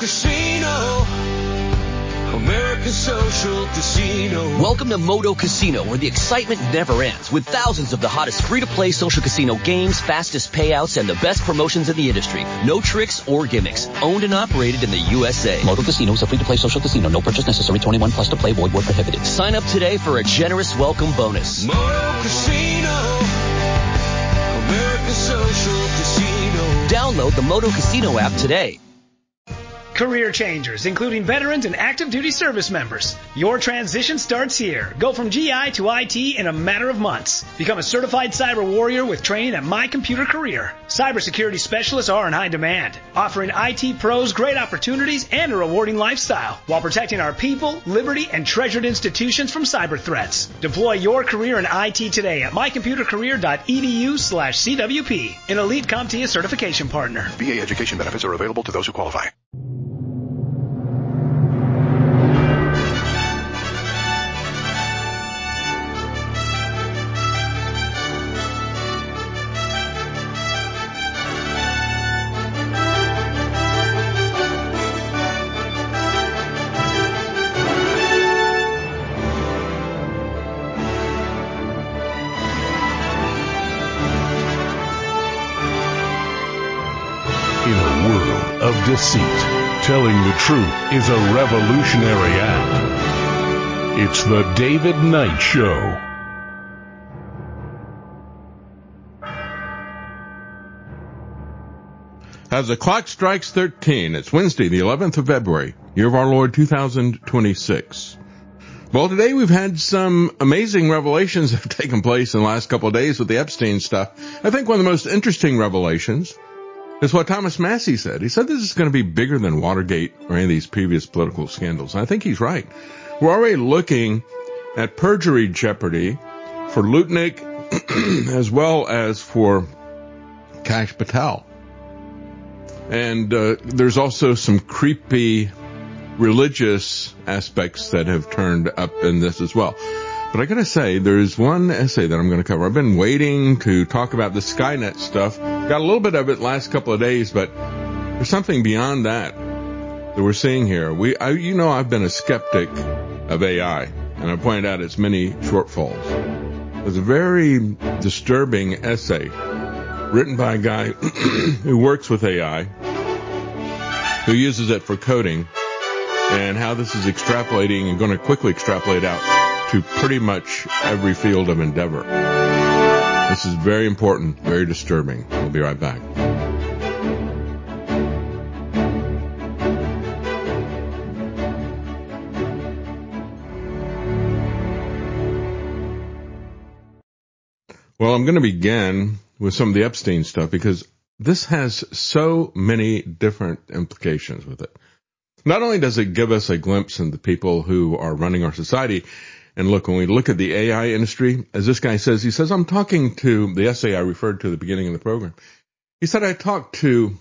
Casino. American Social Casino. Welcome to Moto Casino, where the excitement never ends, with thousands of the hottest free-to-play social casino games, fastest payouts, and the best promotions in the industry. No tricks or gimmicks. Owned and operated in the USA. Moto Casino is a free-to-play social casino. No purchase necessary. 21 plus to play. Void where prohibited. Sign up today for a generous welcome bonus. Moto Casino. American Social Casino. Download the Moto Casino app today. Career changers, including veterans and active duty service members. Your transition starts here. Go from GI to IT in a matter of months. Become a certified cyber warrior with training at My Computer Career. Cybersecurity specialists are in high demand, offering IT pros great opportunities and a rewarding lifestyle while protecting our people, liberty, and treasured institutions from cyber threats. Deploy your career in IT today at mycomputercareer.edu/CWP, an elite CompTIA certification partner. VA education benefits are available to those who qualify. Deceit. Telling the truth is a revolutionary act. It's the David Knight Show. As the clock strikes 13, it's Wednesday, the 11th of February, year of our Lord 2026. Well, today we've had some amazing revelations that have taken place in the last couple of days with the Epstein stuff. I think one of the most interesting revelations is what Thomas Massie said. He said this is going to be bigger than Watergate or any of these previous political scandals. And I think he's right. We're already looking at perjury jeopardy for Lutnick as well as for Kash Patel. And there's also some creepy religious aspects that have turned up in this as well. But I gotta say, there's one essay that I'm going to cover. I've been waiting to talk about the Skynet stuff. Got a little bit of it last couple of days, but there's something beyond that we're seeing here. I've been a skeptic of AI, and I pointed out its many shortfalls. There's a very disturbing essay written by a guy who works with AI, who uses it for coding, and how this is extrapolating and going to quickly extrapolate out to pretty much every field of endeavor. This is very important, very disturbing. We'll be right back. Well, I'm going to begin with some of the Epstein stuff because this has so many different implications with it. Not only does it give us a glimpse into the people who are running our society, and look, when we look at the AI industry, as this guy says, he says, I'm talking to the essay I referred to at the beginning of the program. He said, I talked to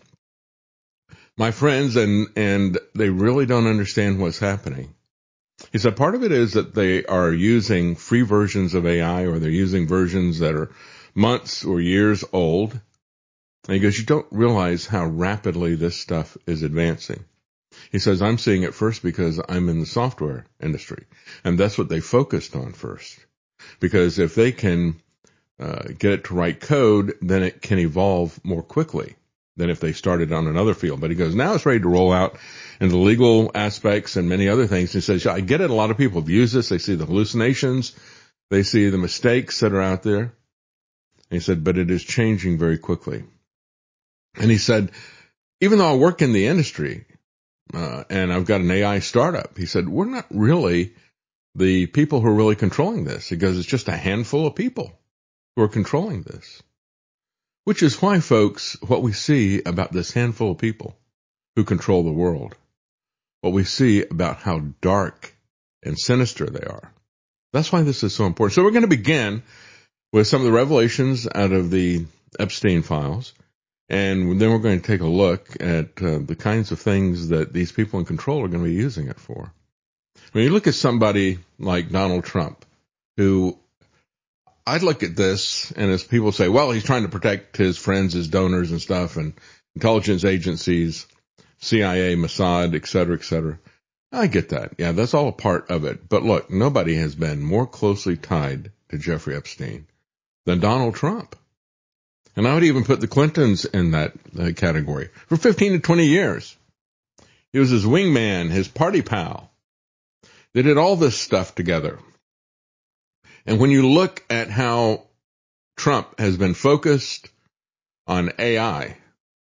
my friends and they really don't understand what's happening. He said, part of it is that they are using free versions of AI, or they're using versions that are months or years old. And he goes, you don't realize how rapidly this stuff is advancing. He says, I'm seeing it first because I'm in the software industry, and that's what they focused on first. Because if they can get it to write code, then it can evolve more quickly than if they started on another field. But he goes, now it's ready to roll out into legal aspects and many other things. He says, I get it. A lot of people have used this. They see the hallucinations. They see the mistakes that are out there. And he said, but it is changing very quickly. And he said, even though I work in the industry, and I've got an AI startup, he said, we're not really the people who are really controlling this. He goes, it's just a handful of people who are controlling this. Which is why, folks, what we see about this handful of people who control the world, what we see about how dark and sinister they are, that's why this is so important. So we're going to begin with some of the revelations out of the Epstein files. And then we're going to take a look at the kinds of things that these people in control are going to be using it for. When you look at somebody like Donald Trump, who I'd look at this, and as people say, well, he's trying to protect his friends, his donors and stuff, and intelligence agencies CIA, Mossad, et cetera, et cetera. I get that. Yeah, that's all a part of it. But look, nobody has been more closely tied to Jeffrey Epstein than Donald Trump. And I would even put the Clintons in that category. For 15 to 20 years, he was his wingman, his party pal. They did all this stuff together. And when you look at how Trump has been focused on AI,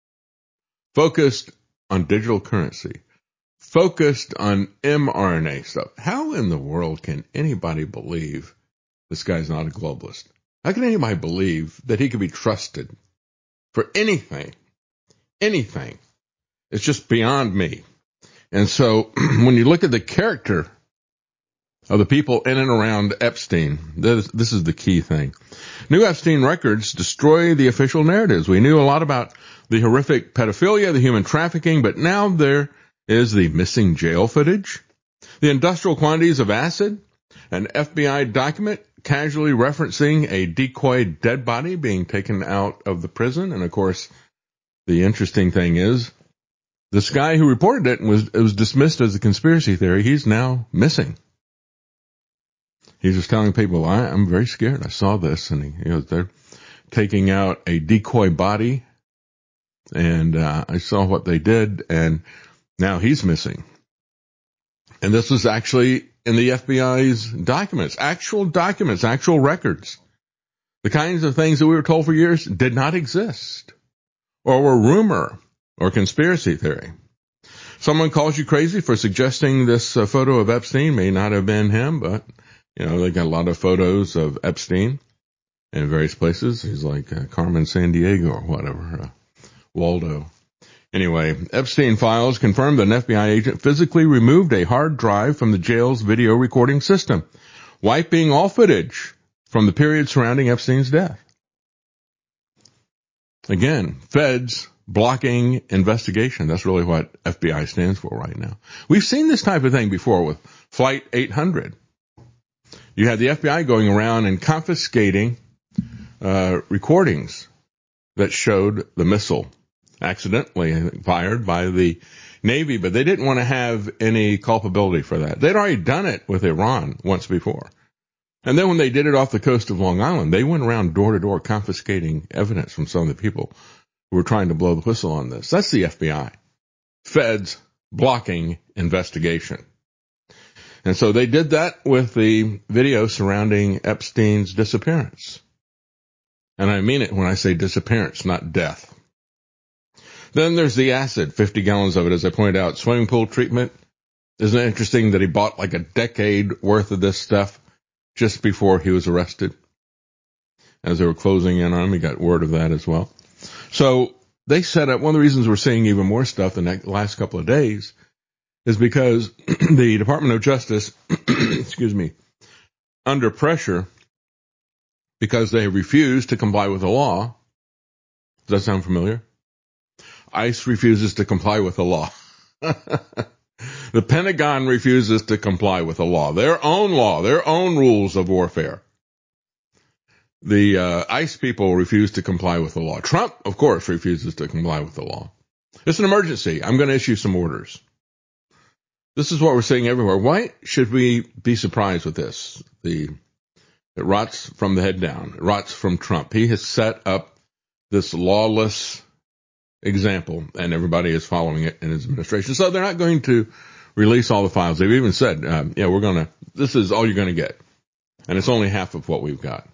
focused on digital currency, focused on mRNA stuff, how in the world can anybody believe this guy's not a globalist? How can anybody believe that he can be trusted for anything? Anything. It's just beyond me. And so when you look at the character of the people in and around Epstein, this is the key thing. New Epstein records destroy the official narratives. We knew a lot about the horrific pedophilia, the human trafficking, but now there is the missing jail footage, the industrial quantities of acid, an FBI document casually referencing a decoy dead body being taken out of the prison. And of course, the interesting thing is this guy who reported it was dismissed as a conspiracy theory. He's now missing. He's just telling people, I'm very scared. I saw this, and they're taking out a decoy body, and I saw what they did, and now he's missing. And this was actually in the FBI's documents, actual records. The kinds of things that we were told for years did not exist, or were rumor or conspiracy theory. Someone calls you crazy for suggesting this photo of Epstein may not have been him, but they got a lot of photos of Epstein in various places. He's like Carmen Sandiego or whatever, Waldo. Anyway, Epstein files confirm that an FBI agent physically removed a hard drive from the jail's video recording system, wiping all footage from the period surrounding Epstein's death. Again, feds blocking investigation. That's really what FBI stands for right now. We've seen this type of thing before with Flight 800. You had the FBI going around and confiscating recordings that showed the missile accidentally fired by the Navy, but they didn't want to have any culpability for that. They'd already done it with Iran once before. And then when they did it off the coast of Long Island, they went around door to door confiscating evidence from some of the people who were trying to blow the whistle on this. That's the FBI. Feds blocking investigation. And so they did that with the video surrounding Epstein's disappearance. And I mean it when I say disappearance, not death. Then there's the acid, 50 gallons of it, as I pointed out, swimming pool treatment. Isn't it interesting that he bought like a decade worth of this stuff just before he was arrested? As they were closing in on him, he got word of that as well. So they set up, one of the reasons we're seeing even more stuff in the last couple of days is because the Department of Justice, under pressure, because they refused to comply with the law. Does that sound familiar? ICE refuses to comply with the law. The Pentagon refuses to comply with the law, their own rules of warfare. The ICE people refuse to comply with the law. Trump, of course, refuses to comply with the law. It's an emergency. I'm going to issue some orders. This is what we're seeing everywhere. Why should we be surprised with this? It rots from the head down. It rots from Trump. He has set up this lawless example, and everybody is following it in his administration. So they're not going to release all the files. They've even said, this is all you're going to get. And it's only half of what we've got.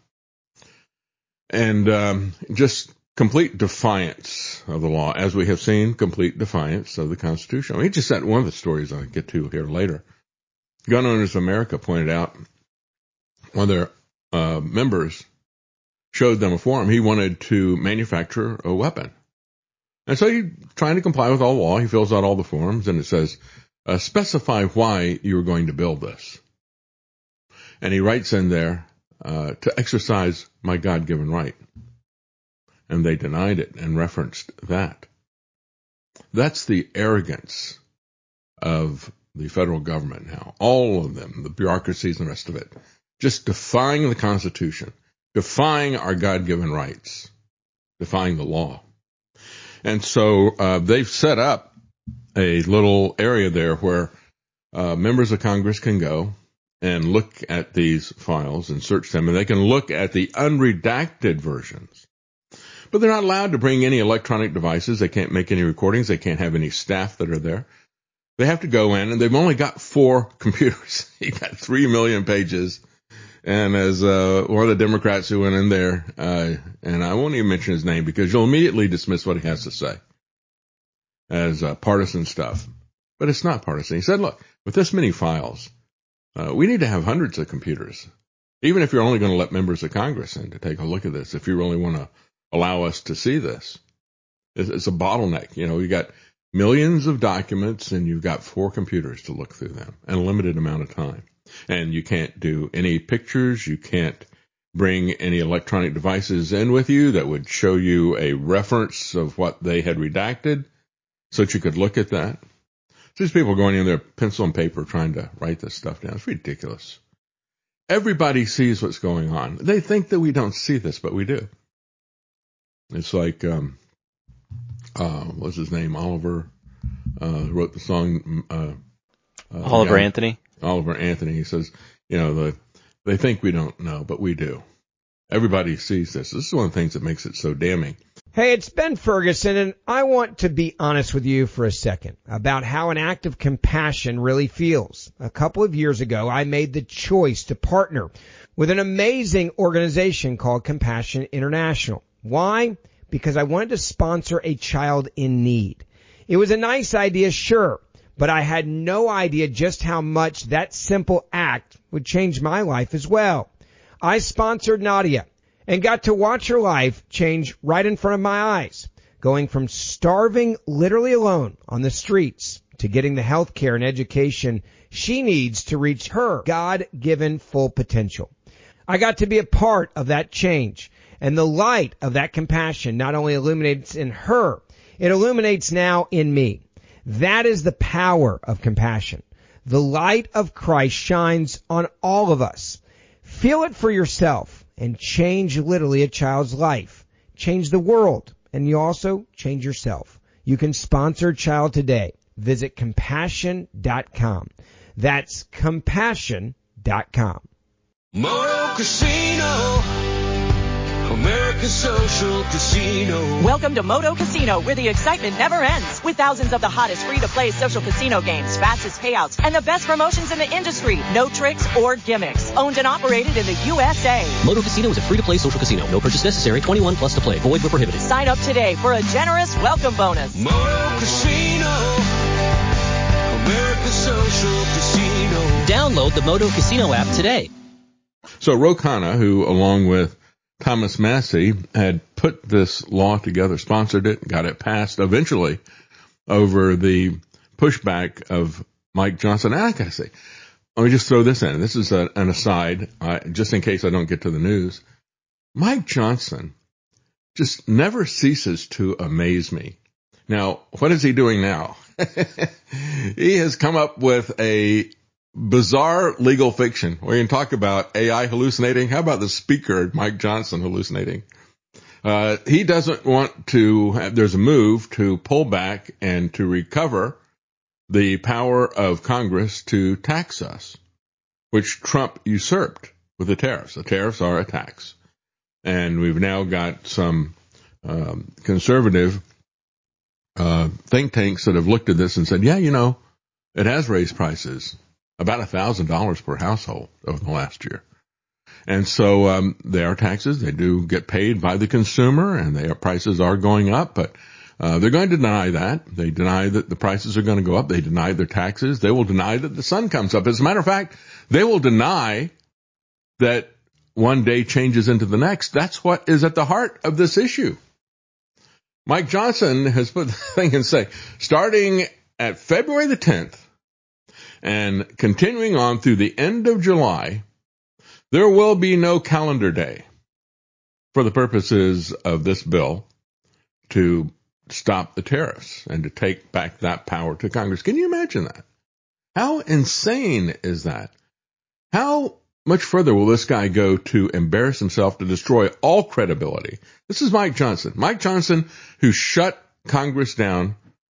And just complete defiance of the law, as we have seen, complete defiance of the Constitution. I mean, he just said one of the stories I'll get to here later. Gun Owners of America pointed out one of their members showed them a form. He wanted to manufacture a weapon. And so he's trying to comply with all law. He fills out all the forms, and it says, specify why you are going to build this. And he writes in there, to exercise my God-given right. And they denied it and referenced that. That's the arrogance of the federal government now. All of them, the bureaucracies and the rest of it, just defying the Constitution, defying our God-given rights, defying the law. And so they've set up a little area there where members of Congress can go and look at these files and search them, and they can look at the unredacted versions. But they're not allowed to bring any electronic devices. They can't make any recordings. They can't have any staff that are there. They have to go in, and they've only got 4 computers. You got 3 million pages. And as one of the Democrats who went in there, and I won't even mention his name because you'll immediately dismiss what he has to say as partisan stuff. But it's not partisan. He said, look, with this many files, we need to have hundreds of computers, even if you're only going to let members of Congress in to take a look at this, if you really want to allow us to see this. It's a bottleneck. You know, you got millions of documents and you've got 4 computers to look through them and a limited amount of time. And you can't do any pictures. You can't bring any electronic devices in with you that would show you a reference of what they had redacted so that you could look at that. These people are going in there, pencil and paper, trying to write this stuff down. It's ridiculous. Everybody sees what's going on. They think that we don't see this, but we do. It's like, what's his name? Oliver, wrote the song, Oliver Anthony. Oliver Anthony. He says, you know, they think we don't know, but we do. Everybody sees this. This is one of the things that makes it so damning. Hey, it's Ben Ferguson, and I want to be honest with you for a second about how an act of compassion really feels. A couple of years ago, I made the choice to partner with an amazing organization called Compassion International. Why? Because I wanted to sponsor a child in need. It was a nice idea, sure, but I had no idea just how much that simple act would change my life as well. I sponsored Nadia and got to watch her life change right in front of my eyes, going from starving literally alone on the streets to getting the health care and education she needs to reach her God-given full potential. I got to be a part of that change, and the light of that compassion not only illuminates in her, it illuminates now in me. That is the power of compassion. The light of Christ shines on all of us. Feel it for yourself and change literally a child's life. Change the world, and you also change yourself. You can sponsor a child today. Visit compassion.com. That's compassion.com. Moto Casino, America's social casino. Welcome to Moto Casino, where the excitement never ends. With thousands of the hottest free-to-play social casino games, fastest payouts, and the best promotions in the industry. No tricks or gimmicks. Owned and operated in the USA. Moto Casino is a free-to-play social casino. No purchase necessary. 21 plus to play. Void where prohibited. Sign up today for a generous welcome bonus. Moto Casino, America's social casino. Download the Moto Casino app today. So Ro Khanna, who along with Thomas Massie had put this law together, sponsored it, got it passed eventually over the pushback of Mike Johnson. And I gotta say, let me just throw this in. This is an aside, just in case I don't get to the news. Mike Johnson just never ceases to amaze me. Now, what is he doing now? He has come up with a bizarre legal fiction where you can talk about AI hallucinating. How about the speaker, Mike Johnson, hallucinating? He doesn't want to, there's a move to pull back and to recover the power of Congress to tax us, which Trump usurped with the tariffs. The tariffs are a tax. And we've now got some conservative think tanks that have looked at this and said, yeah, you know, it has raised prices about $1,000 per household over the last year. And so they are taxes. They do get paid by the consumer, and their prices are going up. But they're going to deny that. They deny that the prices are going to go up. They deny their taxes. They will deny that the sun comes up. As a matter of fact, they will deny that one day changes into the next. That's what is at the heart of this issue. Mike Johnson has put the thing and say, starting at February the 10th, and continuing on through the end of July, there will be no calendar day for the purposes of this bill to stop the tariffs and to take back that power to Congress. Can you imagine that? How insane is that? How much further will this guy go to embarrass himself, to destroy all credibility? This is Mike Johnson. Mike Johnson, who shut Congress down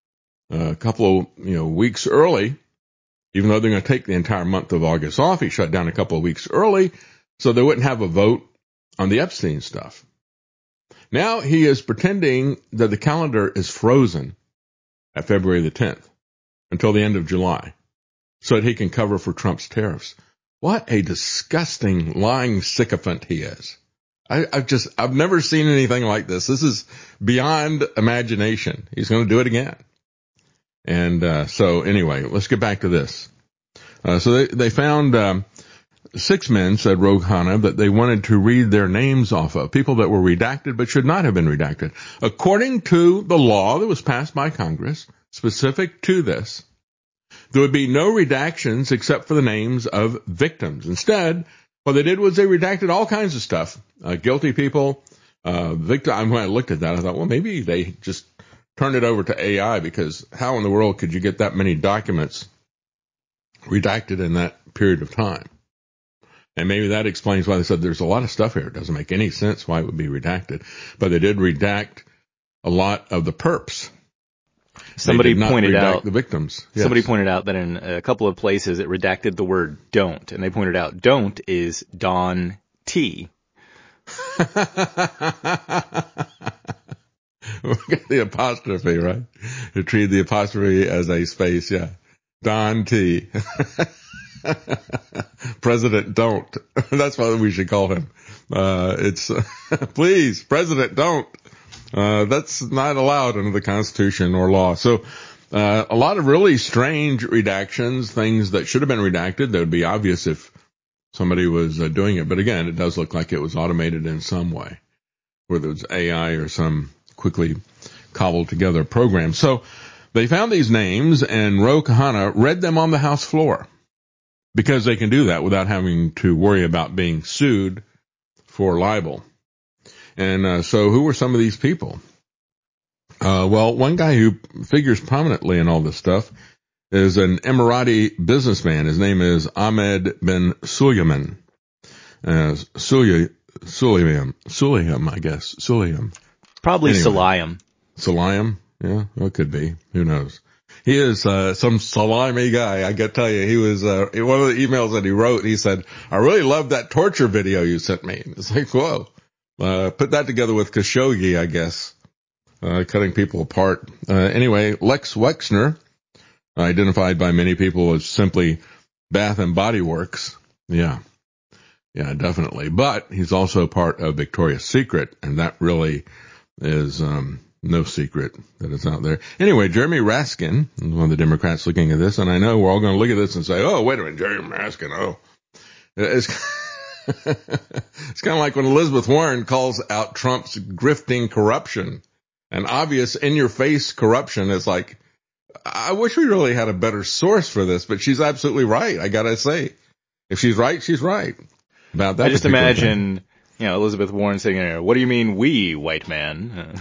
a couple of weeks early. Even though they're going to take the entire month of August off, he shut down a couple of weeks early so they wouldn't have a vote on the Epstein stuff. Now he is pretending that the calendar is frozen at February the 10th until the end of July so that he can cover for Trump's tariffs. What a disgusting lying sycophant he is. I've never seen anything like this. This is beyond imagination. He's going to do it again. And so anyway, let's get back to this. So they found 6 men, said Ro Khanna, that they wanted to read their names off of, people that were redacted but should not have been redacted. According to the law that was passed by Congress, specific to this, there would be no redactions except for the names of victims. Instead, what they did was they redacted all kinds of stuff. Guilty people, victim. When I looked at that, I thought, well, maybe they just turned it over to AI, because how in the world could you get that many documents redacted in that period of time? And maybe that explains why they said there's a lot of stuff here. It doesn't make any sense why it would be redacted. But they did redact a lot of the perps. Somebody pointed out the victims. Yes. Somebody pointed out that in a couple of places it redacted the word don't, and they pointed out don't is Don T. We got the apostrophe, right? To treat the apostrophe as a space, yeah. Don T. President don't. That's what we should call him. Please, President don't. That's not allowed under the Constitution or law. So, a lot of really strange redactions, things that should have been redacted that would be obvious if somebody was doing it. But again, it does look like it was automated in some way, whether it was AI or some quickly cobbled together program. So they found these names, and Ro Khanna read them on the House floor, because they can do that without having to worry about being sued for libel. And so who were some of these people? Well, one guy who figures prominently in all this stuff is an Emirati businessman. His name is Ahmed bin Sulayman. Sulayman, I guess. Sulayman. Probably anyway. Salayam. Salayam? Yeah, well, it could be. Who knows? He is some salami guy. I got to tell you, he was one of the emails that he wrote. He said, "I really loved that torture video you sent me." It's like, whoa. Put that together with Khashoggi, I guess, cutting people apart. Anyway, Lex Wexner, identified by many people as simply Bath and Body Works. Yeah, definitely. But he's also part of Victoria's Secret, and that really is no secret that it's out there. Anyway, Jeremy Raskin, one of the Democrats looking at this, and I know we're all going to look at this and say, oh, wait a minute, Jeremy Raskin, oh. It's kind of like when Elizabeth Warren calls out Trump's grifting corruption and obvious in-your-face corruption. It's like, I wish we really had a better source for this, but she's absolutely right. I got to say, if she's right, she's right about that. I just imagine, Elizabeth Warren sitting there, what do you mean we, white man?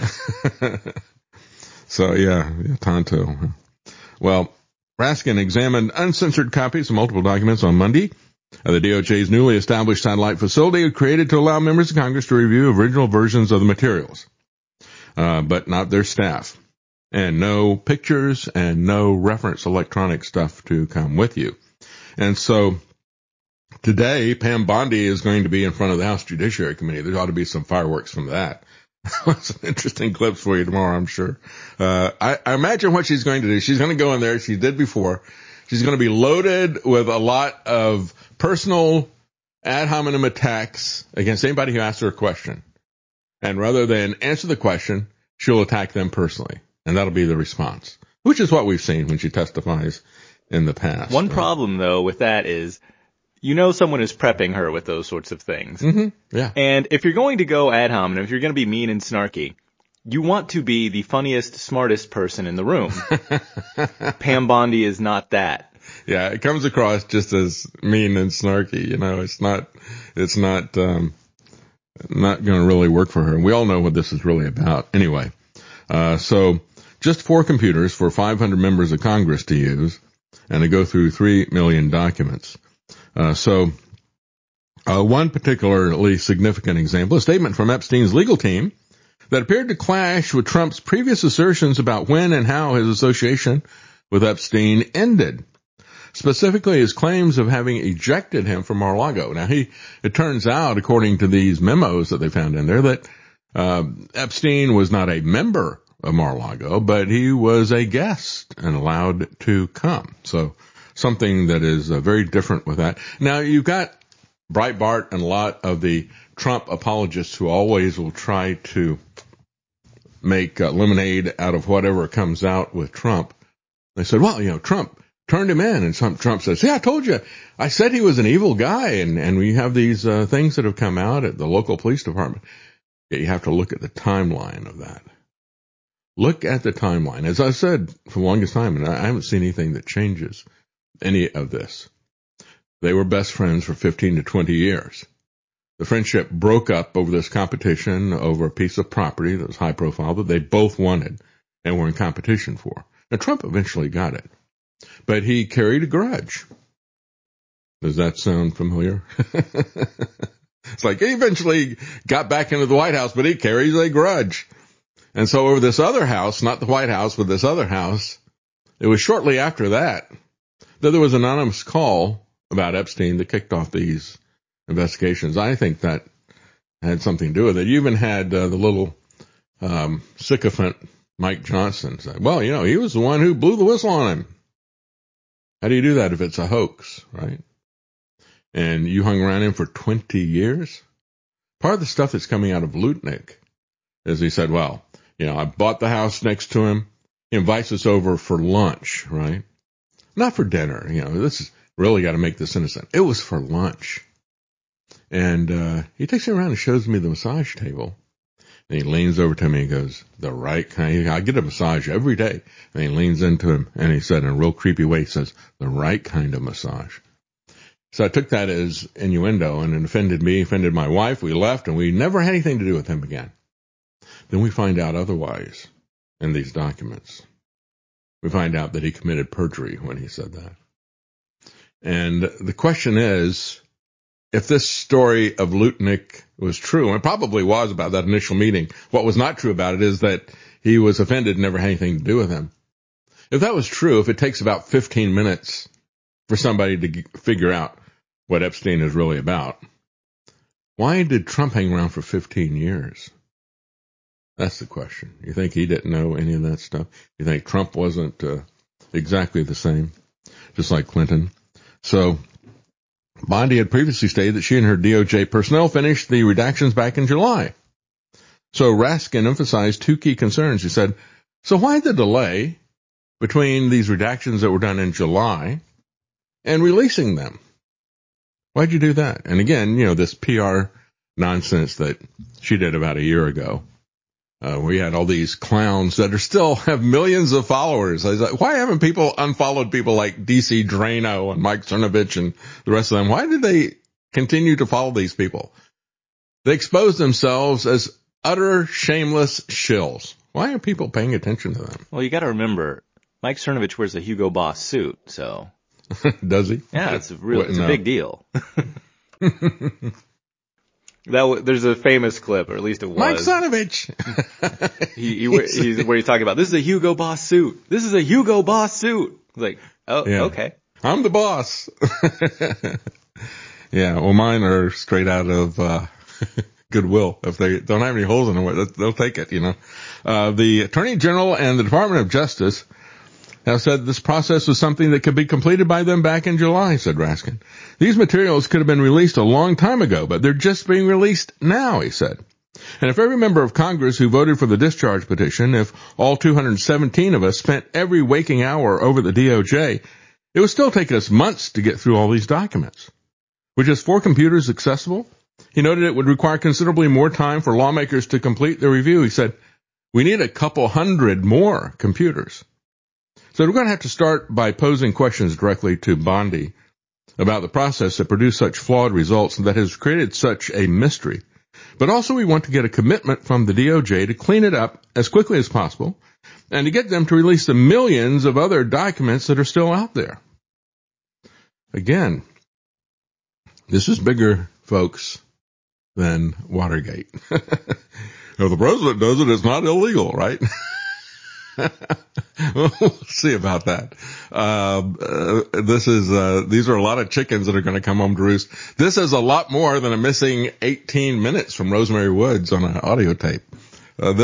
So, yeah, Tonto. Well, Raskin examined uncensored copies of multiple documents on Monday. The DOJ's newly established satellite facility created to allow members of Congress to review original versions of the materials, but not their staff. And no pictures and no reference electronic stuff to come with you. And so today, Pam Bondi is going to be in front of the House Judiciary Committee. There ought to be some fireworks from that. Some interesting clips for you tomorrow, I'm sure. I imagine what she's going to do. She's going to go in there. She did before. She's going to be loaded with a lot of personal ad hominem attacks against anybody who asks her a question. And rather than answer the question, she'll attack them personally. And that'll be the response, which is what we've seen when she testifies in the past. One problem, though, with that is, someone is prepping her with those sorts of things. Mm-hmm. Yeah. And if you're going to go ad hominem, if you're going to be mean and snarky, you want to be the funniest, smartest person in the room. Pam Bondi is not that. Yeah, it comes across just as mean and snarky. It's not going to really work for her. We all know what this is really about. Anyway, so just 4 computers for 500 members of Congress to use, and to go through 3 million documents. So one particularly significant example, a statement from Epstein's legal team that appeared to clash with Trump's previous assertions about when and how his association with Epstein ended. Specifically, his claims of having ejected him from Mar-a-Lago. Now, it turns out, according to these memos that they found in there, that Epstein was not a member of Mar-a-Lago, but he was a guest and allowed to come. So something that is very different with that. Now, you've got Breitbart and a lot of the Trump apologists who always will try to make lemonade out of whatever comes out with Trump. They said, well, Trump turned him in, and Trump says, I told you, I said he was an evil guy, and we have these things that have come out at the local police department. Yet you have to look at the timeline of that. Look at the timeline. As I said for the longest time, and I haven't seen anything that changes any of this. They were best friends for 15 to 20 years. The friendship broke up over this competition over a piece of property that was high profile that they both wanted and were in competition for. Now, Trump eventually got it, but he carried a grudge. Does that sound familiar? It's like he eventually got back into the White House, but he carries a grudge. And so over this other house, not the White House, but this other house, it was shortly after that there was an anonymous call about Epstein that kicked off these investigations. I think that had something to do with it. You even had the little sycophant Mike Johnson say, well, he was the one who blew the whistle on him. How do you do that if it's a hoax, right? And you hung around him for 20 years? Part of the stuff that's coming out of Lutnick is he said, well, I bought the house next to him. He invites us over for lunch, right? Not for dinner. This is really got to make this innocent. It was for lunch. And he takes me around and shows me the massage table. And he leans over to me and goes, the right kind. I get a massage every day. And he leans into him and he said in a real creepy way, he says, the right kind of massage. So I took that as innuendo, and it offended me, offended my wife. We left, and we never had anything to do with him again. Then we find out otherwise in these documents. We find out that he committed perjury when he said that. And the question is, if this story of Lutnick was true, and it probably was about that initial meeting, what was not true about it is that he was offended and never had anything to do with him. If that was true, if it takes about 15 minutes for somebody to figure out what Epstein is really about, why did Trump hang around for 15 years? That's the question. You think he didn't know any of that stuff? You think Trump wasn't exactly the same, just like Clinton? So Bondi had previously stated that she and her DOJ personnel finished the redactions back in July. So Raskin emphasized two key concerns. He said, so why the delay between these redactions that were done in July and releasing them? Why'd you do that? And again, this PR nonsense that she did about a year ago. We had all these clowns that still have millions of followers. I was like, why haven't people unfollowed people like DC Drano and Mike Cernovich and the rest of them? Why did they continue to follow these people? They exposed themselves as utter shameless shills. Why are people paying attention to them? Well, you got to remember, Mike Cernovich wears a Hugo Boss suit, so. Does he? Yeah, it's a big deal. There's a famous clip, or at least it was. Mike Cernovich. He's where he's talking about, this is a Hugo Boss suit. This is a Hugo Boss suit. It's like, oh, yeah. Okay. I'm the boss. Yeah, well, mine are straight out of Goodwill. If they don't have any holes in them, they'll take it, The Attorney General and the Department of Justice have said this process was something that could be completed by them back in July, said Raskin. These materials could have been released a long time ago, but they're just being released now, he said. And if every member of Congress who voted for the discharge petition, if all 217 of us spent every waking hour over the DOJ, it would still take us months to get through all these documents. With just 4 computers accessible, he noted it would require considerably more time for lawmakers to complete their review. He said, we need a couple hundred more computers. So we're going to have to start by posing questions directly to Bondi about the process that produced such flawed results and that has created such a mystery. But also we want to get a commitment from the DOJ to clean it up as quickly as possible and to get them to release the millions of other documents that are still out there. Again, this is bigger, folks, than Watergate. If the president does it, it's not illegal, right? We'll see about that. These are a lot of chickens that are going to come home to roost. This is a lot more than a missing 18 minutes from Rosemary Woods on an audio tape. And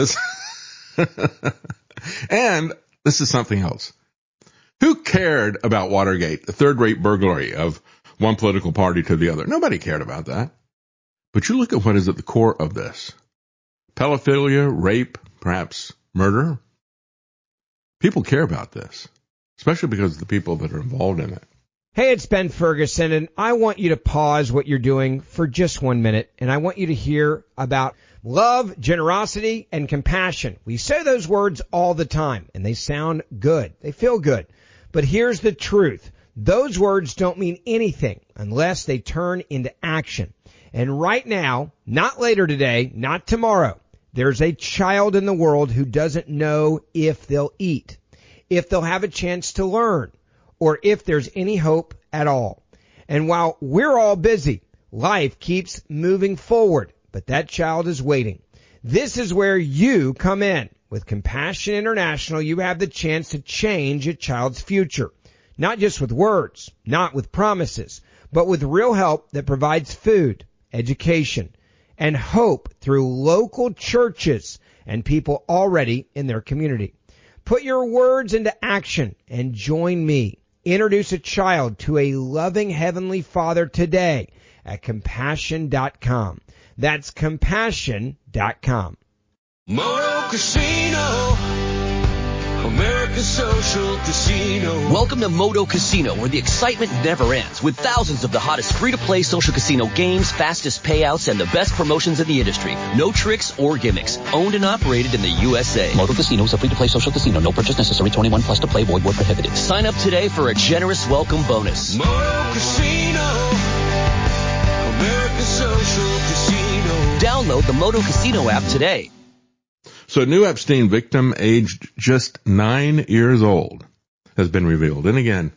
this is something else. Who cared about Watergate, the third-rate burglary of one political party to the other? Nobody cared about that. But you look at what is at the core of this. Pedophilia, rape, perhaps murder. People care about this, especially because of the people that are involved in it. Hey, it's Ben Ferguson, and I want you to pause what you're doing for just 1 minute, and I want you to hear about love, generosity, and compassion. We say those words all the time, and they sound good. They feel good. But here's the truth. Those words don't mean anything unless they turn into action. And right now, not later today, not tomorrow, there's a child in the world who doesn't know if they'll eat, if they'll have a chance to learn, or if there's any hope at all. And while we're all busy, life keeps moving forward, but that child is waiting. This is where you come in. With Compassion International, you have the chance to change a child's future. Not just with words, not with promises, but with real help that provides food, education, and hope through local churches and people already in their community. Put your words into action and join me. Introduce a child to a loving Heavenly Father today at compassion.com. That's compassion.com. Moto Casino, America's social casino. Welcome to Moto Casino, where the excitement never ends, with thousands of the hottest free-to-play social casino games, fastest payouts, and the best promotions in the industry. No tricks or gimmicks. Owned and operated in the USA. Moto Casino is a free-to-play social casino. No purchase necessary. 21 plus to play. Void where prohibited. Sign up today for a generous welcome bonus. Moto Casino, America's social casino. Download the Moto Casino app today. So a new Epstein victim, aged just 9 years old, has been revealed. And again,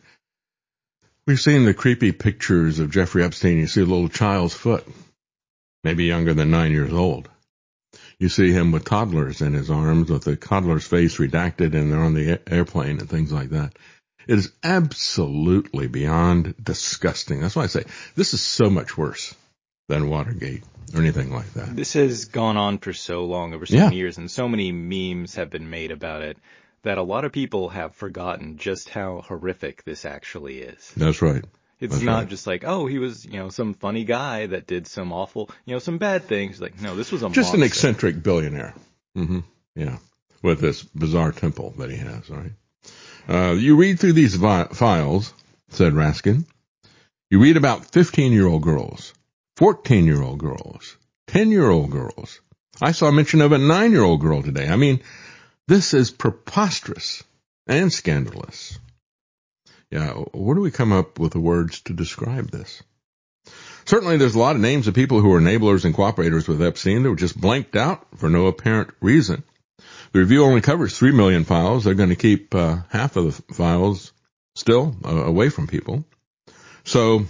we've seen the creepy pictures of Jeffrey Epstein. You see a little child's foot, maybe younger than 9 years old. You see him with toddlers in his arms, with the toddler's face redacted, and they're on the airplane and things like that. It is absolutely beyond disgusting. That's why I say this is so much worse than Watergate or anything like that. This has gone on for so long, over so many years, and so many memes have been made about it that a lot of people have forgotten just how horrific this actually is. That's right. It's not just like, oh, he was, some funny guy that did some awful, some bad things. Like, no, this was a just monster. An eccentric billionaire. Mm-hmm. Yeah. With this bizarre temple that he has, right? You read through these files, said Raskin. You read about 15-year-old girls, 14-year-old girls, 10-year-old girls. I saw mention of a 9-year-old girl today. I mean, this is preposterous and scandalous. Yeah, where do we come up with the words to describe this? Certainly there's a lot of names of people who were enablers and cooperators with Epstein that were just blanked out for no apparent reason. The review only covers 3 million files. They're going to keep half of the files still away from people. So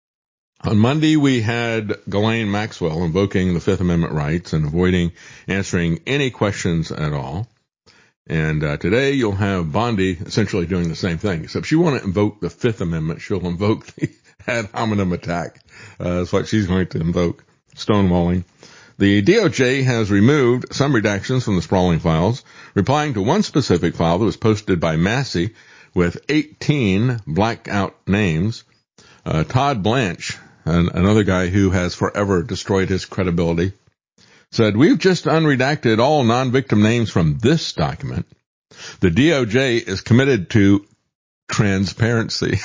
on Monday, we had Ghislaine Maxwell invoking the Fifth Amendment rights and avoiding answering any questions at all. And today you'll have Bondi essentially doing the same thing, except she won't invoke the Fifth Amendment. She'll invoke the ad hominem attack. That's what she's going to invoke, stonewalling. The DOJ has removed some redactions from the sprawling files, replying to one specific file that was posted by Massey with 18 blackout names. Todd Blanche, another guy who has forever destroyed his credibility, said, "We've just unredacted all non-victim names from this document. The DOJ is committed to transparency."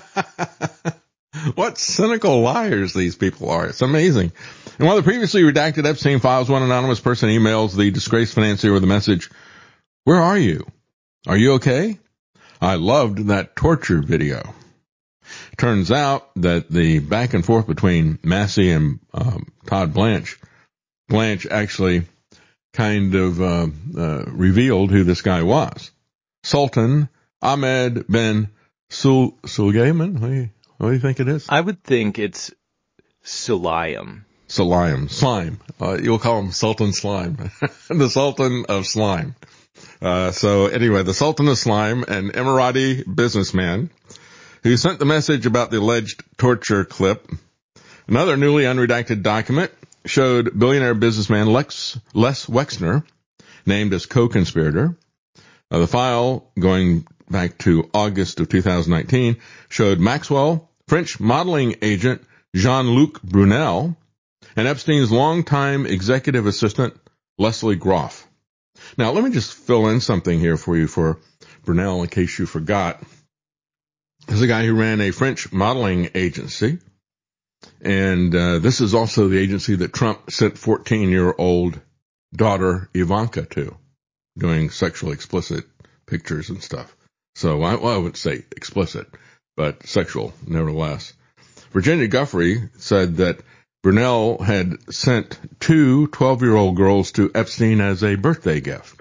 What cynical liars these people are. It's amazing. And while the previously redacted Epstein files, one anonymous person emails the disgraced financier with a message, "Where are you? Are you okay? I loved that torture video." Turns out that the back and forth between Massey and Todd Blanche actually kind of revealed who this guy was. Sultan Ahmed bin Sulayman. What do you think it is? I would think it's Sulayman. Slime. You'll call him Sultan Slime. The Sultan of Slime. So anyway, the Sultan of Slime, an Emirati businessman who sent the message about the alleged torture clip. Another newly unredacted document showed billionaire businessman Les Wexner named as co-conspirator. The file, going back to August of 2019, showed Maxwell, French modeling agent Jean-Luc Brunel, and Epstein's longtime executive assistant Leslie Groff. Now, let me just fill in something here for you for Brunel in case you forgot. This is a guy who ran a French modeling agency, and this is also the agency that Trump sent 14-year-old daughter Ivanka to, doing sexually explicit pictures and stuff. So I wouldn't say explicit, but sexual nevertheless. Virginia Giuffre said that Brunel had sent 2 12-year-old girls to Epstein as a birthday gift.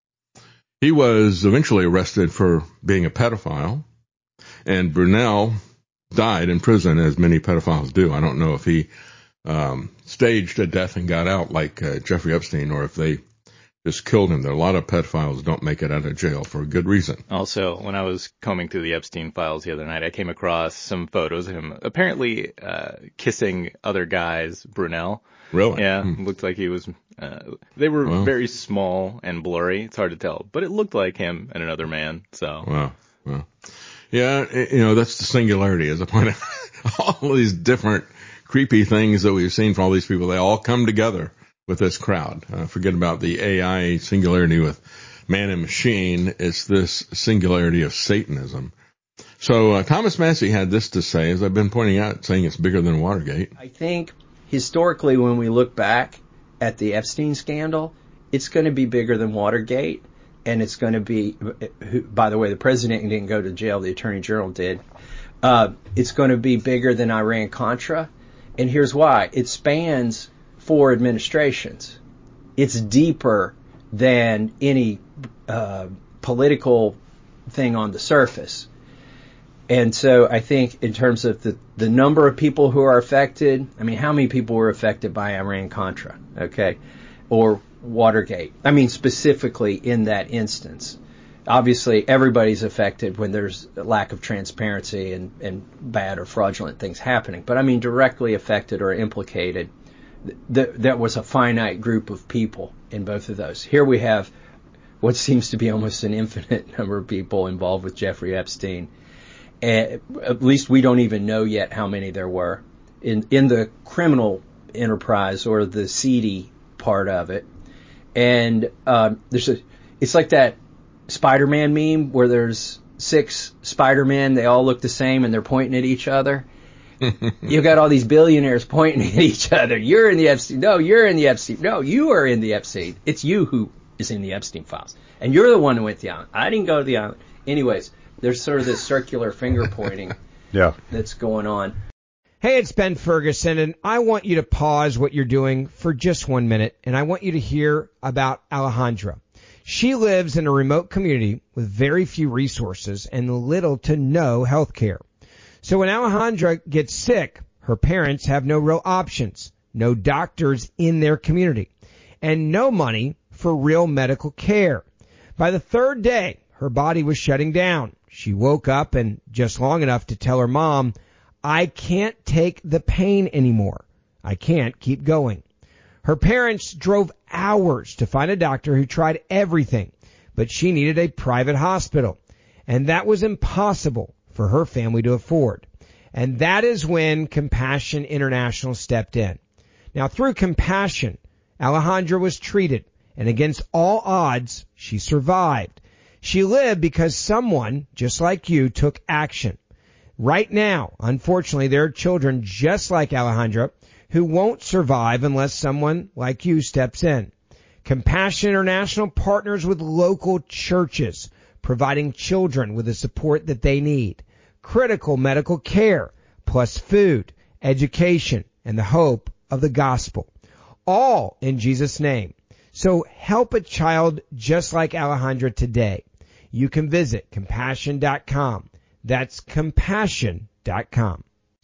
He was eventually arrested for being a pedophile, and Brunel died in prison, as many pedophiles do. I don't know if he staged a death and got out like Jeffrey Epstein, or if they just killed him. There are a lot of pedophiles don't make it out of jail for a good reason. Also, when I was combing through the Epstein files the other night, I came across some photos of him apparently kissing other guys, Brunel. Really? Yeah, looked like he was, they were very small and blurry. It's hard to tell, but it looked like him and another man, so. Wow. Yeah, that's the singularity, as I point out. All these different creepy things that we've seen from all these people, they all come together with this crowd. Forget about the AI singularity with man and machine. It's this singularity of Satanism. So Thomas Massey had this to say, as I've been pointing out, saying it's bigger than Watergate. I think historically when we look back at the Epstein scandal, it's going to be bigger than Watergate. And it's going to be, by the way, the president didn't go to jail, the attorney general did. It's going to be bigger than Iran-Contra. And here's why. It spans 4 administrations. It's deeper than any political thing on the surface. And so I think in terms of the number of people who are affected, I mean, how many people were affected by Iran-Contra, okay, or Watergate? I mean, specifically in that instance. Obviously, everybody's affected when there's a lack of transparency and bad or fraudulent things happening. But I mean, directly affected or implicated, that was a finite group of people in both of those. Here we have what seems to be almost an infinite number of people involved with Jeffrey Epstein. And at least we don't even know yet how many there were in the criminal enterprise or the seedy part of it. And it's like that Spider-Man meme where there's 6 Spider-Men, they all look the same and they're pointing at each other. You've got all these billionaires pointing at each other. You're in the Epstein. No, you're in the Epstein. No, you are in the Epstein. It's you who is in the Epstein files. And you're the one who went to the island. I didn't go to the island. Anyways, there's sort of this circular finger pointing that's going on. Hey, it's Ben Ferguson, and I want you to pause what you're doing for just 1 minute, and I want you to hear about Alejandra. She lives in a remote community with very few resources and little to no health care. So when Alejandra gets sick, her parents have no real options, no doctors in their community, and no money for real medical care. By the 3rd day, her body was shutting down. She woke up and just long enough to tell her mom, I can't take the pain anymore. I can't keep going. Her parents drove hours to find a doctor who tried everything, but she needed a private hospital, and that was impossible for her family to afford. And that is when Compassion International stepped in. Now, through Compassion, Alejandra was treated, and against all odds, she survived. She lived because someone, just like you, took action. Right now, unfortunately, there are children just like Alejandra who won't survive unless someone like you steps in. Compassion International partners with local churches, providing children with the support that they need, critical medical care, plus food, education, and the hope of the gospel, all in Jesus' name. So help a child just like Alejandra today. You can visit compassion.com. That's compassion.com.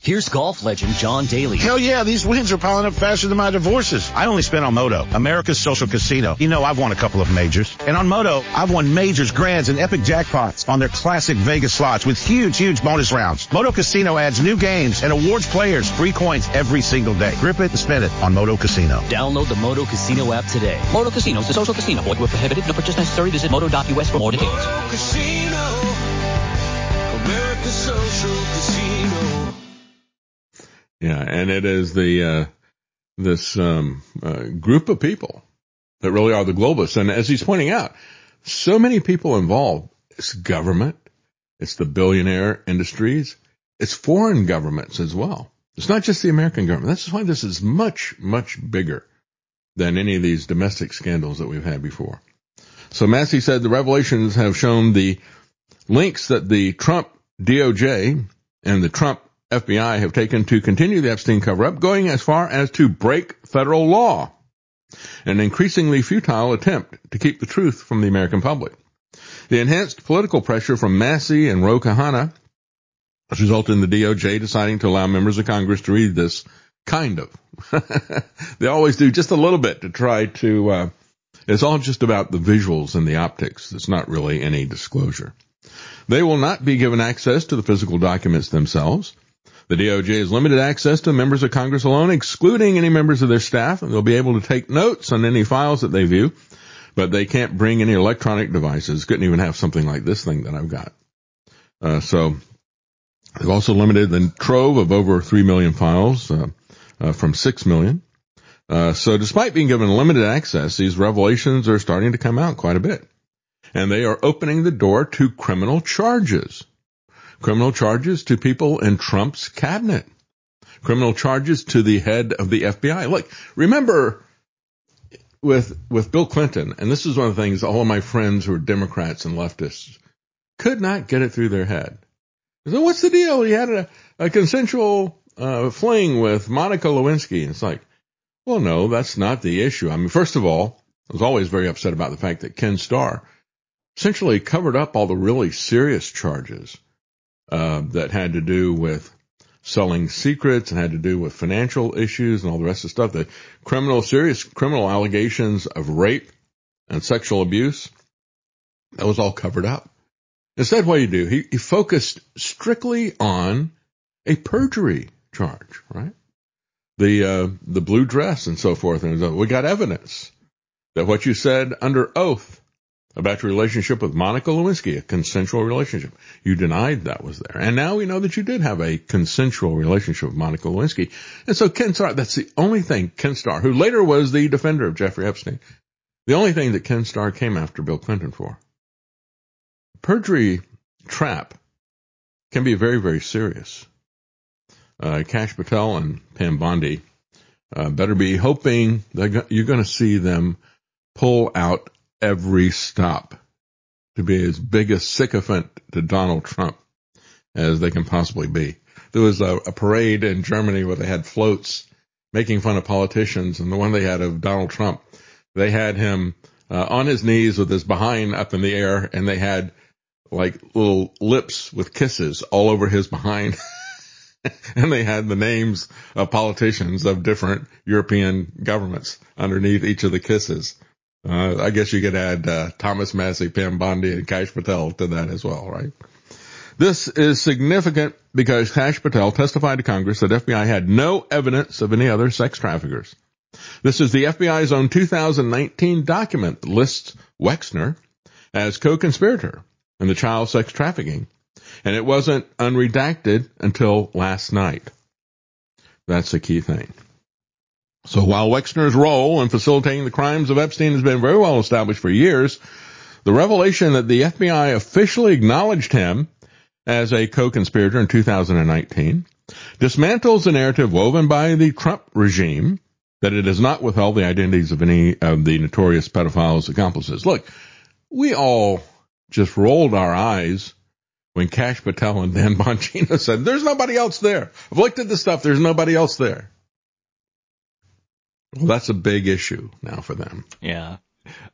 Here's golf legend John Daly. Hell yeah, these wins are piling up faster than my divorces. I only spent on Moto, America's social casino. You know, I've won a couple of majors. And on Moto, I've won majors, grands, and epic jackpots on their classic Vegas slots with huge bonus rounds. Moto Casino adds new games and awards players free coins every single day. Grip it and spend it on Moto Casino. Download the Moto Casino app today. Moto Casino is a social casino. Void where prohibited. No purchase necessary. Visit moto.us for more details. Moto Casino, America's social casino. Yeah, and it is the this group of people that really are the globalists. And as he's pointing out, so many people involved. It's government, it's the billionaire industries, it's foreign governments as well. It's not just the American government. That's why this is much bigger than any of these domestic scandals that we've had before. So Massey said the revelations have shown the links that the Trump DOJ and the Trump FBI have taken to continue the Epstein cover-up, going as far as to break federal law, an increasingly futile attempt to keep the truth from the American public. The enhanced political pressure from Massey and Ro Khanna has resulted in the DOJ deciding to allow members of Congress to read this, kind of. They always do just a little bit to try to, it's all just about the visuals and the optics. It's not really any disclosure. They will not be given access to the physical documents themselves. The DOJ has limited access to members of Congress alone, excluding any members of their staff, and they'll be able to take notes on any files that they view, but they can't bring any electronic devices. Couldn't even have something like this thing that I've got. So they've also limited the trove of over 3 million files from 6 million. So despite being given limited access, these revelations are starting to come out quite a bit. And they are opening the door to criminal charges. Criminal charges to people in Trump's cabinet. Criminal charges to the head of the FBI. Look, remember with Bill Clinton, and this is one of the things all of my friends who are Democrats and leftists could not get it through their head. So what's the deal? He had a consensual fling with Monica Lewinsky. And it's like, well, no, that's not the issue. I mean, first of all, I was always very upset about the fact that Ken Starr essentially covered up all the really serious charges that had to do with selling secrets and had to do with financial issues and all the rest of the stuff. The serious criminal allegations of rape and sexual abuse, that was all covered up. Instead, what do? He focused strictly on a perjury charge, right? The blue dress and so forth. And we got evidence that what you said under oath about your relationship with Monica Lewinsky, a consensual relationship, you denied that was there. And now we know that you did have a consensual relationship with Monica Lewinsky. And so Ken Starr, that's the only thing Ken Starr, who later was the defender of Jeffrey Epstein, the only thing that Ken Starr came after Bill Clinton for. Perjury trap can be very, very serious. Kash Patel and Pam Bondi better be hoping that you're going to see them pull out every stop to be as big a sycophant to Donald Trump as they can possibly be. There was a parade in Germany where they had floats making fun of politicians, and the one they had of Donald Trump, they had him on his knees with his behind up in the air, and they had like little lips with kisses all over his behind. And they had the names of politicians of different European governments underneath each of the kisses. I guess you could add Thomas Massey, Pam Bondi, and Kash Patel to that as well, right? This is significant because Kash Patel testified to Congress that FBI had no evidence of any other sex traffickers. This is the FBI's own 2019 document that lists Wexner as co-conspirator in the child sex trafficking, and it wasn't unredacted until last night. That's the key thing. So while Wexner's role in facilitating the crimes of Epstein has been very well established for years, the revelation that the FBI officially acknowledged him as a co-conspirator in 2019 dismantles the narrative woven by the Trump regime that it has not withheld the identities of any of the notorious pedophiles' accomplices. Look, we all just rolled our eyes when Kash Patel and Dan Bongino said, there's nobody else there. I've looked at the stuff. There's nobody else there. Well, that's a big issue now for them. Yeah.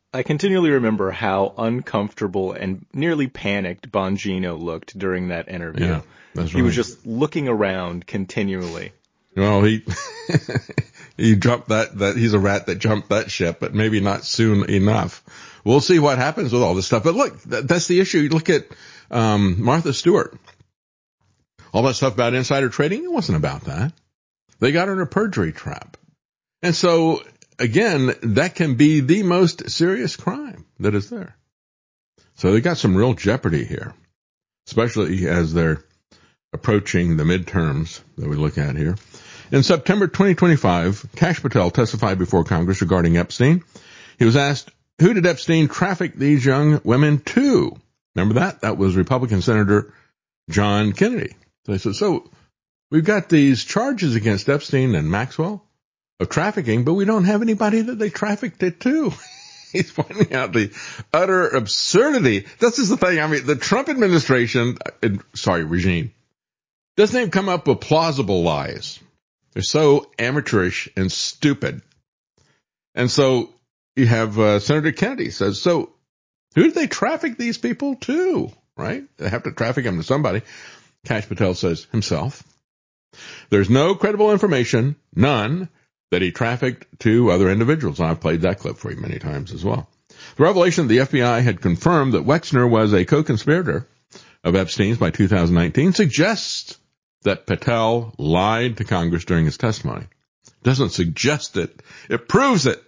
I continually remember how uncomfortable and nearly panicked Bongino looked during that interview. Yeah, that's right. He was just looking around continually. Well, he jumped that he's a rat that jumped that ship, but maybe not soon enough. We'll see what happens with all this stuff. But look, that's the issue. You look at Martha Stewart. All that stuff about insider trading, it wasn't about that. They got her in a perjury trap. And so, again, that can be the most serious crime that is there. So they got some real jeopardy here, especially as they're approaching the midterms that we look at here. In September 2025, Kash Patel testified before Congress regarding Epstein. He was asked, who did Epstein traffic these young women to? Remember that? That was Republican Senator John Kennedy. So he said, so we've got these charges against Epstein and Maxwell of trafficking, but we don't have anybody that they trafficked it to. He's pointing out the utter absurdity. This is the thing. I mean, the Trump administration, regime, doesn't even come up with plausible lies. They're so amateurish and stupid. And so you have Senator Kennedy says, so who did they traffic these people to? Right? They have to traffic them to somebody. Kash Patel says himself. There's no credible information, none, that he trafficked to other individuals. I've played that clip for you many times as well. The revelation that the FBI had confirmed that Wexner was a co-conspirator of Epstein's by 2019 suggests that Patel lied to Congress during his testimony. Doesn't suggest it. It proves it.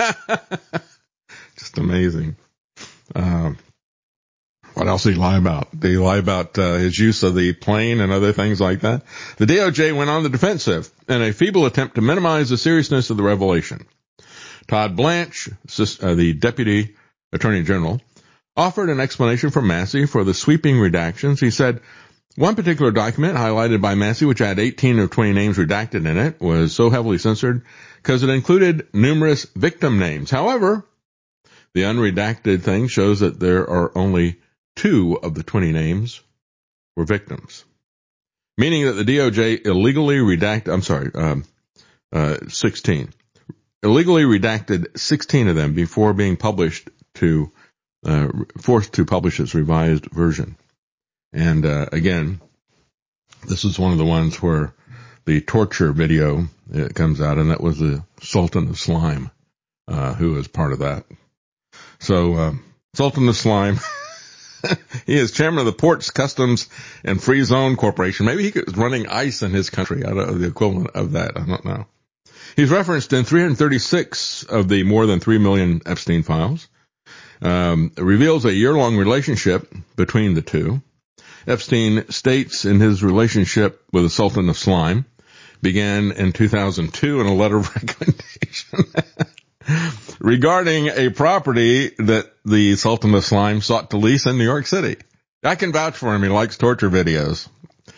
Just amazing. What else did he lie about? Did he lie about his use of the plane and other things like that? The DOJ went on the defensive in a feeble attempt to minimize the seriousness of the revelation. Todd Blanche, the Deputy Attorney General, offered an explanation for Massey for the sweeping redactions. He said, one particular document highlighted by Massey, which had 18 of 20 names redacted in it, was so heavily censored because it included numerous victim names. However, the unredacted thing shows that there are only 2 of the 20 names were victims, meaning that the DOJ illegally redacted, 16, illegally redacted 16 of them before being published forced to publish its revised version. And, again, this is one of the ones where the torture video comes out, and that was the Sultan of Slime, who was part of that. So, Sultan of Slime, he is chairman of the Ports, Customs, and Free Zone Corporation. Maybe he was running ICE in his country. I don't know the equivalent of that. I don't know. He's referenced in 336 of the more than 3 million Epstein files. It reveals a year-long relationship between the two. Epstein states in his relationship with the Sultan of Slime began in 2002 in a letter of recommendation regarding a property that the Sultan of Slime sought to lease in New York City. I can vouch for him. He likes torture videos.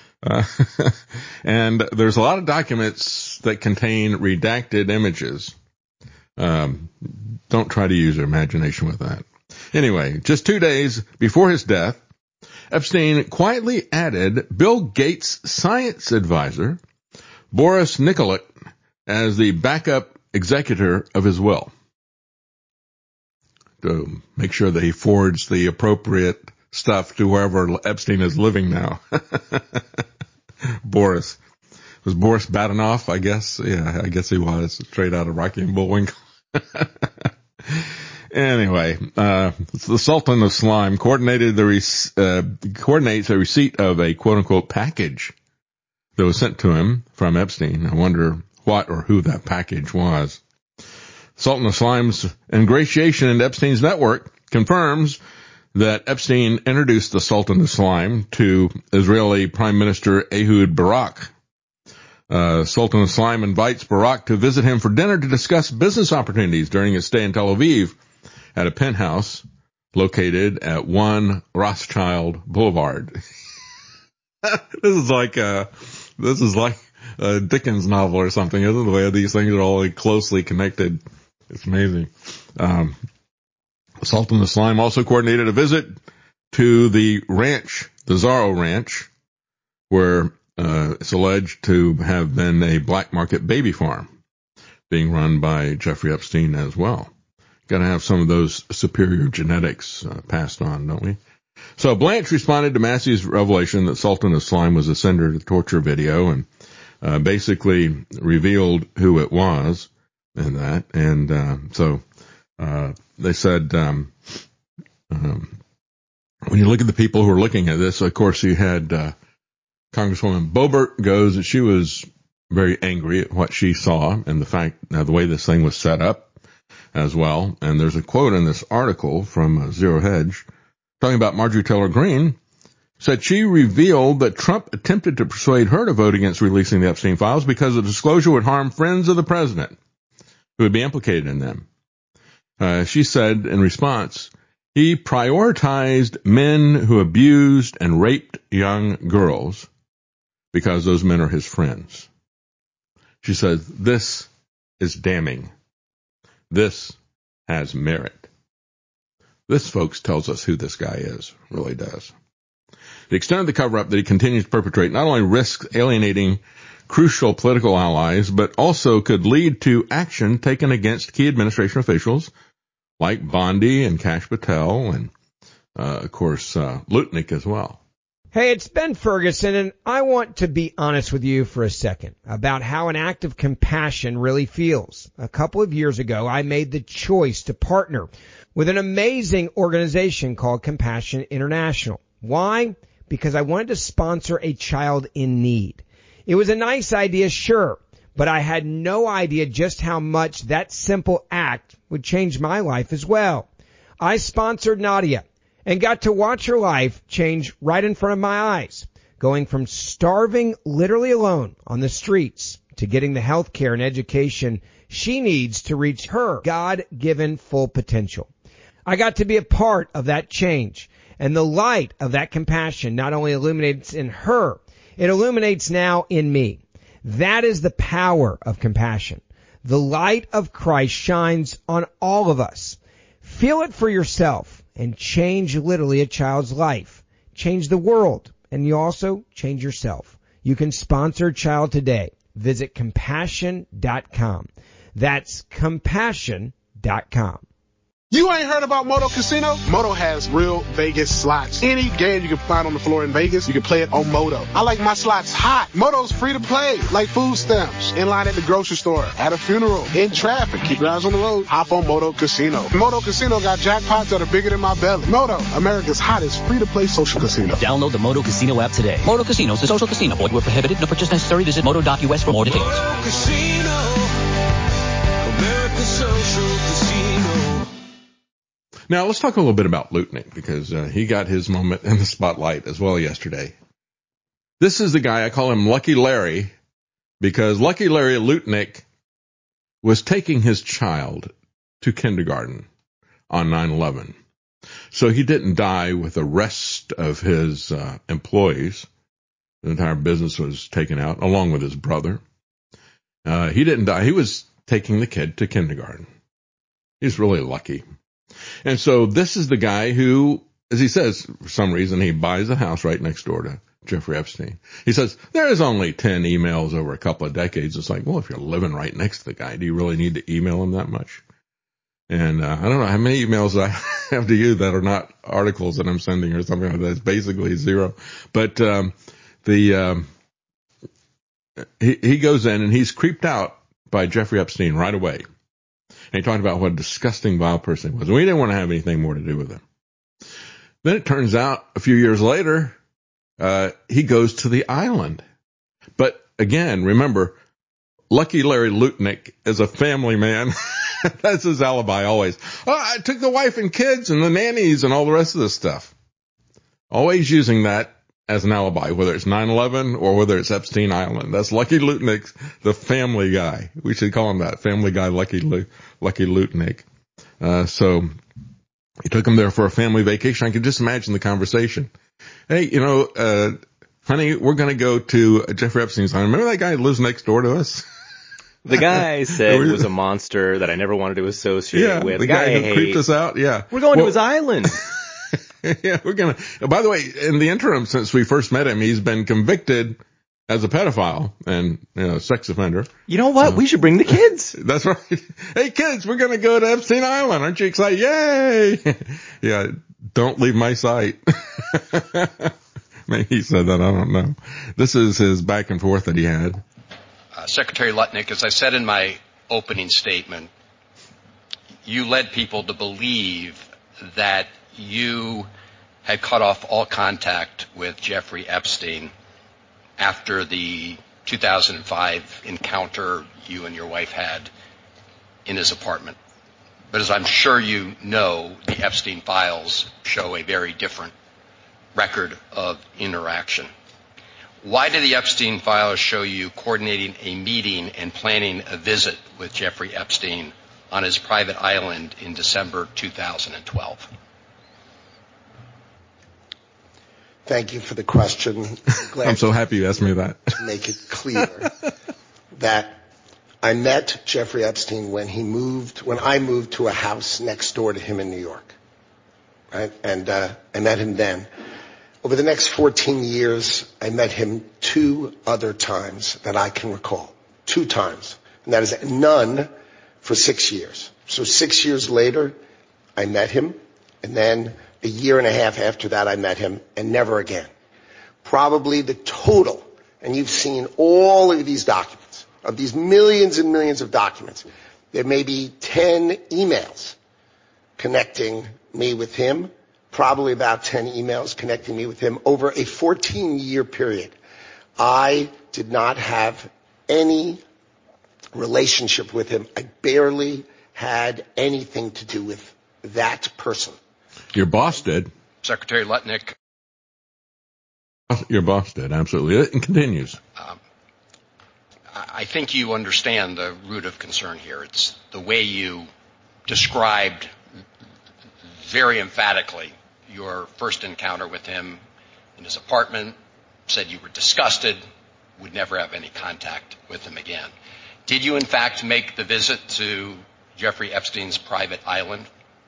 And there's a lot of documents that contain redacted images. Don't try to use your imagination with that. Anyway, just 2 days before his death, Epstein quietly added Bill Gates' science advisor, Boris Nikolai, as the backup executor of his will, to make sure that he forwards the appropriate stuff to wherever Epstein is living now. Boris. Was Boris Badenov, I guess? Yeah, I guess he was. Straight out of Rocky and Bullwinkle. Anyway, the Sultan of Slime coordinates a receipt of a quote-unquote package that was sent to him from Epstein. I wonder what or who that package was. Sultan of Slime's ingratiation into Epstein's network confirms that Epstein introduced the Sultan of Slime to Israeli Prime Minister Ehud Barak. Sultan of Slime invites Barak to visit him for dinner to discuss business opportunities during his stay in Tel Aviv at a penthouse located at 1 Rothschild Boulevard. This is like a Dickens novel or something, isn't it? The way these things are all closely connected. It's amazing. Sultan of Slime also coordinated a visit to the ranch, the Zorro Ranch, where it's alleged to have been a black market baby farm being run by Jeffrey Epstein as well. Got to have some of those superior genetics passed on, don't we? So Blanche responded to Massey's revelation that Sultan of Slime was a sender to the torture video and basically revealed who it was in that. And so they said when you look at the people who are looking at this, of course, you had Congresswoman Boebert goes that she was very angry at what she saw and the fact the way this thing was set up as well. And there's a quote in this article from Zero Hedge talking about Marjorie Taylor Greene, said she revealed that Trump attempted to persuade her to vote against releasing the Epstein files because the disclosure would harm friends of the president who would be implicated in them. She said in response, he prioritized men who abused and raped young girls because those men are his friends. She says, this is damning. This has merit. This, folks, tells us who this guy is, really does. The extent of the cover-up that he continues to perpetrate not only risks alienating crucial political allies, but also could lead to action taken against key administration officials like Bondi and Kash Patel and, of course, Lutnick as well. Hey, it's Ben Ferguson, and I want to be honest with you for a second about how an act of compassion really feels. A couple of years ago, I made the choice to partner with an amazing organization called Compassion International. Why? Because I wanted to sponsor a child in need. It was a nice idea, sure, but I had no idea just how much that simple act would change my life as well. I sponsored Nadia and got to watch her life change right in front of my eyes, going from starving literally alone on the streets to getting the health care and education she needs to reach her God-given full potential. I got to be a part of that change, and the light of that compassion not only illuminates in her, it illuminates now in me. That is the power of compassion. The light of Christ shines on all of us. Feel it for yourself and change literally a child's life. Change the world, and you also change yourself. You can sponsor a child today. Visit compassion.com. That's compassion.com. You ain't heard about Moto Casino? Moto has real Vegas slots. Any game you can find on the floor in Vegas, you can play it on Moto. I like my slots hot. Moto's free to play, like food stamps. In line at the grocery store, at a funeral, in traffic. Keep your eyes on the road. Hop on Moto Casino. Moto Casino got jackpots that are bigger than my belly. Moto, America's hottest free-to-play social casino. Download the Moto Casino app today. Moto Casino is a social casino. Void where prohibited. No purchase necessary. Visit moto.us for more details. Moto Casino, America's social casino. Now, let's talk a little bit about Lutnick, because he got his moment in the spotlight as well yesterday. This is the guy, I call him Lucky Larry, because Lucky Larry Lutnick was taking his child to kindergarten on 9/11. So he didn't die with the rest of his employees. The entire business was taken out, along with his brother. He didn't die. He was taking the kid to kindergarten. He's really lucky. And so this is the guy who, as he says, for some reason, he buys a house right next door to Jeffrey Epstein. He says, there is only 10 emails over a couple of decades. It's like, well, if you're living right next to the guy, do you really need to email him that much? And I don't know how many emails I have to you that are not articles that I'm sending or something like that. It's basically zero. But he goes in and he's creeped out by Jeffrey Epstein right away. And he talked about what a disgusting, vile person he was. And we didn't want to have anything more to do with him. Then it turns out a few years later, he goes to the island. But again, remember, Lucky Larry Lutnick is a family man. That's his alibi always. Oh, I took the wife and kids and the nannies and all the rest of this stuff. Always using that as an alibi, whether it's 9/11 or whether it's Epstein Island. That's Lucky Lutnick, the family guy. We should call him that, family guy Lucky Lutnick. So he took him there for a family vacation. I can just imagine the conversation. Hey, honey, we're going to go to Jeffrey Epstein's island. Remember that guy who lives next door to us? The guy said he was a monster that I never wanted to associate with. The guy who creeped us out. Yeah. We're going to his island. Yeah, we're going to. By the way, in the interim, since we first met him, he's been convicted as a pedophile and sex offender. You know what? We should bring the kids. That's right. Hey kids, we're going to go to Epstein Island. Aren't you excited? Yay! Yeah, don't leave my sight. Maybe he said that. I don't know. This is his back and forth that he had. Secretary Lutnick, as I said in my opening statement, you led people to believe that you had cut off all contact with Jeffrey Epstein after the 2005 encounter you and your wife had in his apartment. But as I'm sure you know, the Epstein files show a very different record of interaction. Why did the Epstein files show you coordinating a meeting and planning a visit with Jeffrey Epstein on his private island in December 2012? Thank you for the question. I'm so happy you asked me that. To make it clear that I met Jeffrey Epstein when I moved to a house next door to him in New York. Right? And I met him then. Over the next 14 years, I met him 2 other times that I can recall. 2 times. And that is none for 6 years. So 6 years later, I met him. And then a year and a half after that, I met him, and never again. Probably the total, and you've seen all of these documents, of these millions and millions of documents, there may be 10 emails connecting me with him, probably about 10 emails connecting me with him over a 14-year period. I did not have any relationship with him. I barely had anything to do with that person. Your boss did. Secretary Lutnick. Your boss did, absolutely. It continues. I think you understand the root of concern here. It's the way you described very emphatically your first encounter with him in his apartment, said you were disgusted, would never have any contact with him again. Did you, in fact, make the visit to Jeffrey Epstein's private island?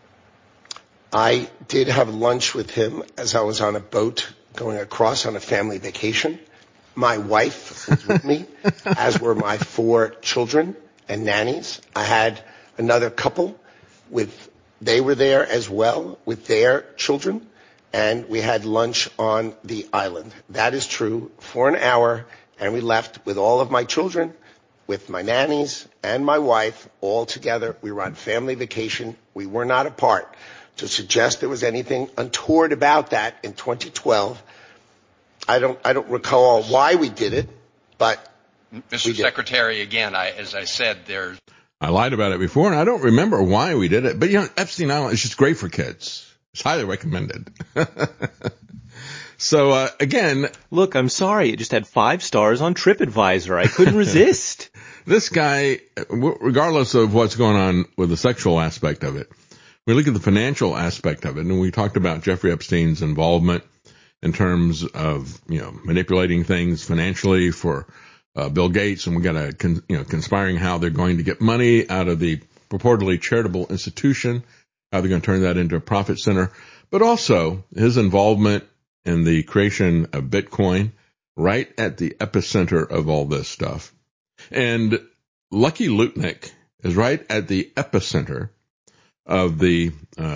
I did have lunch with him as I was on a boat going across on a family vacation. My wife was with me, as were my 4 children and nannies. I had another couple they were there as well with their children, and we had lunch on the island. That is true, for an hour, and we left with all of my children, with my nannies and my wife, all together. We were on family vacation. We were not apart. To suggest there was anything untoward about that in 2012, I don't recall why we did it, but Mr. Secretary, again, as I said, I lied about it before, and I don't remember why we did it. But, Epstein Island is just great for kids. It's highly recommended. So, again. Look, I'm sorry. It just had 5 stars on TripAdvisor. I couldn't resist. This guy, regardless of what's going on with the sexual aspect of it, we look at the financial aspect of it, and we talked about Jeffrey Epstein's involvement in terms of, manipulating things financially for Bill Gates, and we got a, conspiring how they're going to get money out of the purportedly charitable institution, how they're going to turn that into a profit center, but also his involvement in the creation of Bitcoin right at the epicenter of all this stuff. And Lucky Lutnick is right at the epicenter of the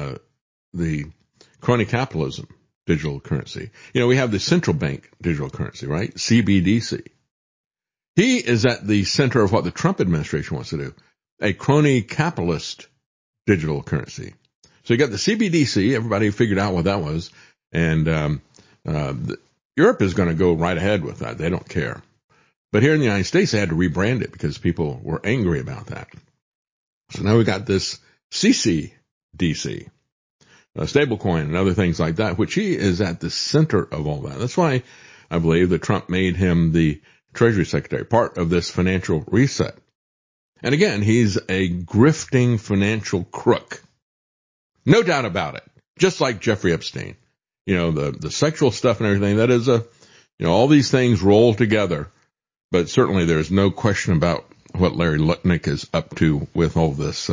crony capitalism digital currency. We have the central bank digital currency, right? CBDC. He is at the center of what the Trump administration wants to do, a crony capitalist digital currency. So you got the CBDC, everybody figured out what that was, and Europe is going to go right ahead with that. They don't care. But here in the United States, they had to rebrand it because people were angry about that. So now we got this CCDC, stablecoin and other things like that, which he is at the center of all that. That's why I believe that Trump made him the Treasury Secretary, part of this financial reset. And again, he's a grifting financial crook. No doubt about it. Just like Jeffrey Epstein. The sexual stuff and everything, that is all these things roll together. But certainly there's no question about what Larry Lutnick is up to with all this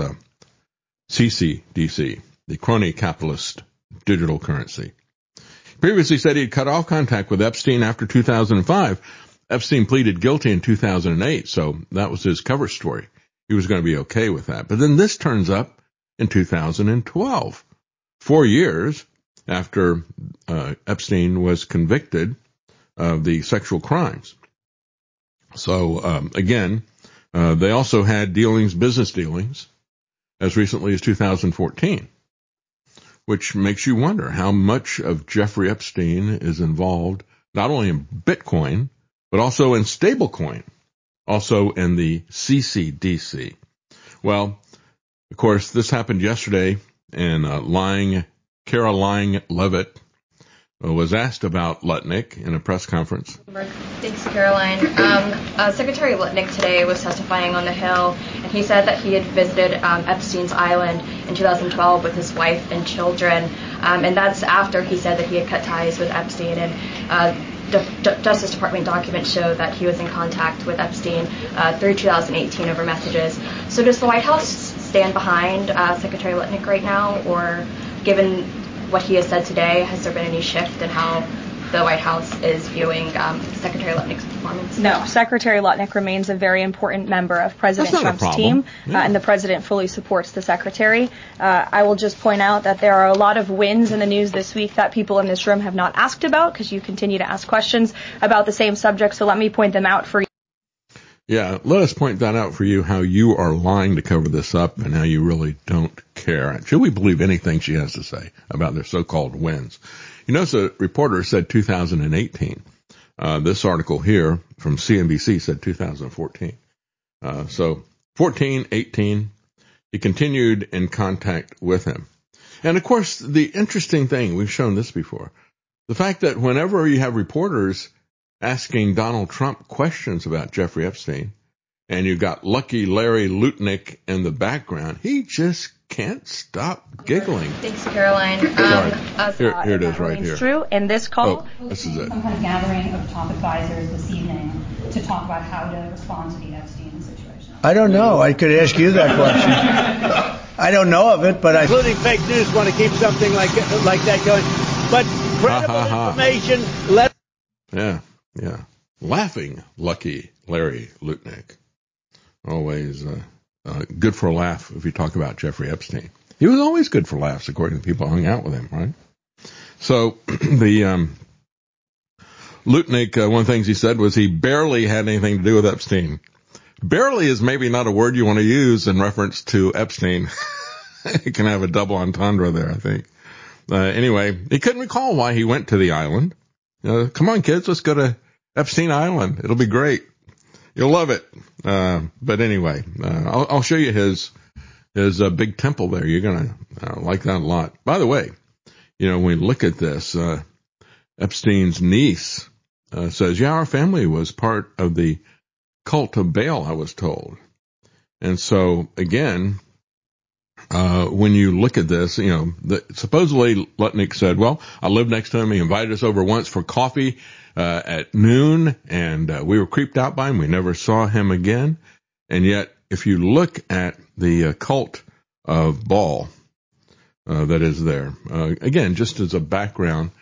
CCDC, the crony capitalist digital currency. Previously said he'd cut off contact with Epstein after 2005. Epstein pleaded guilty in 2008, so that was his cover story. He was going to be okay with that. But then this turns up in 2012, 4 years after Epstein was convicted of the sexual crimes. So, again, they also had business dealings, as recently as 2014, which makes you wonder how much of Jeffrey Epstein is involved not only in Bitcoin, but also in stablecoin, also in the CCDC. Well, of course, this happened yesterday, and Caroline Levitt was asked about Lutnick in a press conference. Thanks, Caroline. Secretary Lutnick today was testifying on the Hill, and he said that he had visited Epstein's Island in 2012 with his wife and children, and that's after he said that he had cut ties with Epstein, and Justice Department documents show that he was in contact with Epstein through 2018 over messages. So does the White House stand behind Secretary Lutnick right now, or given what he has said today, has there been any shift in how the White House is viewing Secretary Lutnick's performance? No, Secretary Lutnick remains a very important member of President Trump's team, and the president fully supports the secretary. I will just point out that there are a lot of wins in the news this week that people in this room have not asked about, because you continue to ask questions about the same subject, so let me point them out for you. Yeah, let us point that out for you, how you are lying to cover this up and how you really don't care. Should we believe anything she has to say about their so-called wins? You notice a reporter said 2018. This article here from CNBC said 2014. So 14, 18, he continued in contact with him. And, of course, the interesting thing, we've shown this before, the fact that whenever you have reporters asking Donald Trump questions about Jeffrey Epstein, and you got Lucky Larry Lutnick in the background, he just can't stop giggling. Thanks, Caroline. Here it is right here. True. In this call, this is it. Some kind of gathering of top advisors this evening to talk about how to respond to the Epstein situation. I don't know. I could ask you that question. I don't know of it, but including fake news, want to keep something like that going. But credible information. Yeah. Laughing Lucky Larry Lutnick. Always good for a laugh if you talk about Jeffrey Epstein. He was always good for laughs, according to people who hung out with him, right? So the Lutnick, one of the things he said was he barely had anything to do with Epstein. Barely is maybe not a word you want to use in reference to Epstein. You can have a double entendre there, I think. Anyway, he couldn't recall why he went to the island. Come on, kids, let's go to Epstein Island. It'll be great. You'll love it. But anyway, I'll show you his big temple there. You're going to like that a lot. By the way, when we look at this, Epstein's niece says, our family was part of the cult of Baal, I was told. And so, again, when you look at this, supposedly Lutnick said, I lived next to him. He invited us over once for coffee at noon, and we were creeped out by him. We never saw him again. And yet, if you look at the cult of Baal that is there, again, just as a background,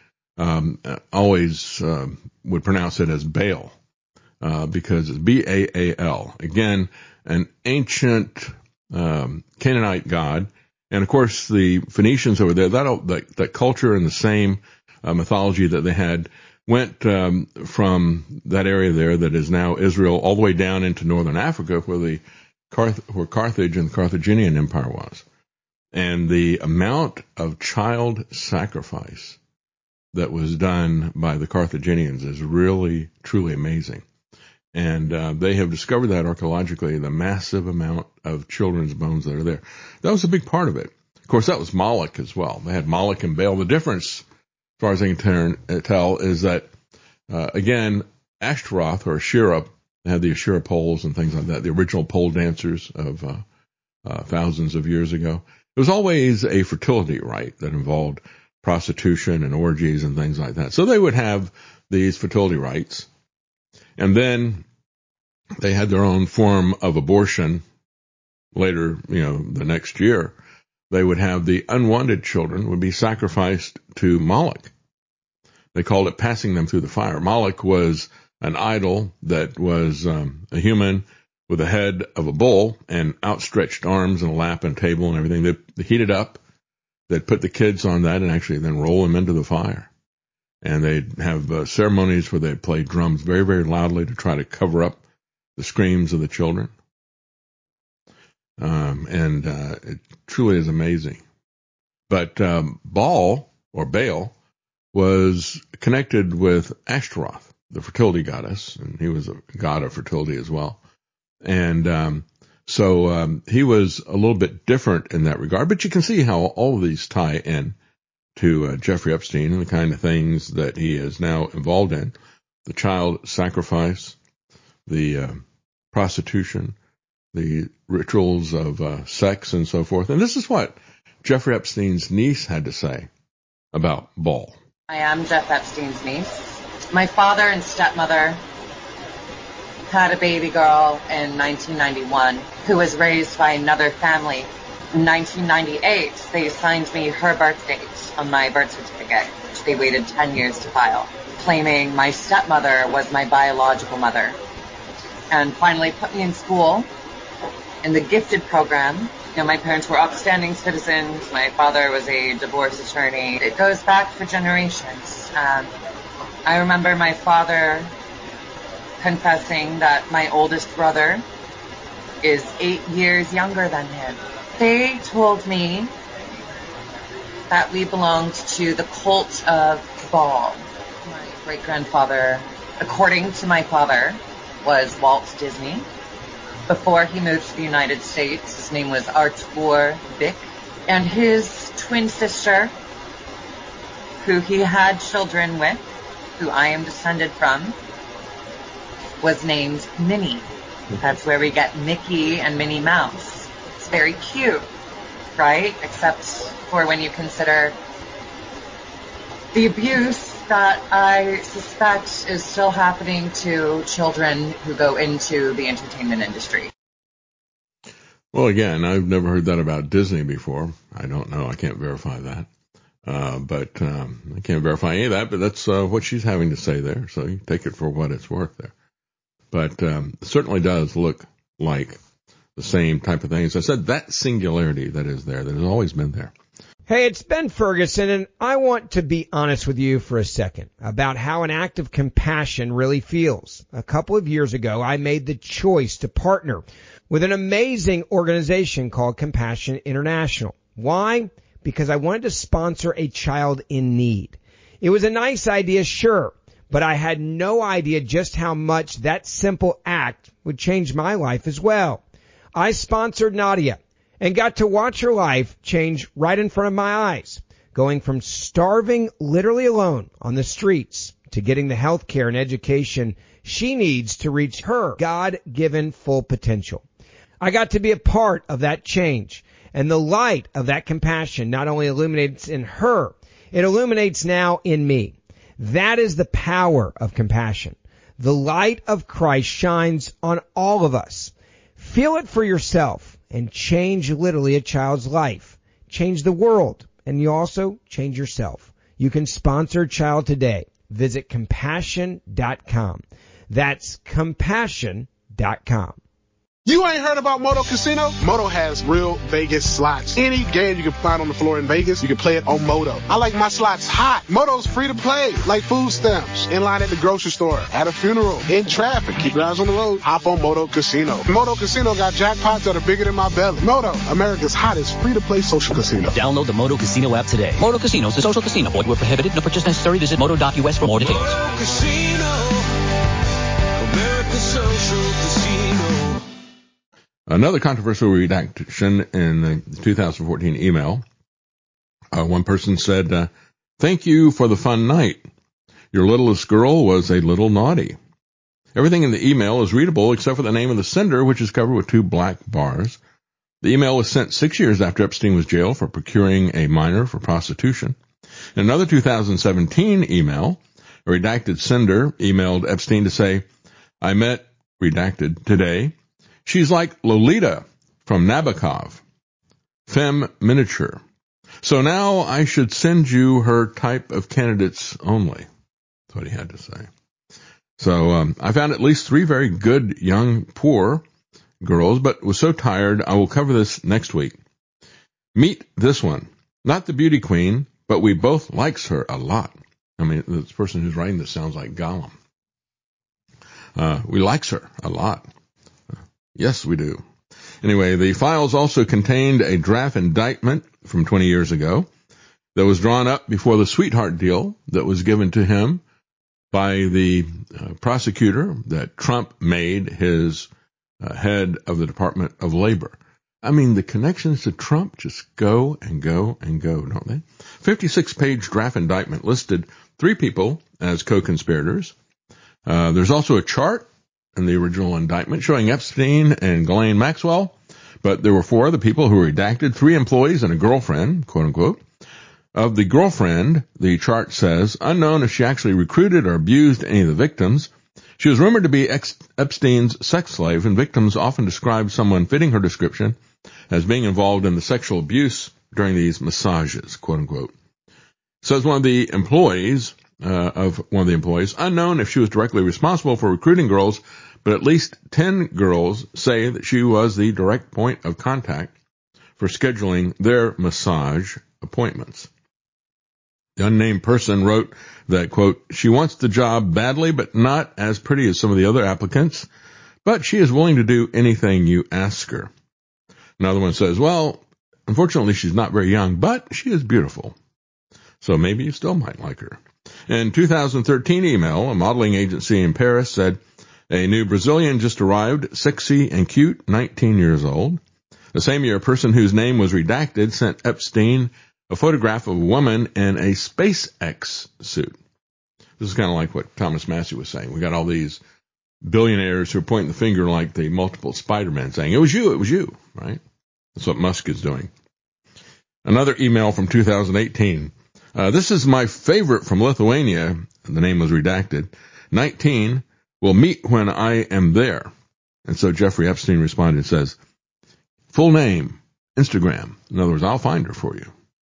always would pronounce it as Baal because it's B-A-A-L. Again, an ancient Canaanite god. And of course, the Phoenicians over there, that culture and the same mythology that they had went from that area there that is now Israel all the way down into northern Africa where Carthage and the Carthaginian Empire was. And the amount of child sacrifice that was done by the Carthaginians is really, truly amazing. And they have discovered that archaeologically, the massive amount of children's bones that are there. That was a big part of it. Of course, that was Moloch as well. They had Moloch and Baal. The difference, as far as I can tell, is that, again, Ashtaroth or Asherah, they had the Asherah poles and things like that, the original pole dancers of thousands of years ago. It was always a fertility rite that involved prostitution and orgies and things like that. So they would have these fertility rites. And then they had their own form of abortion later, the next year. They would have the unwanted children would be sacrificed to Moloch. They called it passing them through the fire. Moloch was an idol that was a human with the head of a bull and outstretched arms and a lap and table and everything. They heat it up. They'd put the kids on that and actually then roll them into the fire. And they'd have ceremonies where they'd play drums very, very loudly to try to cover up the screams of the children. It truly is amazing. But Baal was connected with Ashtaroth, the fertility goddess, and he was a god of fertility as well. And so he was a little bit different in that regard. But you can see how all of these tie in to Jeffrey Epstein and the kind of things that he is now involved in. The child sacrifice, the prostitution, the rituals of sex and so forth. And this is what Jeffrey Epstein's niece had to say about Baal. I am Jeff Epstein's niece. My father and stepmother had a baby girl in 1991 who was raised by another family. In 1998, they assigned me her birth date on my birth certificate, which they waited 10 years to file, claiming my stepmother was my biological mother, and finally put me in school in the gifted program. You know, my parents were upstanding citizens. My father was a divorce attorney. It goes back for generations. I remember my father confessing that my oldest brother is 8 years younger than him. They told me that we belonged to the cult of Baal. My great-grandfather, according to my father, was Walt Disney. Before he moved to the United States, his name was Artur Bick, and his twin sister, who he had children with, who I am descended from, was named Minnie. That's where we get Mickey and Minnie Mouse. It's very cute, right? Except for when you consider the abuse that I suspect is still happening to children who go into the entertainment industry. Well, again, I've never heard that about Disney before. I don't know. I can't verify that. But I can't verify any of that, but that's what she's having to say there. So you take it for what it's worth there. But it certainly does look like the same type of thing. As I said, that singularity that is there, that has always been there. Hey, it's Ben Ferguson, and I want to be honest with you for a second about how an act of compassion really feels. A couple of years ago, I made the choice to partner with an amazing organization called Compassion International. Why? Because I wanted to sponsor a child in need. It was a nice idea, sure, but I had no idea just how much that simple act would change my life as well. I sponsored Nadia and got to watch her life change right in front of my eyes, going from starving literally alone on the streets to getting the health care and education she needs to reach her God-given full potential. I got to be a part of that change, and the light of that compassion not only illuminates in her, it illuminates now in me. That is the power of compassion. The light of Christ shines on all of us. Feel it for yourself and change literally a child's life. Change the world, and you also change yourself. You can sponsor a child today. Visit compassion.com. That's compassion.com. You ain't heard about Moto Casino? Moto has real Vegas slots. Any game you can find on the floor in Vegas, you can play it on Moto. I like my slots hot. Moto's free to play, like food stamps. In line at the grocery store, at a funeral, in traffic. Keep your eyes on the road. Hop on Moto Casino. Moto Casino got jackpots that are bigger than my belly. Moto, America's hottest free-to-play social casino. Download the Moto Casino app today. Moto Casino is a social casino. Void where prohibited. No purchase necessary. Visit moto.us for more details. Moto Casino, America's social casino. Another controversial redaction in the 2014 email. One person said, "Thank you for the fun night. Your littlest girl was a little naughty." Everything in the email is readable except for the name of the sender, which is covered with 2 black bars. The email was sent 6 years after Epstein was jailed for procuring a minor for prostitution. In another 2017 email, a redacted sender emailed Epstein to say, "I met," redacted, "today. She's like Lolita from Nabokov, femme miniature. So now I should send you her type of candidates only." That's what he had to say. So I found at least 3 very good young poor girls, but was so tired. I will cover this next week. Meet this one. Not the beauty queen, but we both likes her a lot. I mean, this person who's writing this sounds like Gollum. We likes her a lot. Yes, we do. Anyway, the files also contained a draft indictment from 20 years ago that was drawn up before the sweetheart deal that was given to him by the prosecutor that Trump made his head of the Department of Labor. I mean, the connections to Trump just go and go and go, don't they? 56-page draft indictment listed 3 people as co-conspirators. There's also a chart in the original indictment showing Epstein and Ghislaine Maxwell, but there were 4 other people who were redacted, 3 employees and a girlfriend, quote unquote. Of the girlfriend, the chart says, unknown if she actually recruited or abused any of the victims. She was rumored to be Epstein's sex slave, and victims often described someone fitting her description as being involved in the sexual abuse during these massages, quote unquote. Says one of the employees, unknown if she was directly responsible for recruiting girls, but at least 10 girls say that she was the direct point of contact for scheduling their massage appointments. The unnamed person wrote that, quote, she wants the job badly, but not as pretty as some of the other applicants, but she is willing to do anything you ask her. Another one says, well, unfortunately, she's not very young, but she is beautiful. So maybe you still might like her. In 2013 email, a modeling agency in Paris said a new Brazilian just arrived, sexy and cute, 19 years old. The same year, a person whose name was redacted sent Epstein a photograph of a woman in a SpaceX suit. This is kind of like what Thomas Massey was saying. We got all these billionaires who are pointing the finger like the multiple Spider-Men saying, it was you, right? That's what Musk is doing. Another email from 2018. This is my favorite from Lithuania. The name was redacted. 19, will meet when I am there. And so Jeffrey Epstein responded and says, full name, Instagram. In other words, I'll find her for you.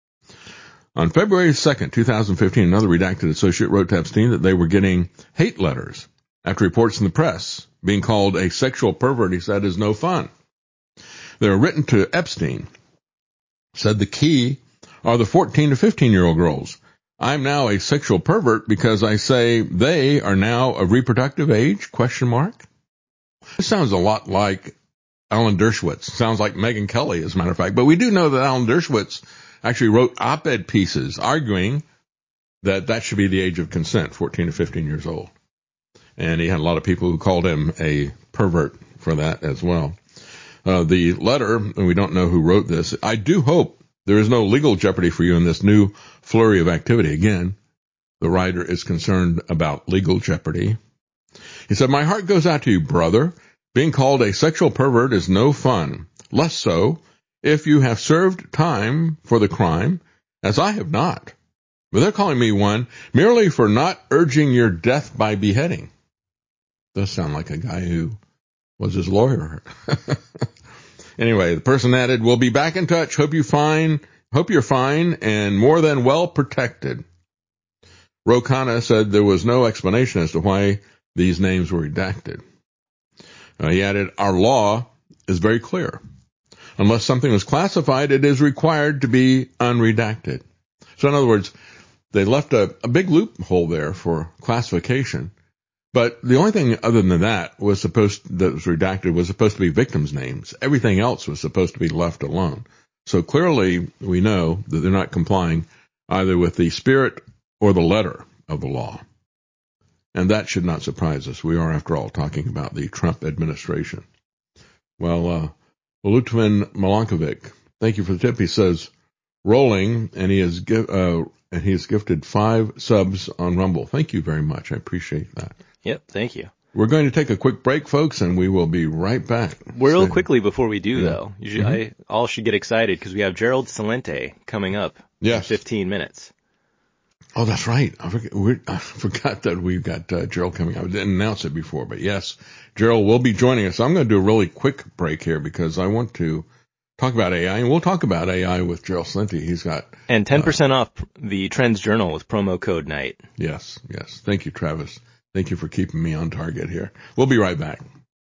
On February 2nd, 2015, another redacted associate wrote to Epstein that they were getting hate letters after reports in the press. Being called a sexual pervert, he said, is no fun. They were written to Epstein. Said the key are the 14 to 15-year-old girls. I'm now a sexual pervert because I say they are now of reproductive age, ? This sounds a lot like Alan Dershowitz. Sounds like Megyn Kelly, as a matter of fact. But we do know that Alan Dershowitz actually wrote op-ed pieces arguing that that should be the age of consent, 14 to 15 years old. And he had a lot of people who called him a pervert for that as well. The letter, and we don't know who wrote this, I do hope there is no legal jeopardy for you in this new flurry of activity. Again, the writer is concerned about legal jeopardy. He said, my heart goes out to you, brother. Being called a sexual pervert is no fun. Less so if you have served time for the crime, as I have not. But they're calling me one merely for not urging your death by beheading. Does sound like a guy who was his lawyer. Anyway, the person added, we'll be back in touch. Hope you're fine and more than well protected. Ro Khanna said there was no explanation as to why these names were redacted. He added, our law is very clear. Unless something is classified, it is required to be unredacted. So in other words, they left a big loophole there for classification. But the only thing other than that was redacted was supposed to be victims' names. Everything else was supposed to be left alone. So clearly we know that they're not complying either with the spirit or the letter of the law. And that should not surprise us. We are, after all, talking about the Trump administration. Well, Lutwin Milankovic, thank you for the tip. He says, rolling, and he has gifted 5 subs on Rumble. Thank you very much. I appreciate that. Yep, thank you. We're going to take a quick break, folks, and we will be right back. Real quickly before we do, though, usually all should get excited because we have Gerald Celente coming up in 15 minutes. Oh, that's right. I forgot that we've got Gerald coming up. I didn't announce it before, but yes, Gerald will be joining us. I'm going to do a really quick break here because I want to talk about AI, and we'll talk about AI with Gerald Celente. He's got... And 10% off the Trends Journal with promo code NIGHT. Yes. Thank you, Travis. Thank you for keeping me on target here. We'll be right back.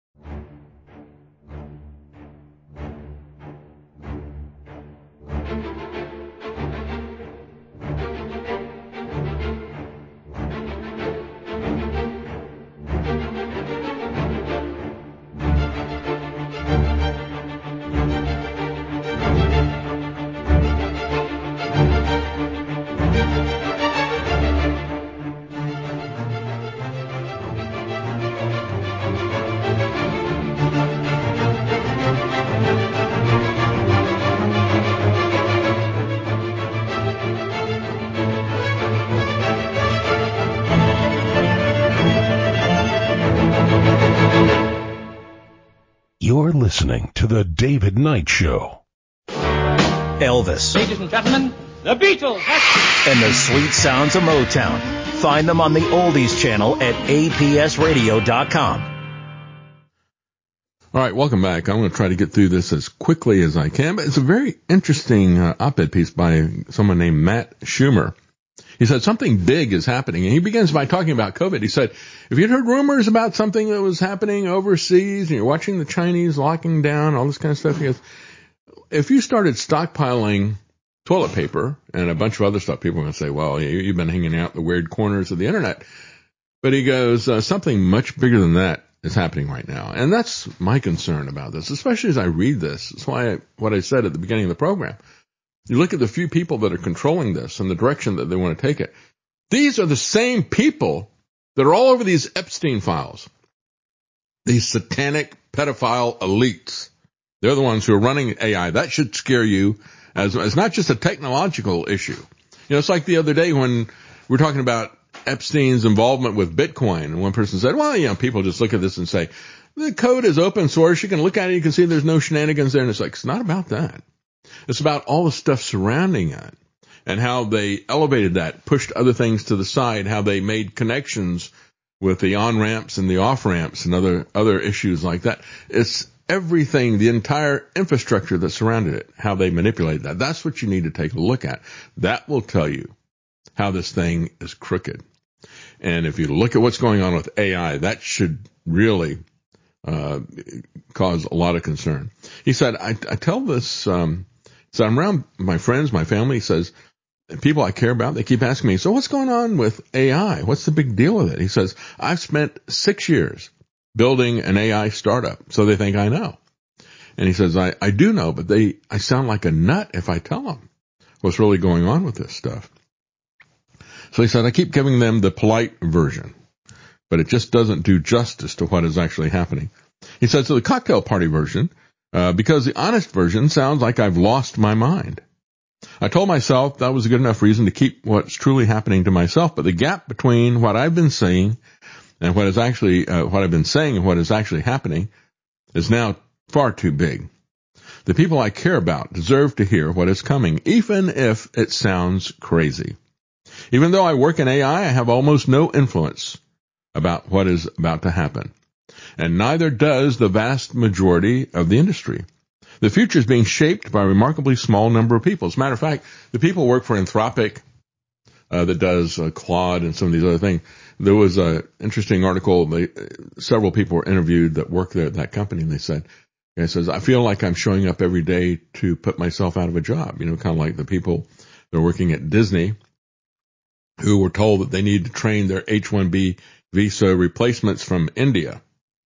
You're listening to The David Knight Show. Elvis. Ladies and gentlemen, the Beatles. And the sweet sounds of Motown. Find them on the Oldies channel at apsradio.com. All right, welcome back. I'm going to try to get through this as quickly as I can, but it's a very interesting op-ed piece by someone named Matt Schumer. He said something big is happening, and he begins by talking about COVID. He said, if you'd heard rumors about something that was happening overseas, and you're watching the Chinese locking down, all this kind of stuff, he goes, if you started stockpiling toilet paper and a bunch of other stuff, people are going to say, well, you've been hanging out in the weird corners of the internet. But he goes, something much bigger than that is happening right now. And that's my concern about this, especially as I read this. That's why what I said at the beginning of the program. You look at the few people that are controlling this and the direction that they want to take it. These are the same people that are all over these Epstein files. These satanic pedophile elites. They're the ones who are running AI. That should scare you as not just a technological issue. You know, it's like the other day when we're talking about Epstein's involvement with Bitcoin, and one person said, well, you know, people just look at this and say, the code is open source. You can look at it. You can see there's no shenanigans there. And it's like, it's not about that. It's about all the stuff surrounding it and how they elevated that, pushed other things to the side, how they made connections with the on-ramps and the off-ramps and other issues like that. It's everything, the entire infrastructure that surrounded it, how they manipulated that. That's what you need to take a look at. That will tell you how this thing is crooked. And if you look at what's going on with AI, that should really cause a lot of concern. He said, I tell this, so I'm around my friends, my family. He says, people I care about, they keep asking me, so what's going on with AI? What's the big deal with it? He says, I've spent 6 years building an AI startup, so they think I know. And he says, I do know, but I sound like a nut if I tell them what's really going on with this stuff. So he said, I keep giving them the polite version, but it just doesn't do justice to what is actually happening. He said, so the cocktail party version, because the honest version sounds like I've lost my mind. I told myself that was a good enough reason to keep what's truly happening to myself, but the gap between what I've been saying and what is actually, what I've been saying and what is actually happening is now far too big. The people I care about deserve to hear what is coming, even if it sounds crazy. Even though I work in AI, I have almost no influence about what is about to happen. And neither does the vast majority of the industry. The future is being shaped by a remarkably small number of people. As a matter of fact, the people who work for Anthropic, that does Claude and some of these other things. There was an interesting article. Several people were interviewed that work there at that company, and they said, it says, I feel like I'm showing up every day to put myself out of a job. You know, kind of like the people that are working at Disney who were told that they need to train their H-1B visa replacements from India.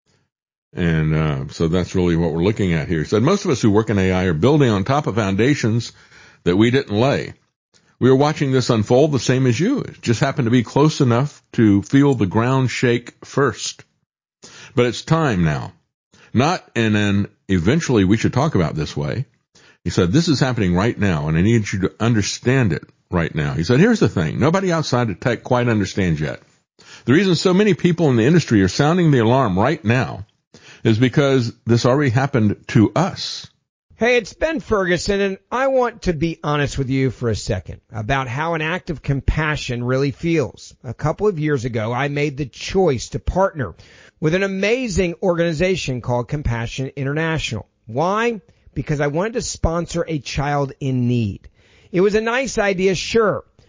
And so that's really what we're looking at here. He said, most of us who work in AI are building on top of foundations that we didn't lay. We are watching this unfold the same as you. It just happened to be close enough to feel the ground shake first. But it's time now. Not in an eventually we should talk about this way. He said, this is happening right now, and I need you to understand it right now. He said, here's the thing. Nobody outside of tech quite understands yet. The reason so many people in the industry are sounding the alarm right now is because this already happened to us. Hey, it's Ben Ferguson, and I want to be honest with you for a second about how an act of compassion really feels. A couple of years ago, I made the choice to partner with an amazing organization called Compassion International. Why? Because I wanted to sponsor a child in need. It was a nice idea, sure,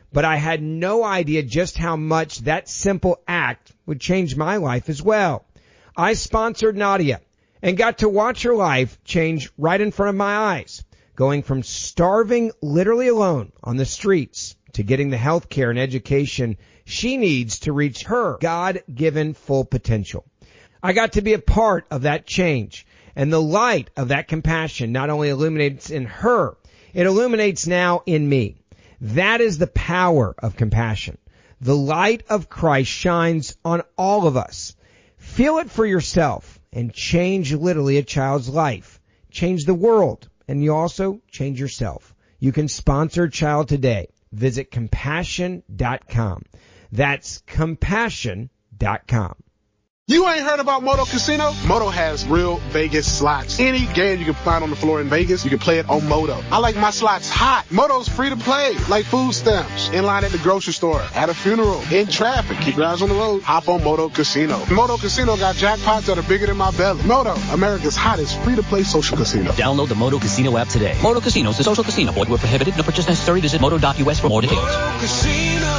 but I had no idea just how much that simple act would change my life as well. I sponsored Nadia and got to watch her life change right in front of my eyes, going from starving literally alone on the streets to getting the health care and education she needs to reach her God-given full potential. I got to be a part of that change, and the light of that compassion not only illuminates in her, it illuminates now in me. That is the power of compassion. The light of Christ shines on all of us. Feel it for yourself and change literally a child's life. Change the world, and you also change yourself. You can sponsor a child today. Visit compassion.com. That's compassion.com. You ain't heard about Moto Casino? Moto has real Vegas slots. Any game you can find on the floor in Vegas, you can play it on Moto. I like my slots hot. Moto's free to play, like food stamps. In line at the grocery store, at a funeral, in traffic. Keep your eyes on the road. Hop on Moto Casino. Moto Casino got jackpots that are bigger than my belly. Moto, America's hottest free-to-play social casino. Download the Moto Casino app today. Moto Casino is a social casino. Void where prohibited. No purchase necessary. Visit moto.us for more details. Moto Casino,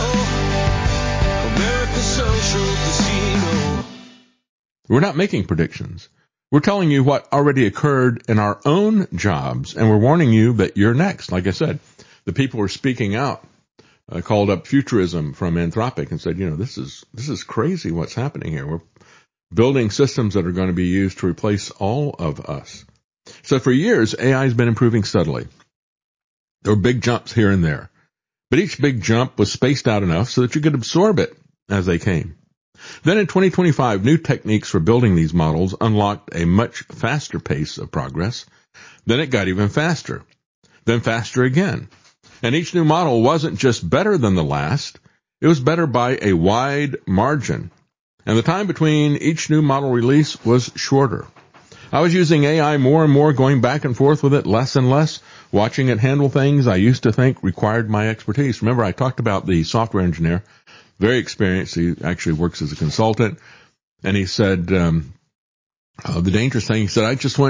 America's social casino. We're not making predictions. We're telling you what already occurred in our own jobs, and we're warning you that you're next. Like I said, the people who are speaking out called up futurism from Anthropic and said, this is crazy what's happening here. We're building systems that are going to be used to replace all of us. So for years, AI has been improving steadily. There were big jumps here and there, but each big jump was spaced out enough so that you could absorb it as they came. Then in 2025, new techniques for building these models unlocked a much faster pace of progress. Then it got even faster, then faster again. And each new model wasn't just better than the last, it was better by a wide margin. And the time between each new model release was shorter. I was using AI more and more, going back and forth with it less and less, watching it handle things I used to think required my expertise. Remember, I talked about the software engineer, very experienced. He actually works as a consultant. And he said, the dangerous thing, he said, I just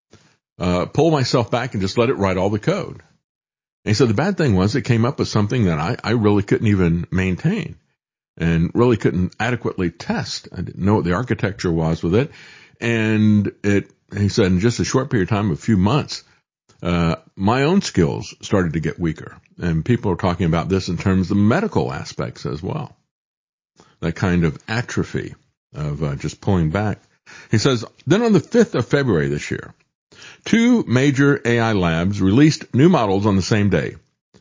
pull myself back and just let it write all the code. And he said, the bad thing was it came up with something that I really couldn't even maintain and really couldn't adequately test. I didn't know what the architecture was with it. And he said, in just a short period of time, a few months, my own skills started to get weaker. And people are talking about this in terms of medical aspects as well. That kind of atrophy of just pulling back. He says, then on the 5th of February this year, 2 major AI labs released new models on the same day.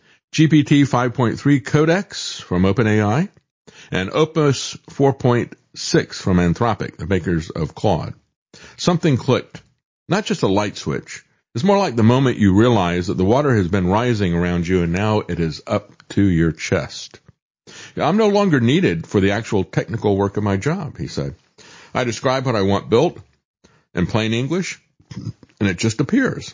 GPT 5.3 Codex from OpenAI and Opus 4.6 from Anthropic, the makers of Claude. Something clicked. Not just a light switch. It's more like the moment you realize that the water has been rising around you and now it is up to your chest. I'm no longer needed for the actual technical work of my job, he said. I describe what I want built in plain English, and it just appears.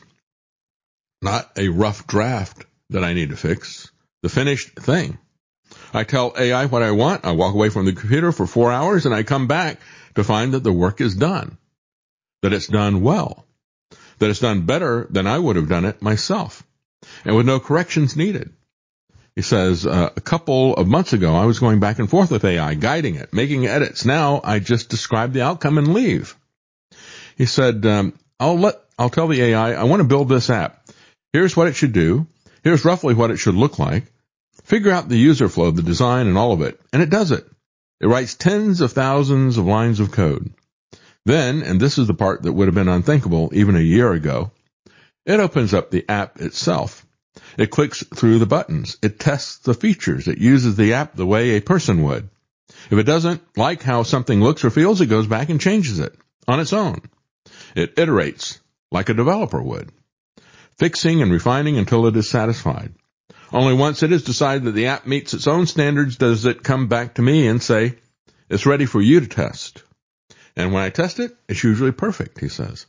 Not a rough draft that I need to fix, the finished thing. I tell AI what I want, I walk away from the computer for 4 hours, and I come back to find that the work is done, that it's done well, that it's done better than I would have done it myself, and with no corrections needed. He says, a couple of months ago, I was going back and forth with AI, guiding it, making edits. Now I just describe the outcome and leave. He said, I'll tell the AI, I want to build this app. Here's what it should do. Here's roughly what it should look like. Figure out the user flow, the design, and all of it. And it does it. It writes tens of thousands of lines of code. Then, and this is the part that would have been unthinkable even a year ago, it opens up the app itself. It clicks through the buttons. It tests the features. It uses the app the way a person would. If it doesn't like how something looks or feels, it goes back and changes it on its own. It iterates like a developer would, fixing and refining until it is satisfied. Only once it has decided that the app meets its own standards does it come back to me and say, it's ready for you to test. And when I test it, it's usually perfect, he says.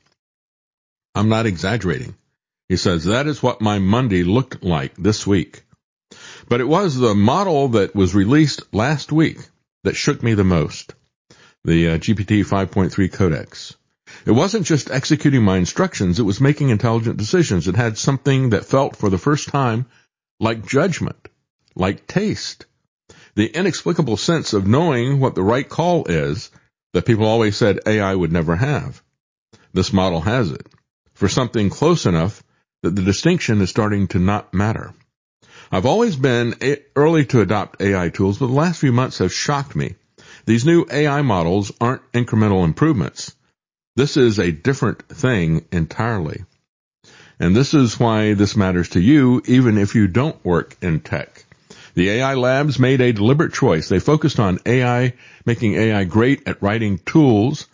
I'm not exaggerating. He says, that is what my Monday looked like this week. But it was the model that was released last week that shook me the most, the GPT 5.3 Codex. It wasn't just executing my instructions, it was making intelligent decisions. It had something that felt for the first time like judgment, like taste. The inexplicable sense of knowing what the right call is that people always said AI would never have. This model has it, for something close enough that the distinction is starting to not matter. I've always been early to adopt AI tools, but the last few months have shocked me. These new AI models aren't incremental improvements. This is a different thing entirely. And this is why this matters to you, even if you don't work in tech. The AI labs made a deliberate choice. They focused on AI, making AI great at writing tools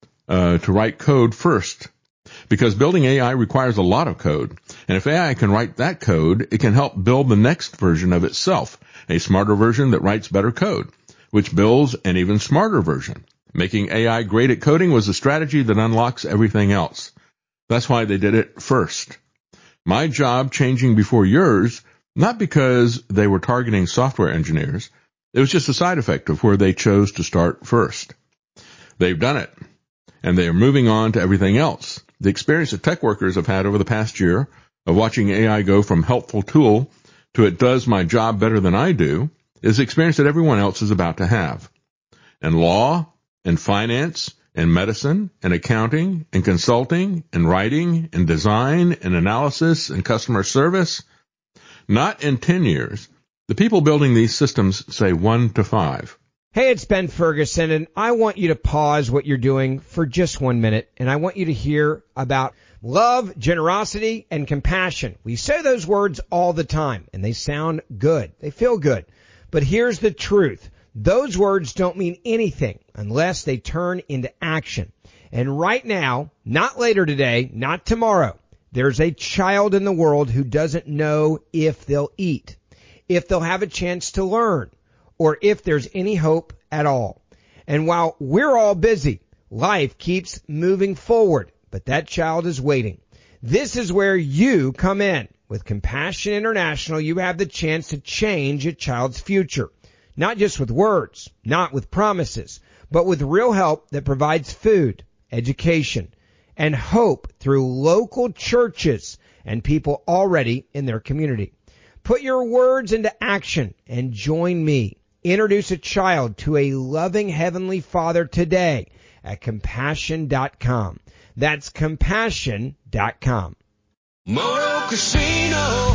to write code first. Because building AI requires a lot of code. And if AI can write that code, it can help build the next version of itself, a smarter version that writes better code, which builds an even smarter version. Making AI great at coding was a strategy that unlocks everything else. That's why they did it first. My job changing before yours, not because they were targeting software engineers. It was just a side effect of where they chose to start first. They've done it, and they are moving on to everything else. The experience that tech workers have had over the past year of watching AI go from helpful tool to it does my job better than I do is the experience that everyone else is about to have. And law, and finance, and medicine, and accounting, and consulting, and writing, and design, and analysis, and customer service. Not in 10 years. The people building these systems say 1 to 5. Hey, it's Ben Ferguson, and I want you to pause what you're doing for just 1 minute, and I want you to hear about love, generosity, and compassion. We say those words all the time, and they sound good. They feel good. But here's the truth. Those words don't mean anything unless they turn into action. And right now, not later today, not tomorrow, there's a child in the world who doesn't know if they'll eat, if they'll have a chance to learn, or if there's any hope at all. And while we're all busy, life keeps moving forward, but that child is waiting. This is where you come in. With Compassion International, you have the chance to change a child's future. Not just with words, not with promises, but with real help that provides food, education, and hope through local churches and people already in their community. Put your words into action and join me. Introduce a child to a loving Heavenly Father today at Compassion.com. That's Compassion.com. Moto Casino,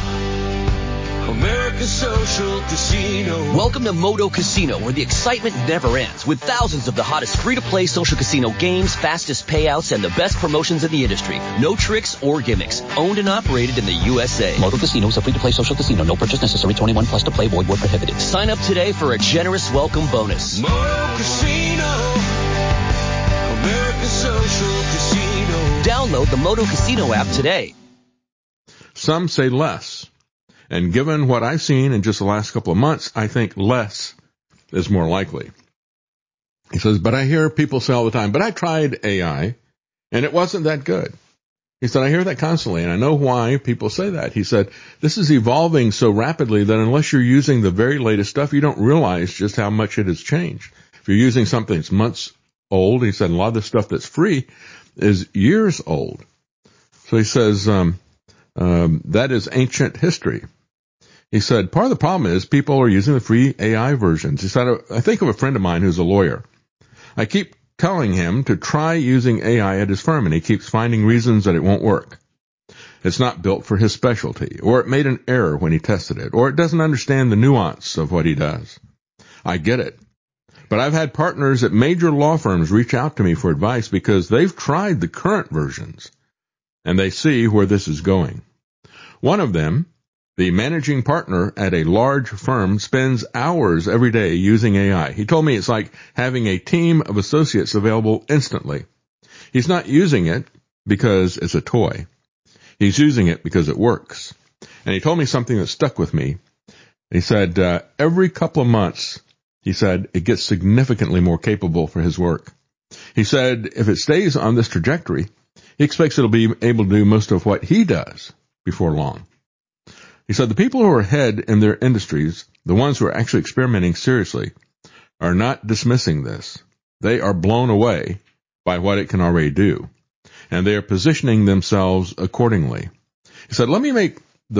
America's social casino. Welcome to Moto Casino, where the excitement never ends, with thousands of the hottest free-to-play social casino games, fastest payouts, and the best promotions in the industry. No tricks or gimmicks. Owned and operated in the USA. Moto Casino is a free-to-play social casino. No purchase necessary. 21 plus to play. Void where prohibited. Sign up today for a generous welcome bonus. Moto Casino, America's social casino. Download the Moto Casino app today. Some say less. And given what I've seen in just the last couple of months, I think less is more likely. He says, but I hear people say all the time, but I tried AI and it wasn't that good. He said, I hear that constantly and I know why people say that. He said, this is evolving so rapidly that unless you're using the very latest stuff, you don't realize just how much it has changed. If you're using something that's months old, he said, a lot of the stuff that's free is years old. So he says, that is ancient history. He said, part of the problem is people are using the free AI versions. He said, I think of a friend of mine who's a lawyer. I keep telling him to try using AI at his firm, and he keeps finding reasons that it won't work. It's not built for his specialty, or it made an error when he tested it, or it doesn't understand the nuance of what he does. I get it. But I've had partners at major law firms reach out to me for advice because they've tried the current versions, and they see where this is going. One of them, the managing partner at a large firm, spends hours every day using AI. He told me it's like having a team of associates available instantly. He's not using it because it's a toy. He's using it because it works. And he told me something that stuck with me. He said, every couple of months, he said, it gets significantly more capable for his work. He said, if it stays on this trajectory, he expects it'll be able to do most of what he does before long. He said the people who are ahead in their industries, the ones who are actually experimenting seriously, are not dismissing this. They are blown away by what it can already do, and they are positioning themselves accordingly. He said, let me make the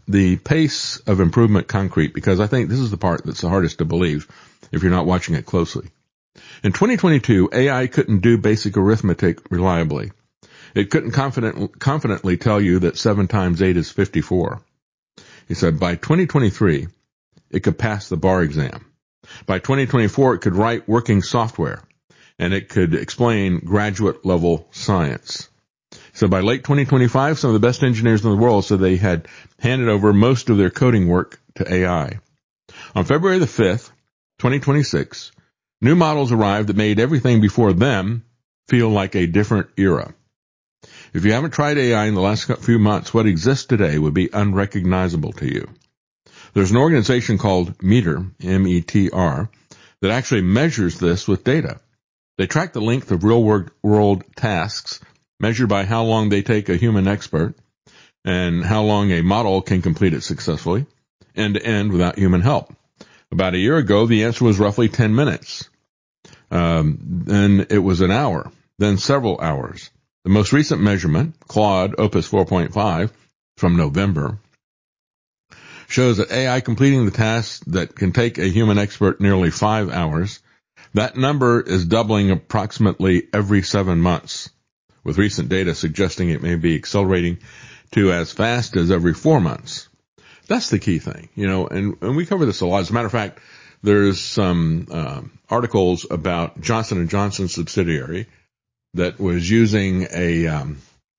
the pace of improvement concrete, because I think this is the part that's the hardest to believe if you're not watching it closely. In 2022, AI couldn't do basic arithmetic reliably. It couldn't confidently tell you that 7 times 8 is 54. He said by 2023, it could pass the bar exam. By 2024, it could write working software, and it could explain graduate-level science. So by late 2025, some of the best engineers in the world said they had handed over most of their coding work to AI. On February the 5th, 2026, new models arrived that made everything before them feel like a different era. If you haven't tried AI in the last few months, what exists today would be unrecognizable to you. There's an organization called METR, M-E-T-R, that actually measures this with data. They track the length of real-world tasks measured by how long they take a human expert and how long a model can complete it successfully, end-to-end without human help. About a year ago, the answer was roughly 10 minutes. Then it was an hour, then several hours. The most recent measurement, Claude Opus 4.5, from November, shows that AI completing the tasks that can take a human expert nearly 5 hours. That number is doubling approximately every 7 months, with recent data suggesting it may be accelerating to as fast as every 4 months. That's the key thing, and we cover this a lot. As a matter of fact, there's some articles about Johnson & Johnson's subsidiary that was using an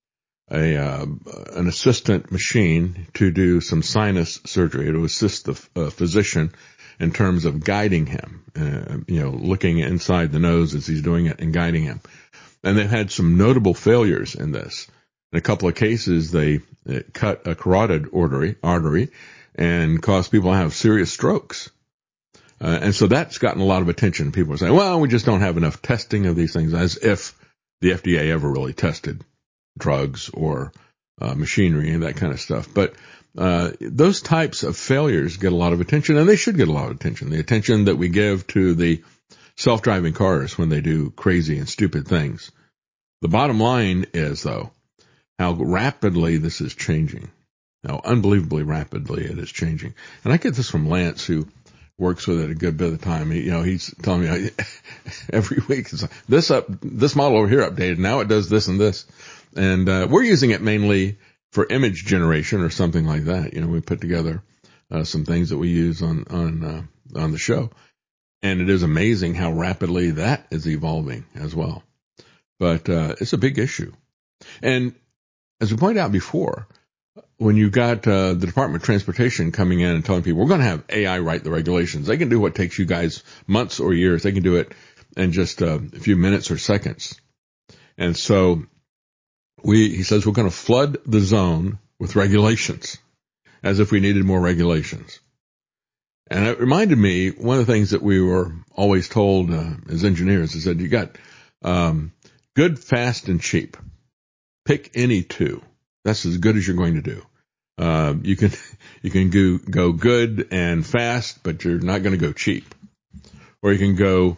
assistant machine to do some sinus surgery to assist the physician in terms of guiding him, looking inside the nose as he's doing it and guiding him. And they've had some notable failures in this. In a couple of cases, they cut a carotid artery and caused people to have serious strokes. And so that's gotten a lot of attention. People are saying, well, we just don't have enough testing of these things, as if the FDA ever really tested drugs or machinery and that kind of stuff. But those types of failures get a lot of attention, and they should get a lot of attention. The attention that we give to the self-driving cars when they do crazy and stupid things. The bottom line is, though, how rapidly this is changing, how unbelievably rapidly it is changing. And I get this from Lance, who works with it a good bit of the time. He's telling me every week, it's like, this model over here updated. Now it does this and this. And we're using it mainly for image generation or something like that. We put together some things that we use on the show. And it is amazing how rapidly that is evolving as well. But it's a big issue. And as we pointed out before, when you got the Department of Transportation coming in and telling people, we're going to have AI write the regulations. They can do what takes you guys months or years. They can do it in just a few minutes or seconds. And so he says we're going to flood the zone with regulations, as if we needed more regulations. And it reminded me, one of the things that we were always told as engineers is that you got good, fast, and cheap. Pick any two. That's as good as you're going to do. You can go good and fast, but you're not going to go cheap. Or you can go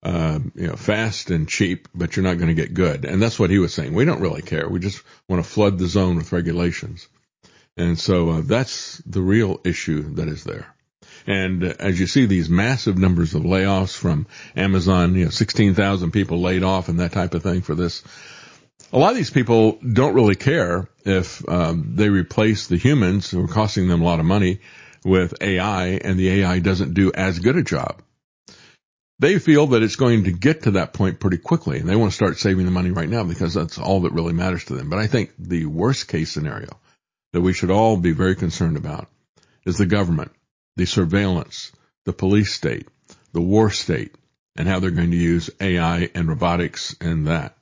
fast and cheap, but you're not going to get good. And that's what he was saying. We don't really care. We just want to flood the zone with regulations. And so that's the real issue that is there. And as you see these massive numbers of layoffs from Amazon, 16,000 people laid off and that type of thing for this. A lot of these people don't really care if they replace the humans who are costing them a lot of money with AI, and the AI doesn't do as good a job. They feel that it's going to get to that point pretty quickly, and they want to start saving the money right now because that's all that really matters to them. But I think the worst case scenario that we should all be very concerned about is the government, the surveillance, the police state, the war state, and how they're going to use AI and robotics and that.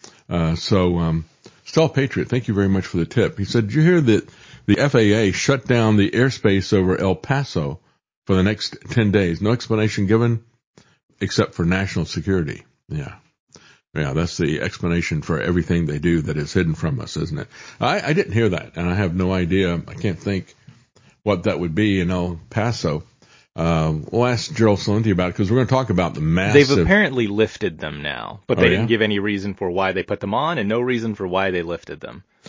Stealth Patriot, thank you very much for the tip. He said, did you hear that the FAA shut down the airspace over El Paso for the next 10 days? No explanation given except for national security. Yeah, that's the explanation for everything they do that is hidden from us, isn't it? I didn't hear that, and I have no idea. I can't think what that would be in El Paso. We'll ask Gerald Celente about it because we're going to talk about the massive... They've apparently lifted them now, but they didn't give any reason for why they put them on and no reason for why they lifted them.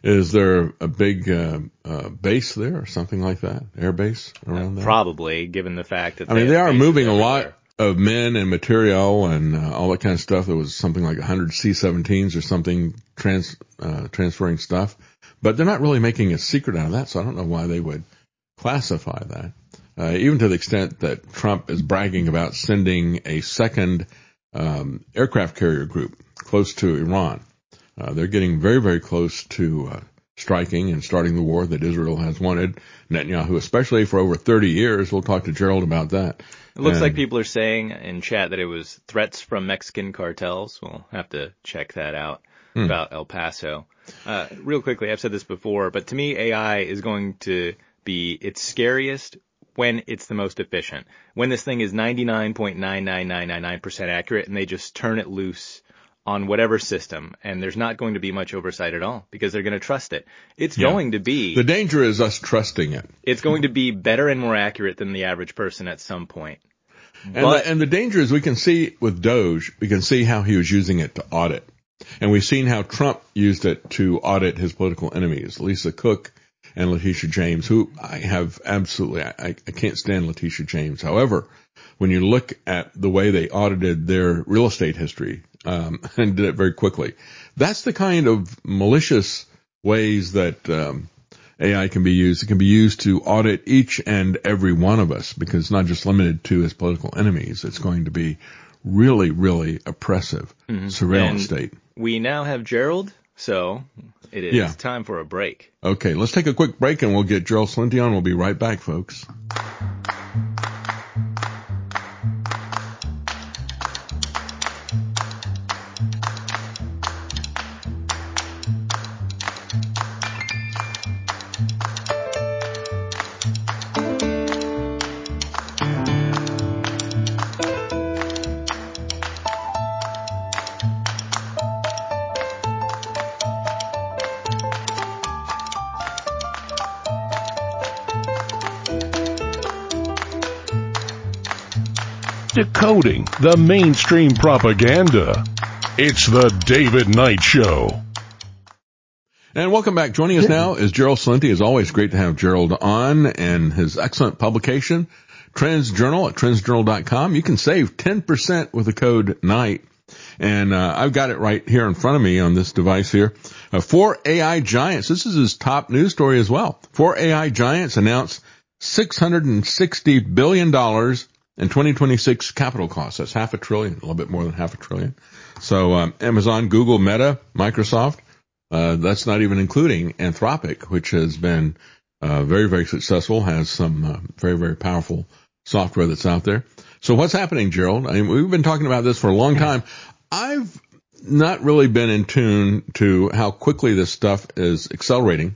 Is there a big base there or something like that? Air base around there? Probably, given the fact that they are moving a lot of men and material and all that kind of stuff. There was something like 100 C-17s or something transferring stuff. But they're not really making a secret out of that, so I don't know why they would classify that. Even to the extent that Trump is bragging about sending a second aircraft carrier group close to Iran. They're getting very, very close to striking and starting the war that Israel has wanted. Netanyahu, especially for over 30 years. We'll talk to Gerald about that. It looks like people are saying in chat that it was threats from Mexican cartels. We'll have to check that out about El Paso. Real quickly, I've said this before, but to me, AI is going to be its scariest when it's the most efficient. When this thing is 99.99999% accurate and they just turn it loose on whatever system, and there's not going to be much oversight at all because they're going to trust it. It's going to be... The danger is us trusting it. It's going to be better and more accurate than the average person at some point. And the danger is we can see with Doge, we can see how he was using it to audit. And we've seen how Trump used it to audit his political enemies, Lisa Cook and Letitia James, who I have absolutely... I can't stand Letitia James. However, when you look at the way they audited their real estate history, and did it very quickly. That's the kind of malicious ways that AI can be used. It can be used to audit each and every one of us because it's not just limited to his political enemies. It's going to be really, really oppressive surveillance state. We now have Gerald, so it is time for a break. Okay, let's take a quick break and we'll get Gerald Celente on. We'll be right back, folks. Decoding the mainstream propaganda. It's the David Knight Show. And welcome back. Joining us now is Gerald Celente. It's always great to have Gerald on and his excellent publication, Trends Journal at trendsjournal.com. You can save 10% with the code NIGHT. And I've got it right here in front of me on this device here. 4 AI giants. This is his top news story as well. 4 AI giants announced $660 billion in 2026 capital costs. That's $500 billion, a little bit more than $500 billion. So Amazon, Google, Meta, Microsoft, that's not even including Anthropic, which has been very, very successful, has some very, very powerful software that's out there. So what's happening, Gerald? I mean, we've been talking about this for a long time. I've not really been in tune to how quickly this stuff is accelerating.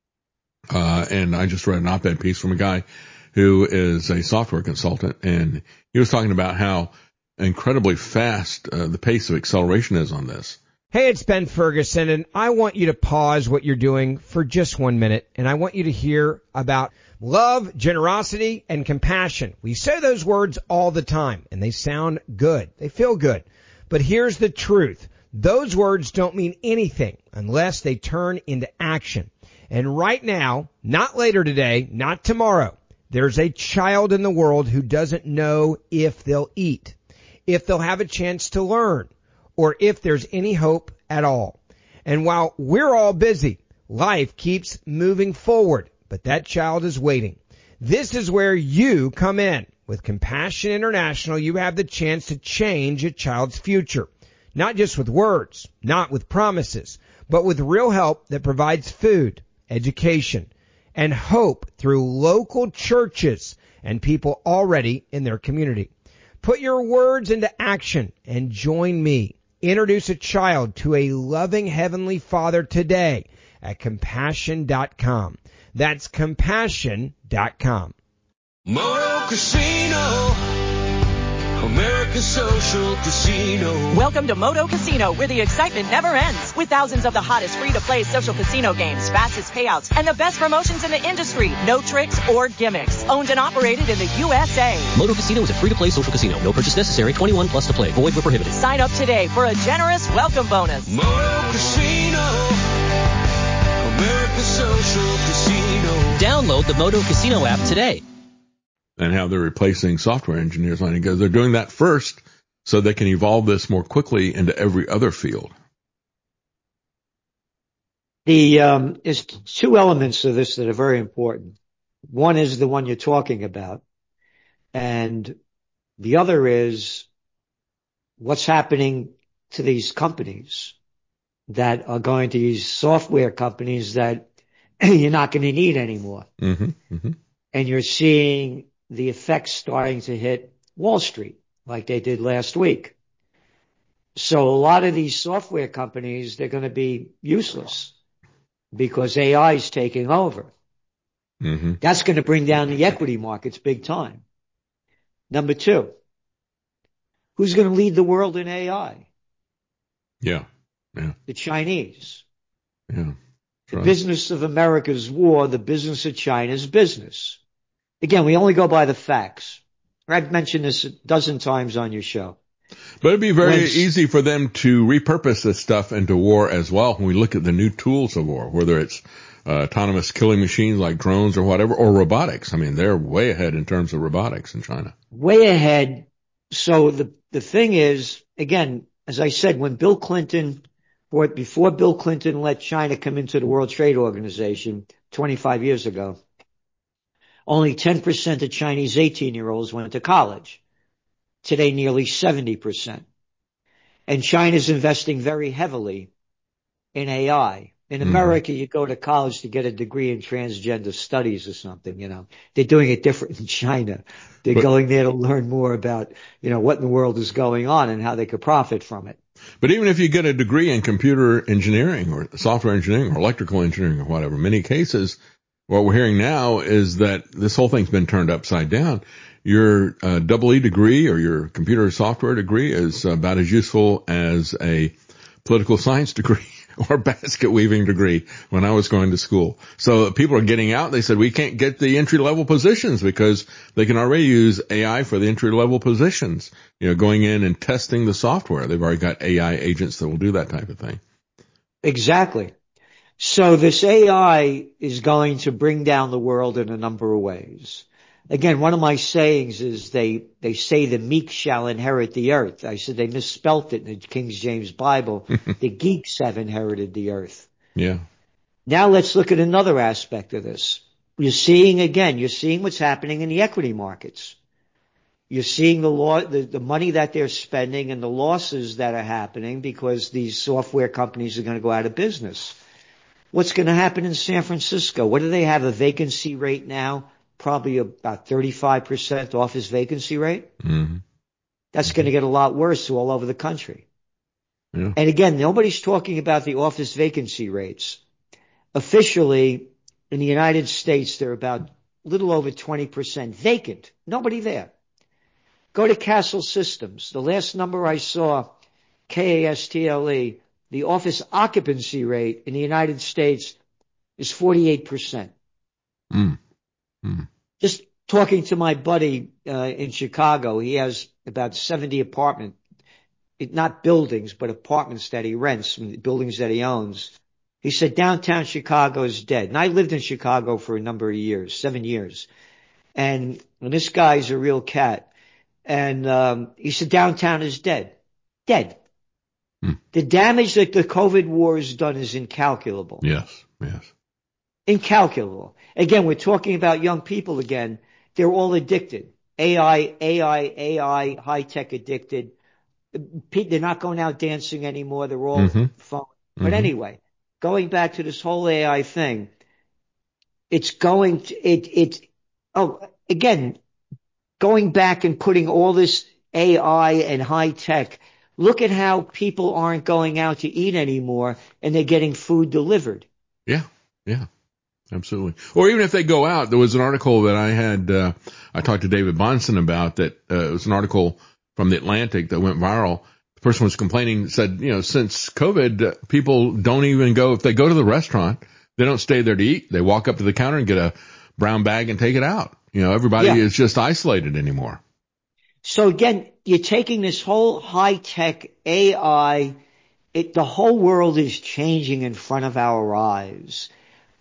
And I just read an op-ed piece from a guy who is a software consultant, and he was talking about how incredibly fast the pace of acceleration is on this. Hey, it's Ben Ferguson, and I want you to pause what you're doing for just 1 minute, and I want you to hear about love, generosity, and compassion. We say those words all the time, and they sound good. They feel good. But here's the truth. Those words don't mean anything unless they turn into action. And right now, not later today, not tomorrow, there's a child in the world who doesn't know if they'll eat, if they'll have a chance to learn, or if there's any hope at all. And while we're all busy, life keeps moving forward, but that child is waiting. This is where you come in. With Compassion International, you have the chance to change a child's future. Not just with words, not with promises, but with real help that provides food, education, and hope through local churches and people already in their community. Put your words into action and join me. Introduce a child to a loving Heavenly Father today at compassion.com. That's compassion.com. Moto Casino, America's social casino. Welcome to Moto Casino, where the excitement never ends. With thousands of the hottest free-to-play social casino games, fastest payouts, and the best promotions in the industry. No tricks or gimmicks. Owned and operated in the USA. Moto Casino is a free-to-play social casino. No purchase necessary. 21 plus to play. Void where prohibited. Sign up today for a generous welcome bonus. Moto Casino, the Moto Casino app today. And how they're replacing software engineers on it, because they're doing that first so they can evolve this more quickly into every other field. There's two elements of this that are very important. One is the one you're talking about, and the other is what's happening to these companies that are going to use software companies that you're not going to need anymore. Mm-hmm, mm-hmm. And you're seeing the effects starting to hit Wall Street like they did last week. So a lot of these software companies, they're going to be useless because AI is taking over. Mm-hmm. That's going to bring down the equity markets big time. Number two, who's going to lead the world in AI? Yeah. The Chinese. Yeah. The business of America's war, the business of China's business. Again, we only go by the facts. I've mentioned this a dozen times on your show. But it'd be very easy for them to repurpose this stuff into war as well when we look at the new tools of war, whether it's autonomous killing machines like drones or whatever, or robotics. I mean, they're way ahead in terms of robotics in China. Way ahead. So the thing is, again, as I said, when Bill Clinton, before Bill Clinton let China come into the World Trade Organization 25 years ago, only 10% of Chinese 18-year-olds went to college. Today, nearly 70%. And China's investing very heavily in AI. In America, you go to college to get a degree in transgender studies or something, you know. They're doing it different in China. They're going there to learn more about, you know, what in the world is going on and how they could profit from it. But even if you get a degree in computer engineering or software engineering or electrical engineering or whatever, many cases, what we're hearing now is that this whole thing's been turned upside down. Your EE degree or your computer software degree is about as useful as a political science degree or basket weaving degree when I was going to school. So people are getting out. They said we can't get the entry level positions because they can already use AI for the entry level positions, you know, going in and testing the software. They've already got AI agents that will do that type of thing. Exactly. So this AI is going to bring down the world in a number of ways. Again, one of my sayings is they say the meek shall inherit the earth. I said they misspelt it in the King James Bible. The geeks have inherited the earth. Yeah. Now let's look at another aspect of this. You're seeing what's happening in the equity markets. You're seeing the money that they're spending and the losses that are happening because these software companies are going to go out of business. What's going to happen in San Francisco? What do they have, a vacancy rate now? Probably about 35% office vacancy rate. Mm-hmm. That's going to get a lot worse all over the country. Yeah. And again, nobody's talking about the office vacancy rates. Officially, in the United States, they're about a little over 20% vacant. Nobody there. Go to Castle Systems. The last number I saw, KASTLE, the office occupancy rate in the United States is 48%. Just talking to my buddy in Chicago, he has about 70 apartments, not buildings, but apartments that he rents, buildings that he owns. He said downtown Chicago is dead. And I lived in Chicago for a number of years, 7 years. And this guy's a real cat. And he said downtown is dead. Dead. The damage that the COVID war has done is incalculable. Yes. Incalculable. Again, we're talking about young people again. They're all addicted. AI, high-tech addicted. They're not going out dancing anymore. They're all phone. But anyway, going back to this whole AI thing, going back and putting all this AI and high-tech, look at how people aren't going out to eat anymore and they're getting food delivered. Yeah. Absolutely. Or even if they go out, there was an article that I had, I talked to David Bonson about that, it was an article from the Atlantic that went viral. The person was complaining, said, you know, since COVID, people don't even go, if they go to the restaurant, they don't stay there to eat. They walk up to the counter and get a brown bag and take it out. You know, everybody is just isolated anymore. So again, you're taking this whole high-tech AI, the whole world is changing in front of our eyes.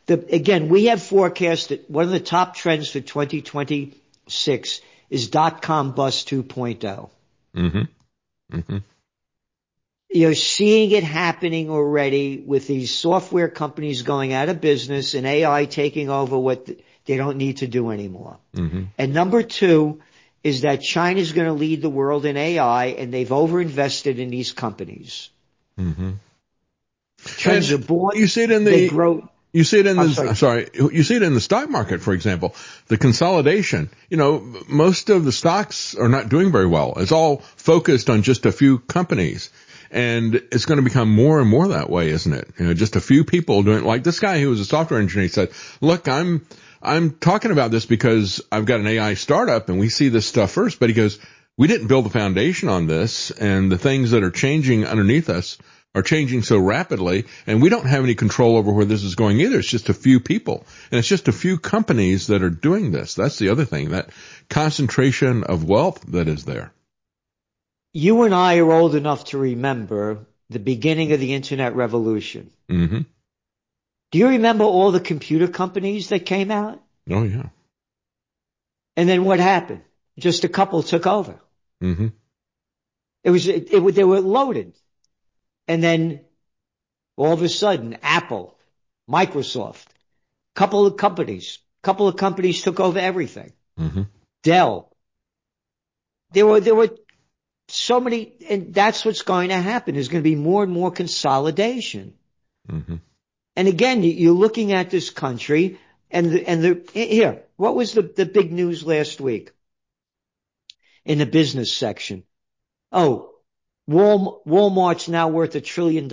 Again, we have forecasted one of the top trends for 2026 is .com bust 2.0. Mm-hmm. Mm-hmm. You're seeing it happening already with these software companies going out of business and AI taking over what they don't need to do anymore. Mm-hmm. And number two is that China's going to lead the world in AI, and they've overinvested in these companies. Mm-hmm. Trends are born. You see it in they grow. You see it in you see it in the stock market, for example, the consolidation. Most of the stocks are not doing very well. It's all focused on just a few companies. And it's going to become more and more that way, isn't it? Just a few people doing, like this guy who was a software engineer, he said, look, I'm talking about this because I've got an AI startup and we see this stuff first. But he goes, we didn't build the foundation on this, and the things that are changing underneath us are changing so rapidly, and we don't have any control over where this is going either. It's just a few people, and it's just a few companies that are doing this. That's the other thing, that concentration of wealth that is there. You and I are old enough to remember the beginning of the internet revolution. Mm-hmm. Do you remember all the computer companies that came out? Oh, yeah. And then what happened? Just a couple took over. Mm-hmm. They were loaded. And then all of a sudden, Apple, Microsoft, couple of companies took over everything. Mm-hmm. Dell. There were so many, and that's what's going to happen. There's going to be more and more consolidation. Mm-hmm. And again, you're looking at this country here, what was the big news last week in the business section? Oh, Walmart's now worth $1 trillion.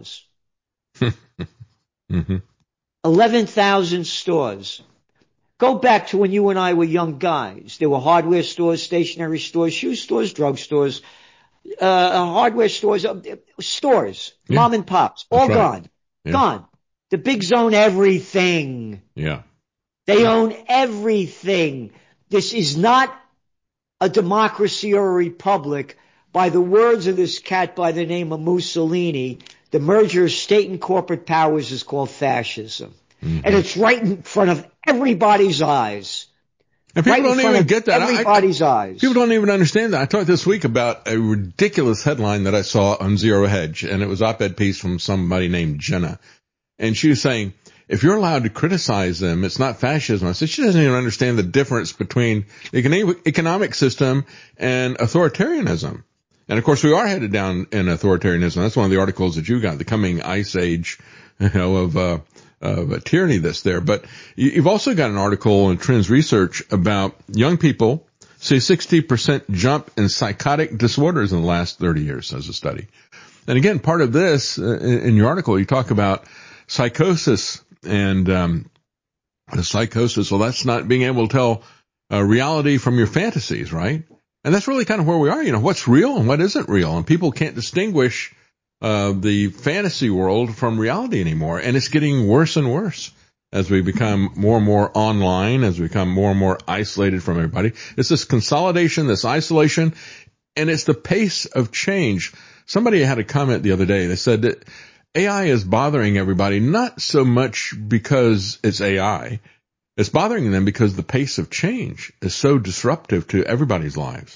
Mm-hmm. 11,000 stores. Go back to when you and I were young guys. There were hardware stores, stationery stores, shoe stores, drug stores, hardware stores, Yeah. mom and pops, all That's right. gone. Yeah. Gone. The bigs own everything. Yeah. They own everything. This is not a democracy or a republic. By the words of this cat by the name of Mussolini, the merger of state and corporate powers is called fascism. Mm-hmm. And it's right in front of everybody's eyes. And people don't even get that. Everybody's eyes. People don't even understand that. I talked this week about a ridiculous headline that I saw on Zero Hedge, and it was an op-ed piece from somebody named Jenna. And she was saying, if you're allowed to criticize them, it's not fascism. I said, she doesn't even understand the difference between the economic system and authoritarianism. And of course, we are headed down in authoritarianism. That's one of the articles that you got, the coming ice age, of tyranny that's there. But you've also got an article in Trends Research about young people see 60% jump in psychotic disorders in the last 30 years as a study. And again, part of this, in your article, you talk about psychosis and psychosis. Well, that's not being able to tell reality from your fantasies, right? And that's really kind of where we are. What's real and what isn't real. And people can't distinguish the fantasy world from reality anymore. And it's getting worse and worse as we become more and more online, as we become more and more isolated from everybody. It's this consolidation, this isolation, and it's the pace of change. Somebody had a comment the other day. They said that AI is bothering everybody, not so much because it's AI. It's bothering them because the pace of change is so disruptive to everybody's lives.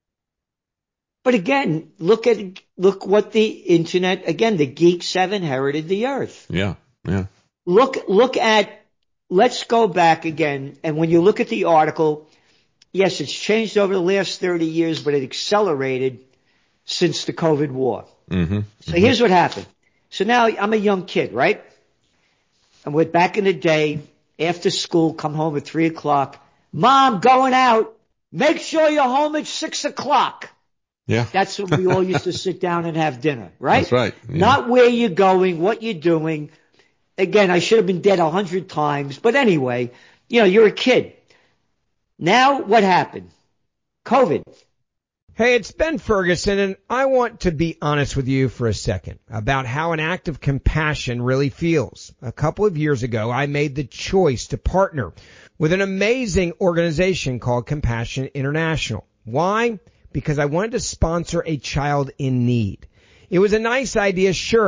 But again, look what the internet, again, the geeks have inherited the earth. Yeah, yeah. Let's go back again. And when you look at the article, yes, it's changed over the last 30 years, but it accelerated since the COVID war. Mm-hmm. So here's what happened. So now I'm a young kid, right? And we're back in the day, after school, come home at 3:00. Mom, going out. Make sure you're home at 6:00. Yeah. That's when we all used to sit down and have dinner, right? That's right. Yeah. Not where you're going, what you're doing. Again, I should have been dead 100 times. But anyway, you're a kid. Now what happened? COVID. Hey, it's Ben Ferguson, and I want to be honest with you for a second about how an act of compassion really feels. A couple of years ago, I made the choice to partner with an amazing organization called Compassion International. Why? Because I wanted to sponsor a child in need. It was a nice idea, sure,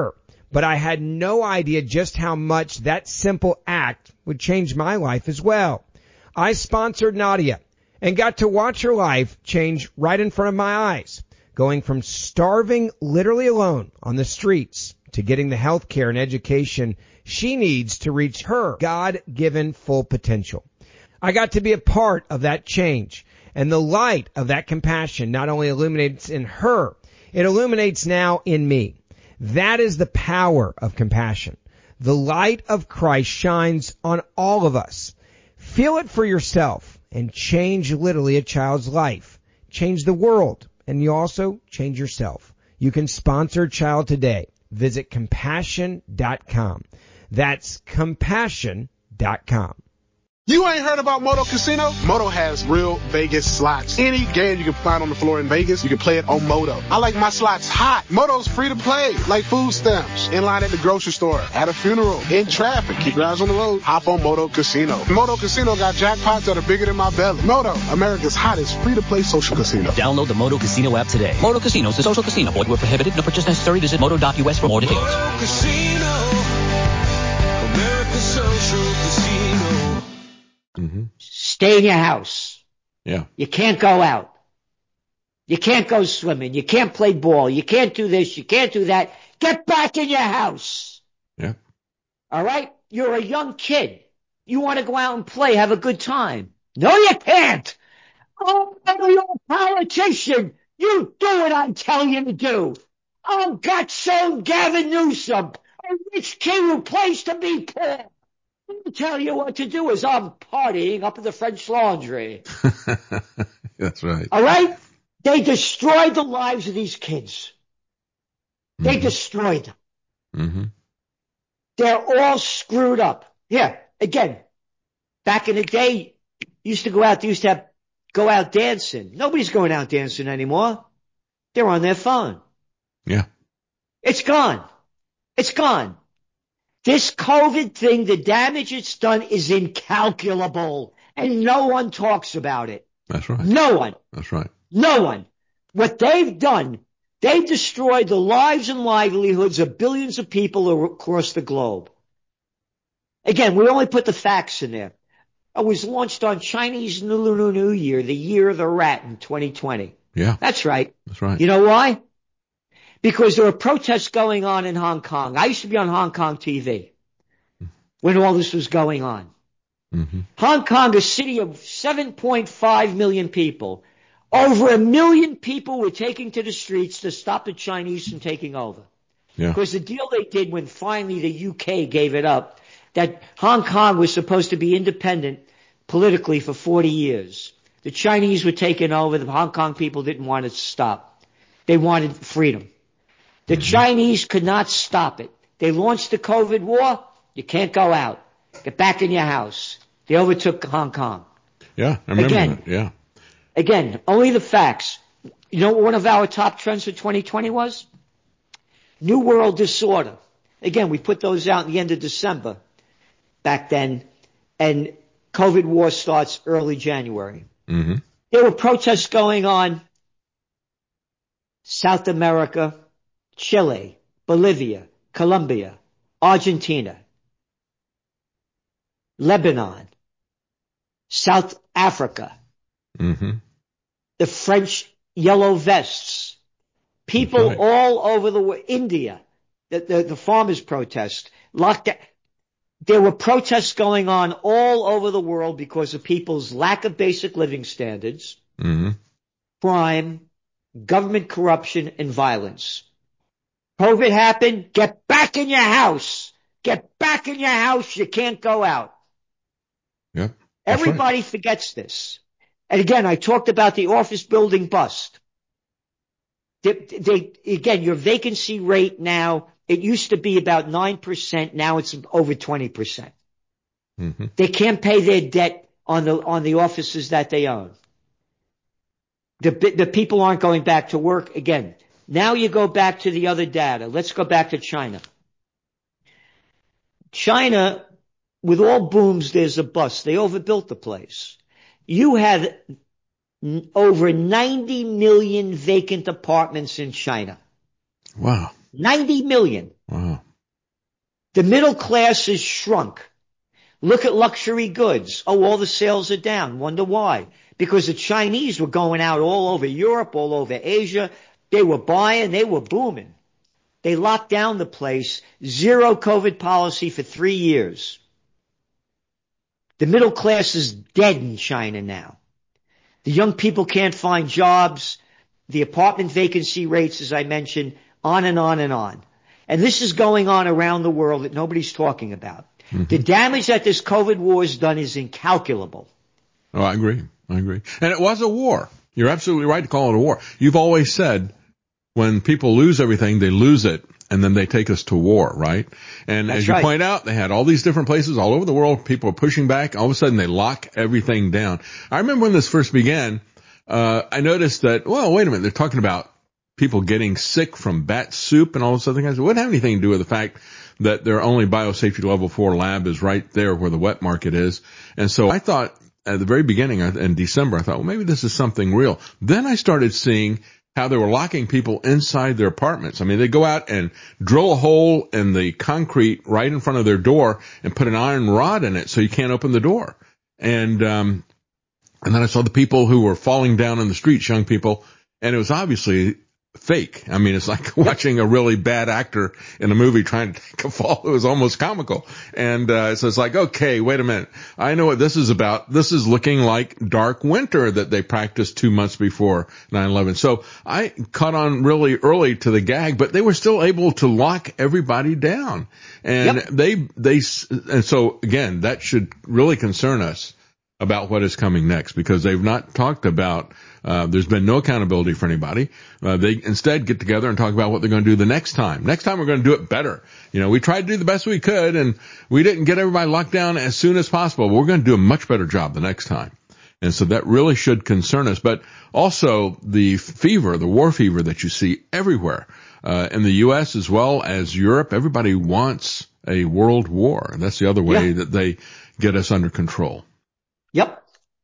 but I had no idea just how much that simple act would change my life as well. I sponsored Nadia and got to watch her life change right in front of my eyes, going from starving literally alone on the streets to getting the health care and education she needs to reach her God-given full potential. I got to be a part of that change, and the light of that compassion not only illuminates in her, it illuminates now in me. That is the power of compassion. The light of Christ shines on all of us. Feel it for yourself and change literally a child's life. Change the world, and you also change yourself. You can sponsor a child today. Visit compassion.com. That's compassion.com. You ain't heard about Moto Casino? Moto has real Vegas slots. Any game you can find on the floor in Vegas, you can play it on Moto. I like my slots hot. Moto's free to play, like food stamps. In line at the grocery store, at a funeral, in traffic. Keep your eyes on the road. Hop on Moto Casino. Moto Casino got jackpots that are bigger than my belly. Moto, America's hottest free-to-play social casino. Download the Moto Casino app today. Moto Casino is a social casino. Void where prohibited. No purchase necessary. Visit moto.us for more details. Moto Casino, America's social casino. Mm-hmm. Stay in your house. Yeah. You can't go out. You can't go swimming. You can't play ball. You can't do this. You can't do that. Get back in your house. Yeah. All right? You're a young kid. You want to go out and play, have a good time. No, you can't. Oh, you're a politician. You do what I'm telling you to do. I'm Godson Gavin Newsom, a rich kid who plays to be poor. I'll tell you what to do is I'm partying up in the French Laundry. That's right. All right? They destroyed the lives of these kids. They destroyed them. Mm-hmm. They're all screwed up. Yeah, again, back in the day, used to go out dancing. Nobody's going out dancing anymore. They're on their phone. Yeah. It's gone. It's gone. This COVID thing, the damage it's done is incalculable, and no one talks about it. That's right. No one. That's right. No one. What they've done, they've destroyed the lives and livelihoods of billions of people across the globe. Again, we only put the facts in there. It was launched on Chinese Lunar New Year, the year of the rat in 2020. Yeah. That's right. That's right. You know why? Because there were protests going on in Hong Kong. I used to be on Hong Kong TV when all this was going on. Mm-hmm. Hong Kong, a city of 7.5 million people. Over 1 million people were taking to the streets to stop the Chinese from taking over. Yeah. Because the deal they did when finally the UK gave it up, that Hong Kong was supposed to be independent politically for 40 years. The Chinese were taking over. The Hong Kong people didn't want it to stop. They wanted freedom. The Chinese could not stop it. They launched the COVID war. You can't go out. Get back in your house. They overtook Hong Kong. Yeah, I remember that. Yeah. Again, only the facts. You know what one of our top trends for 2020 was? New World Disorder. Again, we put those out in the end of December back then, and COVID war starts early January. Mm-hmm. There were protests going on South America, Chile, Bolivia, Colombia, Argentina, Lebanon, South Africa, the French yellow vests, people all over the world, India, the farmers' protest, lockdown. There were protests going on all over the world because of people's lack of basic living standards, crime, government corruption, and violence. COVID happened. Get back in your house. Get back in your house. You can't go out. Yep. Everybody forgets this. And again, I talked about the office building bust. Again, your vacancy rate now, it used to be about 9%. Now it's over 20%. They can't pay their debt on the offices that they own. The people aren't going back to work again. Now you go back to the other data. Let's go back to China. China, with all booms, there's a bust. They overbuilt the place. You have over 90 million vacant apartments in China. Wow. 90 million. Wow. The middle class is shrunk. Look at luxury goods. Oh, all the sales are down. Wonder why? Because the Chinese were going out all over Europe, all over Asia. They were buying, they were booming. They locked down the place. Zero COVID policy for 3 years. The middle class is dead in China now. The young people can't find jobs. The apartment vacancy rates, as I mentioned, on and on and on. And this is going on around the world that nobody's talking about. Mm-hmm. The damage that this COVID war has done is incalculable. Oh, I agree. And it was a war. You're absolutely right to call it a war. You've always said when people lose everything, they lose it, and then they take us to war, right? And that's as you point out, they had all these different places all over the world. People are pushing back. All of a sudden, they lock everything down. I remember when this first began, I noticed that, well, wait a minute, they're talking about people getting sick from bat soup and all this other kinds. It wouldn't have anything to do with the fact that their only biosafety level 4 lab is right there where the wet market is. And so I thought at the very beginning in December, I thought, well, maybe this is something real. Then I started seeing how they were locking people inside their apartments. I mean, they go out and drill a hole in the concrete right in front of their door and put an iron rod in it so you can't open the door. And then I saw the people who were falling down in the streets, young people, and it was obviously fake. I mean, it's like watching a really bad actor in a movie trying to take a fall. It was almost comical. And so it's like, okay, wait a minute. I know what this is about. This is looking like Dark Winter that they practiced 2 months before 9/11. So I caught on really early to the gag, but they were still able to lock everybody down. And and so again, that should really concern us about what is coming next, because they've not talked about, there's been no accountability for anybody. They instead get together and talk about what they're going to do the next time. Next time we're going to do it better. You know, we tried to do the best we could and we didn't get everybody locked down as soon as possible. We're going to do a much better job the next time. And so that really should concern us. But also the fever, the war fever that you see everywhere, in the U.S. as well as Europe. Everybody wants a world war. And that's the other way that they get us under control. Yep.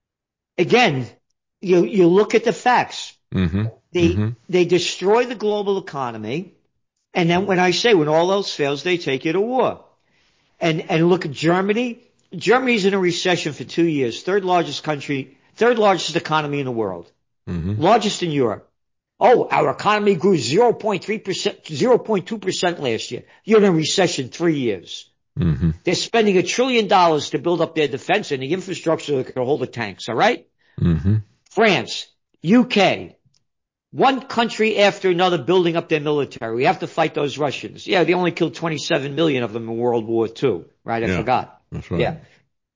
Again, you look at the facts. Mm-hmm. They destroy the global economy. And then when all else fails, they take you to war. And look at Germany. Germany's in a recession for 2 years. Third largest economy in the world. Mm-hmm. Largest in Europe. Oh, our economy grew 0.3%, 0.2% last year. You're in a recession 3 years. Mm-hmm. They're spending $1 trillion to build up their defense and the infrastructure that can hold the tanks, all right? Mm-hmm. France, UK, one country after another building up their military. We have to fight those Russians. Yeah, they only killed 27 million of them in World War II, right? I forgot. That's right. Yeah.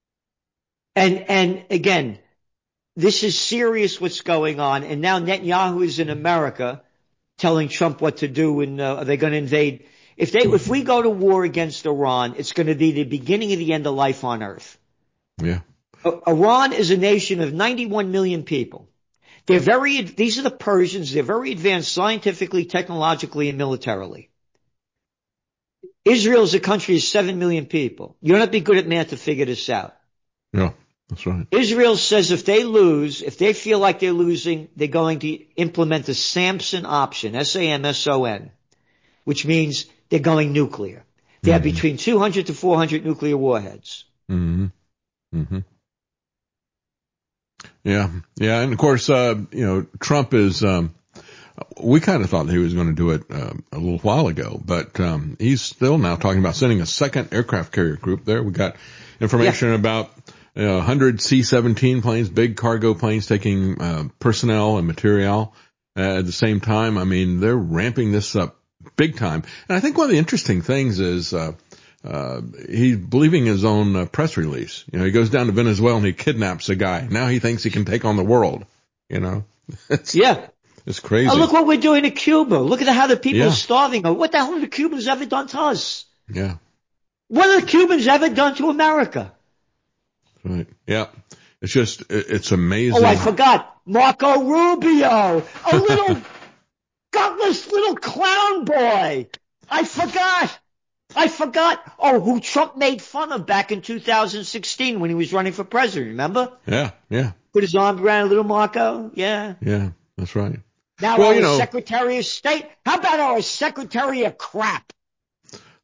And again, this is serious what's going on. And now Netanyahu is in America telling Trump what to do, and are they going to invade? If we go to war against Iran, it's going to be the beginning of the end of life on earth. Yeah. Iran is a nation of 91 million people. These are the Persians. They're very advanced scientifically, technologically, and militarily. Israel is a country of 7 million people. You don't have to be good at math to figure this out. Yeah, that's right. Israel says if they feel like they're losing, they're going to implement the Samson option, SAMSON, which means they're going nuclear. They have between 200 to 400 nuclear warheads. Mm-hmm. Mm-hmm. Yeah. Yeah. And of course, Trump is, we kind of thought he was going to do it, a little while ago, but, he's still now talking about sending a second aircraft carrier group there. We got information about, 100 C-17 planes, big cargo planes taking, personnel and material at the same time. I mean, they're ramping this up big time. And I think one of the interesting things is, he's believing his own press release. He goes down to Venezuela and he kidnaps a guy. Now he thinks he can take on the world. It's crazy. Oh, look what we're doing to Cuba. Look at how the people are starving. What the hell have the Cubans ever done to us? Yeah. What have the Cubans ever done to America? Right. Yeah. It's just, it's amazing. Oh, I forgot. Marco Rubio. A little gutless little clown boy. I forgot. Oh, who Trump made fun of back in 2016 when he was running for president, remember? Yeah, yeah. Put his arm around little Marco, yeah. Yeah, that's right. Now our Secretary of State, how about our Secretary of Crap?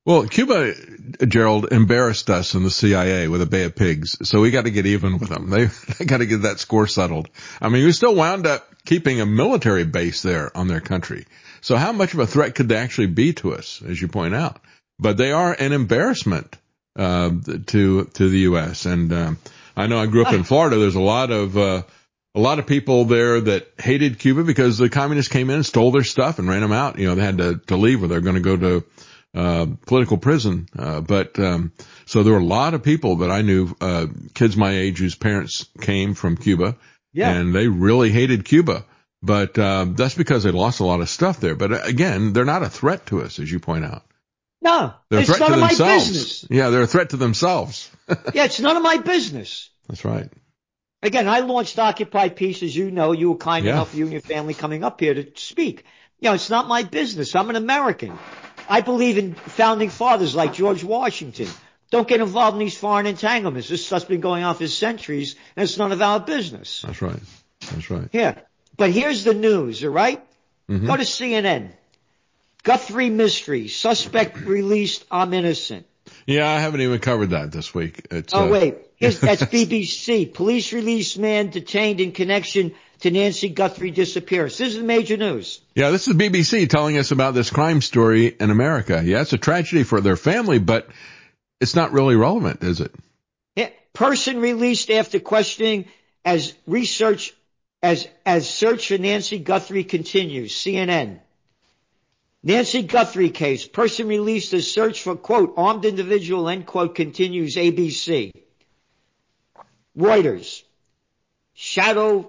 Well, Cuba, Gerald, embarrassed us in the CIA with a Bay of Pigs, so we got to get even with them. They got to get that score settled. I mean, we still wound up keeping a military base there on their country. So how much of a threat could they actually be to us, as you point out? But they are an embarrassment to the U.S. And I know I grew up in Florida. There's a lot of people there that hated Cuba because the communists came in and stole their stuff and ran them out. You know, they had to leave or they're going to go to political prison. So there were a lot of people that I knew, kids my age whose parents came from Cuba. Yeah. And they really hated Cuba. But that's because they lost a lot of stuff there. But again, they're not a threat to us, as you point out. No, they're a it's threat none to of themselves. my business. Yeah, they're a threat to themselves. Yeah, it's none of my business. That's right. Again, I launched Occupy Peace, as you know. You were kind enough, you and your family, coming up here to speak. You know, it's not my business. I'm an American. I believe in founding fathers like George Washington. Don't get involved in these foreign entanglements. This stuff's been going on for centuries, and it's none of our business. That's right. That's right. Yeah. But here's the news, all right? Mm-hmm. Go to CNN. Guthrie mystery. Suspect released. I'm innocent. Yeah, I haven't even covered that this week. It's, wait. That's BBC. Police release man detained in connection to Nancy Guthrie disappearance. This is major news. Yeah, this is BBC telling us about this crime story in America. Yeah, it's a tragedy for their family, but it's not really relevant, is it? Yeah. Person released after questioning as search for Nancy Guthrie continues. CNN. Nancy Guthrie case. Person released as search for, quote, armed individual, end quote, continues. ABC. Reuters. Shadowy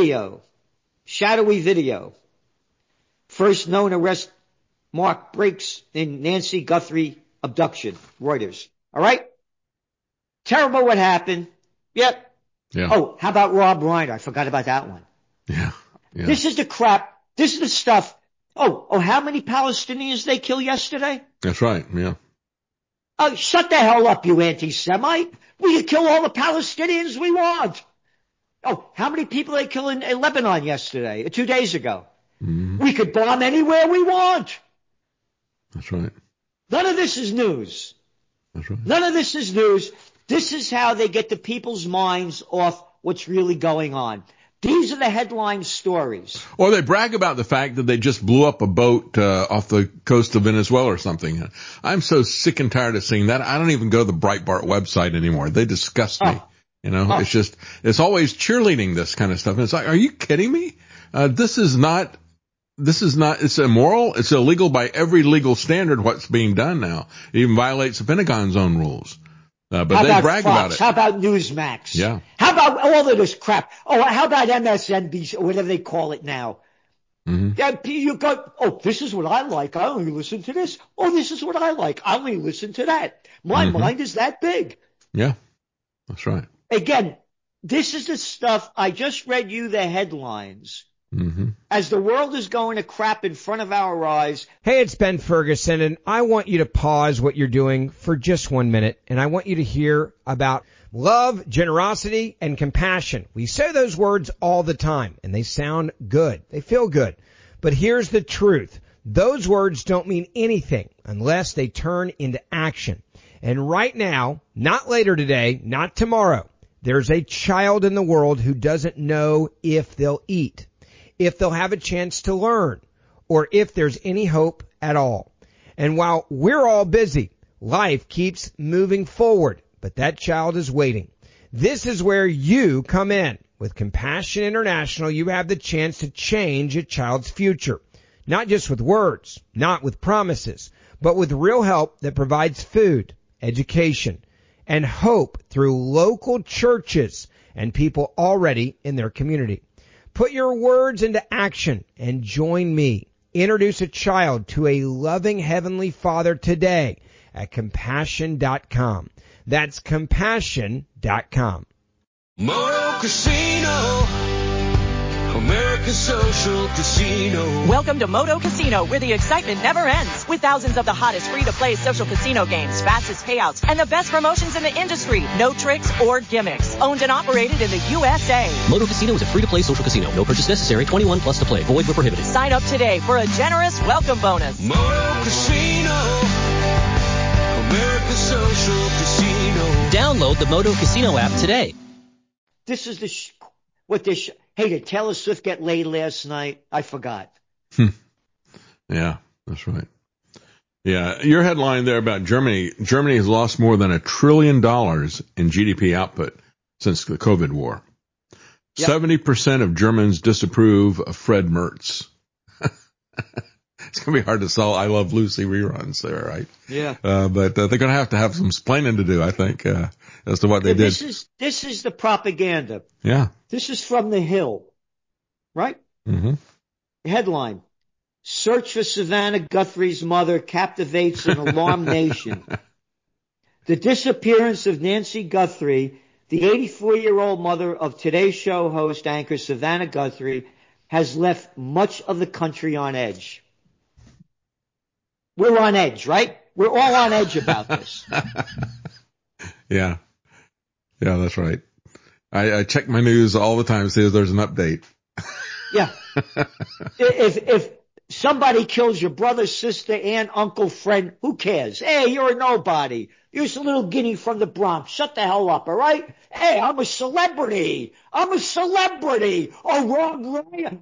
video. First known arrest mark breaks in Nancy Guthrie abduction. Reuters. All right? Terrible what happened. Yep. Yeah. Oh, how about Rob Reiner? I forgot about that one. Yeah. This is the crap. This is the stuff. Oh, how many Palestinians they killed yesterday? That's right. Yeah. Oh, shut the hell up, you anti-Semite. We can kill all the Palestinians we want. Oh, how many people they killed in Lebanon yesterday, 2 days ago? Mm-hmm. We could bomb anywhere we want. That's right. None of this is news. That's right. None of this is news. This is how they get the people's minds off what's really going on. These are the headline stories. Or they brag about the fact that they just blew up a boat off the coast of Venezuela or something. I'm so sick and tired of seeing that. I don't even go to the Breitbart website anymore. They disgust me. You know, it's always cheerleading this kind of stuff. And it's like, are you kidding me? This is not, it's immoral. It's illegal by every legal standard what's being done now. It even violates the Pentagon's own rules. But they brag about it. How about Newsmax? Yeah. How about all of this crap? Oh, how about MSNBC or whatever they call it now? Mm-hmm. Yeah, you go, oh, this is what I like. I only listen to this. Oh, this is what I like. I only listen to that. My mind is that big. Yeah, that's right. Again, this is the stuff. I just read you the headlines. Mm-hmm. As the world is going to crap in front of our eyes. Hey, it's Ben Ferguson, and I want you to pause what you're doing for just 1 minute, and I want you to hear about love, generosity, and compassion. We say those words all the time, and they sound good. They feel good. But here's the truth. Those words don't mean anything unless they turn into action. And right now, not later today, not tomorrow, there's a child in the world who doesn't know if they'll eat, if they'll have a chance to learn, or if there's any hope at all. And while we're all busy, life keeps moving forward, but that child is waiting. This is where you come in. With Compassion International, you have the chance to change a child's future. Not just with words, not with promises, but with real help that provides food, education, and hope through local churches and people already in their community. Put your words into action and join me. Introduce a child to a loving Heavenly Father today at compassion.com. That's compassion.com. Moto Casino, America's social casino. Welcome to Moto Casino, where the excitement never ends. With thousands of the hottest free-to-play social casino games, fastest payouts, and the best promotions in the industry. No tricks or gimmicks. Owned and operated in the USA. Moto Casino is a free-to-play social casino. No purchase necessary. 21 plus to play. Void where prohibited. Sign up today for a generous welcome bonus. Moto Casino. America's Social Casino. Download the Moto Casino app today. This is hey, did Taylor Swift get laid last night? I forgot. Yeah, that's right. Yeah, your headline there about Germany. Germany has lost more than $1 trillion in GDP output since the COVID war. Yep. 70% of Germans disapprove of Fred Mertz. It's going to be hard to sell I Love Lucy reruns there, right? Yeah. But they're going to have some explaining to do, I think, as to what they did. This is the propaganda. Yeah. This is from The Hill, right? Mm-hmm. Headline: Search for Savannah Guthrie's mother captivates an alarmed nation. The disappearance of Nancy Guthrie, the 84-year-old mother of Today's Show host anchor Savannah Guthrie, has left much of the country on edge. We're on edge, right? We're all on edge about this. Yeah. Yeah, that's right. I check my news all the time to see if there's an update. Yeah. If somebody kills your brother, sister, aunt, uncle, friend, who cares? Hey, you're a nobody. You're just a little guinea from the Bronx. Shut the hell up, all right? Hey, I'm a celebrity. Oh, Rob Ryan.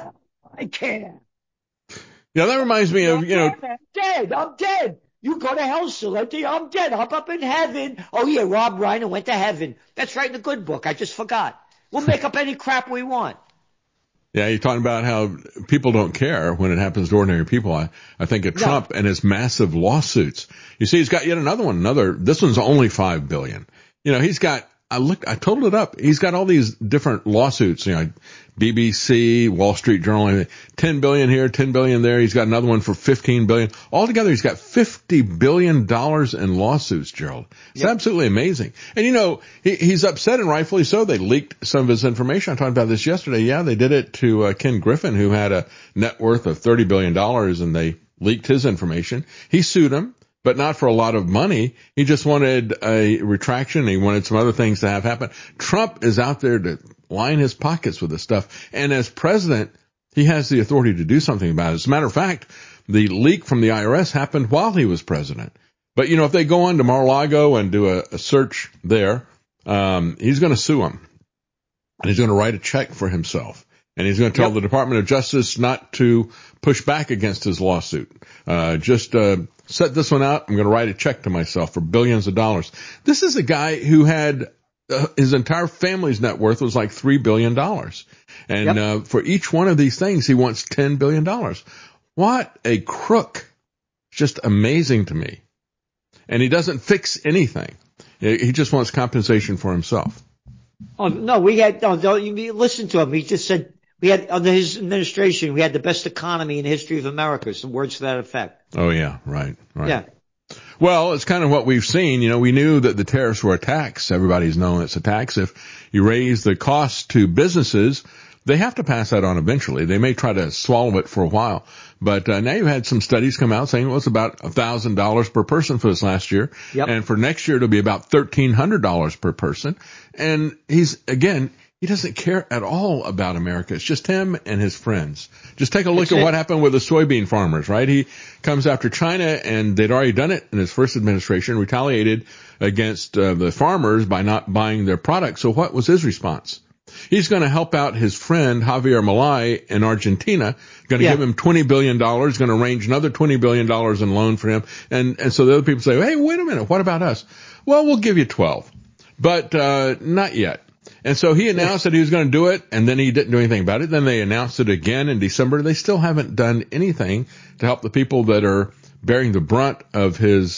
I can't. Yeah, that reminds me of, I'm dead. You go to hell, celebrity. I'm dead. I'm up in heaven. Oh, yeah, Rob Reiner went to heaven. That's right in the good book. I just forgot. We'll make up any crap we want. Yeah, you're talking about how people don't care when it happens to ordinary people. I think of Trump and his massive lawsuits. You see, he's got yet another one. This one's only $5 billion. He's got, I totaled it up. He's got all these different lawsuits, BBC, Wall Street Journal, $10 billion here, $10 billion there. He's got another one for $15 billion. Altogether, he's got $50 billion in lawsuits, Gerald. It's absolutely amazing. And he's upset, and rightfully so. They leaked some of his information. I talked about this yesterday. Yeah, they did it to Ken Griffin, who had a net worth of $30 billion, and they leaked his information. He sued him, but not for a lot of money. He just wanted a retraction. He wanted some other things to have happen. Trump is out there to line his pockets with this stuff. And as president, he has the authority to do something about it. As a matter of fact, the leak from the IRS happened while he was president. But, if they go on to Mar-a-Lago and do a search there, he's going to sue him. And he's going to write a check for himself. And he's going to tell the Department of Justice not to push back against his lawsuit. Just set this one out. I'm going to write a check to myself for billions of dollars. This is a guy who had his entire family's net worth was like $3 billion. And for each one of these things, he wants $10 billion. What a crook. It's just amazing to me. And he doesn't fix anything. He just wants compensation for himself. Oh, no, don't you listen to him. He just said we had, under his administration, we had the best economy in the history of America. Some words to that effect. Oh, yeah, right. Yeah. Well, it's kind of what we've seen. We knew that the tariffs were a tax. Everybody's known it's a tax. If you raise the cost to businesses, they have to pass that on eventually. They may try to swallow it for a while. But now you've had some studies come out saying it's about $1,000 per person for this last year. And for next year, it'll be about $1,300 per person. And he doesn't care at all about America. It's just him and his friends. Just take a look at what happened with the soybean farmers, right? He comes after China, and they'd already done it in his first administration, retaliated against the farmers by not buying their products. So what was his response? He's going to help out his friend Javier Milei in Argentina, going to give him $20 billion, going to arrange another $20 billion in loan for him. And so the other people say, hey, wait a minute, what about us? Well, we'll give you 12, but not yet. And so he announced that he was going to do it, and then he didn't do anything about it. Then they announced it again in December. They still haven't done anything to help the people that are bearing the brunt of his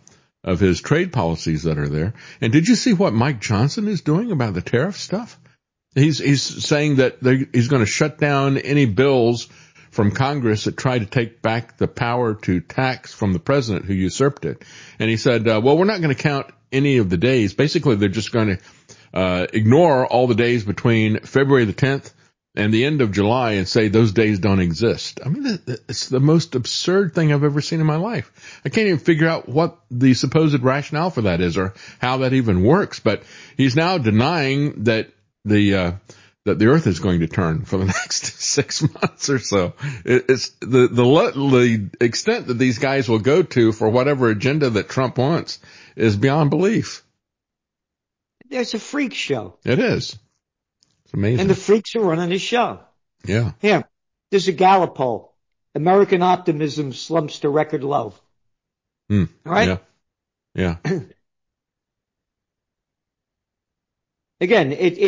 trade policies that are there. And did you see what Mike Johnson is doing about the tariff stuff? He's saying that he's going to shut down any bills from Congress that try to take back the power to tax from the president who usurped it. And he said, well, we're not going to count any of the days. Basically, they're just going to ignore all the days between February the 10th and the end of July and say those days don't exist. I mean, it's the most absurd thing I've ever seen in my life. I can't even figure out what the supposed rationale for that is or how that even works. But he's now denying that the that the earth is going to turn for the next 6 months or so. It's the extent that these guys will go to for whatever agenda that Trump wants is beyond belief. It's a freak show. It is. It's amazing. And the freaks are running the show. Yeah. Here, there's a Gallup poll. American optimism slumps to record low. All right? Yeah. Again,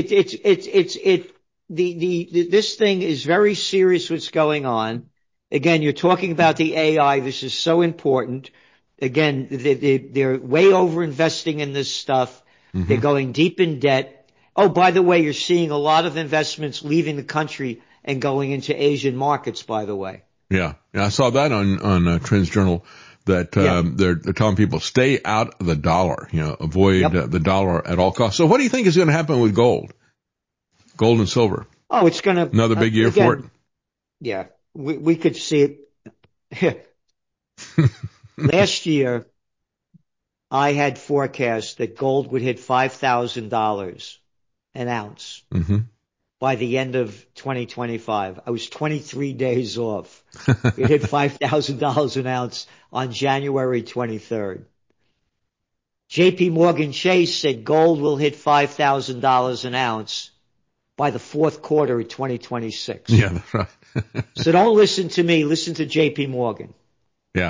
this thing is very serious what's going on. Again, you're talking about the AI. This is so important. Again, they're way over investing in this stuff. Mm-hmm. They're going deep in debt. Oh, by the way, you're seeing a lot of investments leaving the country and going into Asian markets, by the way. Yeah. I saw that on Trends Journal that they're telling people stay out of the dollar, avoid the dollar at all costs. So what do you think is going to happen with gold and silver? Oh, it's going to another big year for it. Yeah, we could see it. Last year, I had forecast that gold would hit $5,000 an ounce by the end of 2025. I was 23 days off. It hit $5,000 an ounce on January 23rd. JP Morgan Chase said gold will hit $5,000 an ounce by the fourth quarter of 2026. Yeah, that's right. So don't listen to me. Listen to JP Morgan. Yeah.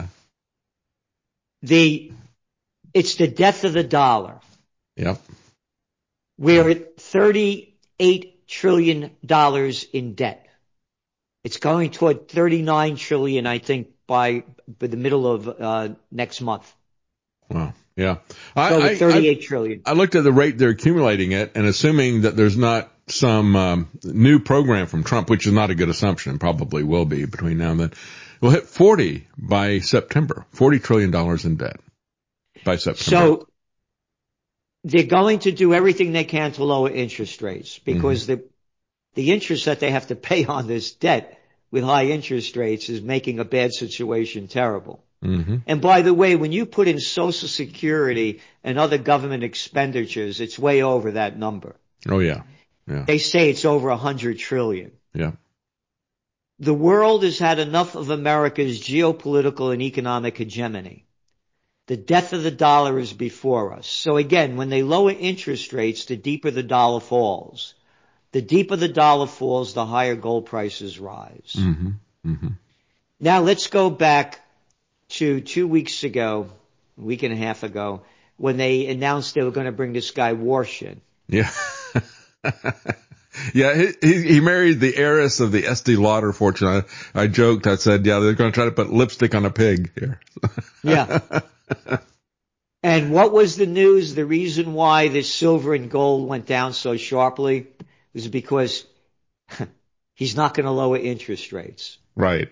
It's the death of the dollar. Yep. We're at $38 trillion in debt. It's going toward $39 trillion, I think, by the middle of next month. Wow. Yeah. So $38 trillion. I looked at the rate they're accumulating it, and assuming that there's not some new program from Trump, which is not a good assumption, probably will be between now and then, we'll hit 40 by September, $40 trillion in debt by September. So they're going to do everything they can to lower interest rates because the interest that they have to pay on this debt with high interest rates is making a bad situation terrible. And by the way, when you put in Social Security and other government expenditures, it's way over that number. Oh, yeah. They say it's over 100 trillion. Yeah. The world has had enough of America's geopolitical and economic hegemony. The death of the dollar is before us. So again, when they lower interest rates, the deeper the dollar falls. The deeper the dollar falls, the higher gold prices rise. Now let's go back to 2 weeks ago, a week and a half ago, when they announced they were going to bring this guy Warshin. Yeah. Yeah, he married the heiress of the Estee Lauder fortune. I joked, I said, they're going to try to put lipstick on a pig here. Yeah. And what was the news? The reason why the silver and gold went down so sharply was because he's not going to lower interest rates. Right.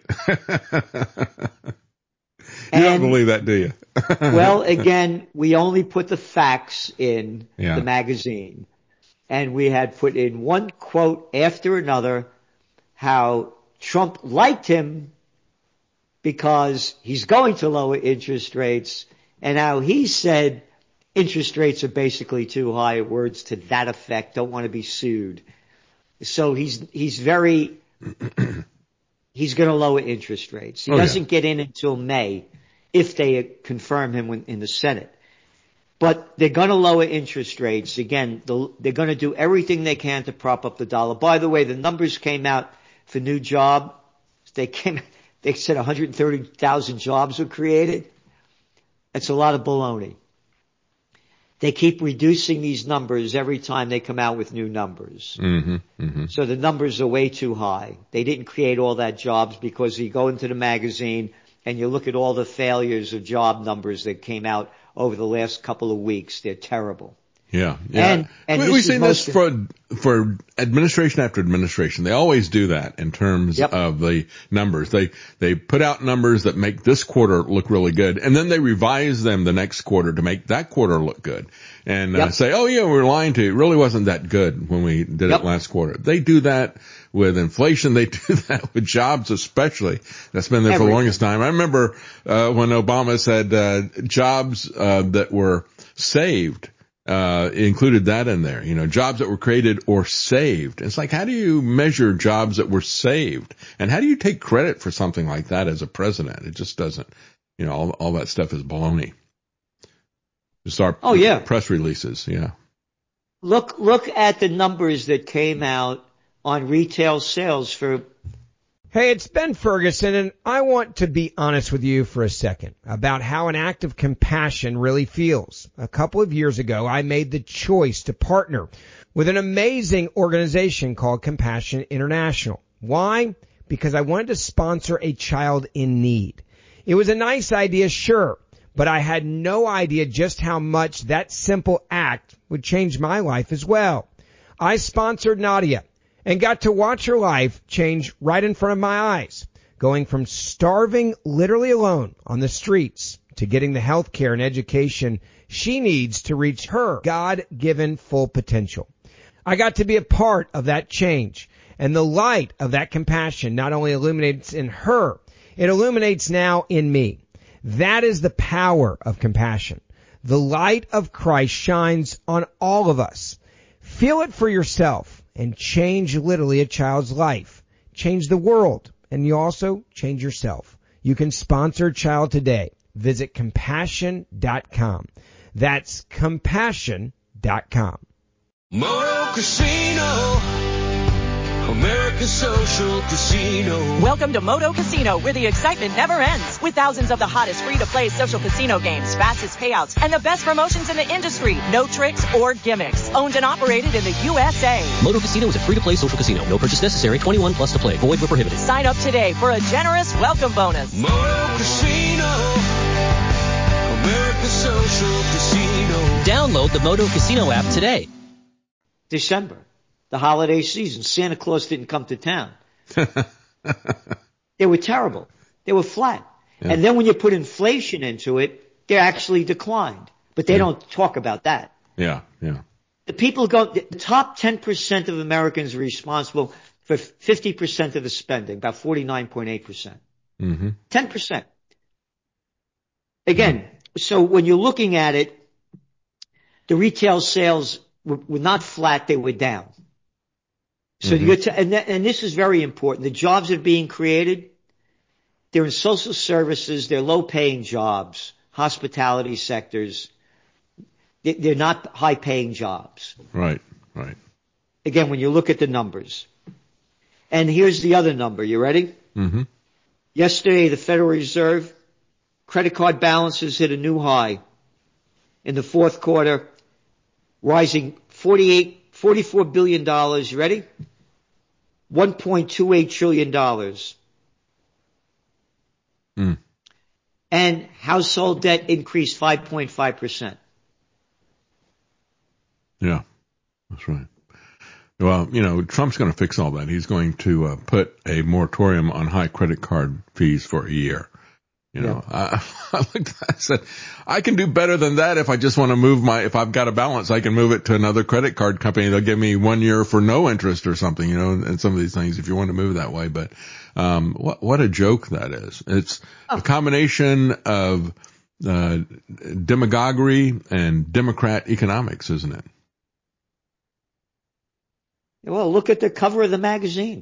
You don't believe that, do you? Well, again, we only put the facts in the magazine. And we had put in one quote after another how Trump liked him because he's going to lower interest rates, and how he said interest rates are basically too high, words to that effect, don't want to be sued. So he's going to lower interest rates. He doesn't get in until May if they confirm him in the Senate. But they're going to lower interest rates. Again, they're going to do everything they can to prop up the dollar. By the way, the numbers came out for new job. They said 130,000 jobs were created. That's a lot of baloney. They keep reducing these numbers every time they come out with new numbers. So the numbers are way too high. They didn't create all that jobs because you go into the magazine and you look at all the failures of job numbers that came out over the last couple of weeks. They're terrible. Yeah. And we've seen this for administration after administration. They always do that in terms of the numbers. They put out numbers that make this quarter look really good, and then they revise them the next quarter to make that quarter look good. And say, oh yeah, we're lying to you. It really wasn't that good when we did it last quarter. They do that with inflation. They do that with jobs, especially. That's been there for the longest time. I remember when Obama said jobs that were saved included that in there. Jobs that were created or saved. It's like, how do you measure jobs that were saved? And how do you take credit for something like that as a president? It just doesn't. All that stuff is baloney. Just our press releases. Yeah. Look at the numbers that came out on retail sales for. Hey, it's Ben Ferguson, and I want to be honest with you for a second about how an act of compassion really feels. A couple of years ago, I made the choice to partner with an amazing organization called Compassion International. Why? Because I wanted to sponsor a child in need. It was a nice idea, sure, but I had no idea just how much that simple act would change my life as well. I sponsored Nadia and got to watch her life change right in front of my eyes, going from starving literally alone on the streets to getting the health care and education she needs to reach her God-given full potential. I got to be a part of that change, and the light of that compassion not only illuminates in her, it illuminates now in me. That is the power of compassion. The light of Christ shines on all of us. Feel it for yourself and change literally a child's life. Change the world, and you also change yourself. You can sponsor a child today. Visit compassion.com. That's compassion.com. Moto Casino, America's social casino. Welcome to Moto Casino, where the excitement never ends. With thousands of the hottest free-to-play social casino games, fastest payouts, and the best promotions in the industry. No tricks or gimmicks. Owned and operated in the USA. Moto Casino is a free-to-play social casino. No purchase necessary. 21 plus to play. Void where prohibited. Sign up today for a generous welcome bonus. Moto Casino, America's social casino. Download the Moto Casino app today. December, the holiday season. Santa Claus didn't come to town. They were terrible. They were flat. Yeah. And then when you put inflation into it, they actually declined. But they don't talk about that. Yeah. The people the top 10% of Americans are responsible for 50% of the spending, about 49.8%. 10%. Again, so when you're looking at it, the retail sales were not flat, they were down. So you get to, and this is very important. The jobs that are being created, they're in social services, they're low-paying jobs, hospitality sectors. They're not high-paying jobs. Right. Again, when you look at the numbers. And here's the other number. You ready? Yesterday, the Federal Reserve credit card balances hit a new high in the fourth quarter, rising $44 billion. You ready? $1.28 trillion. And household debt increased 5.5%. Yeah, that's right. Well, Trump's going to fix all that. He's going to put a moratorium on high credit card fees for a year. I looked at that and said, I can do better than that if I just want to move if I've got a balance, I can move it to another credit card company. They'll give me 1 year for no interest or something, and some of these things if you want to move that way. But, what a joke that is. It's a combination of, demagoguery and Democrat economics, isn't it? Well, look at the cover of the magazine.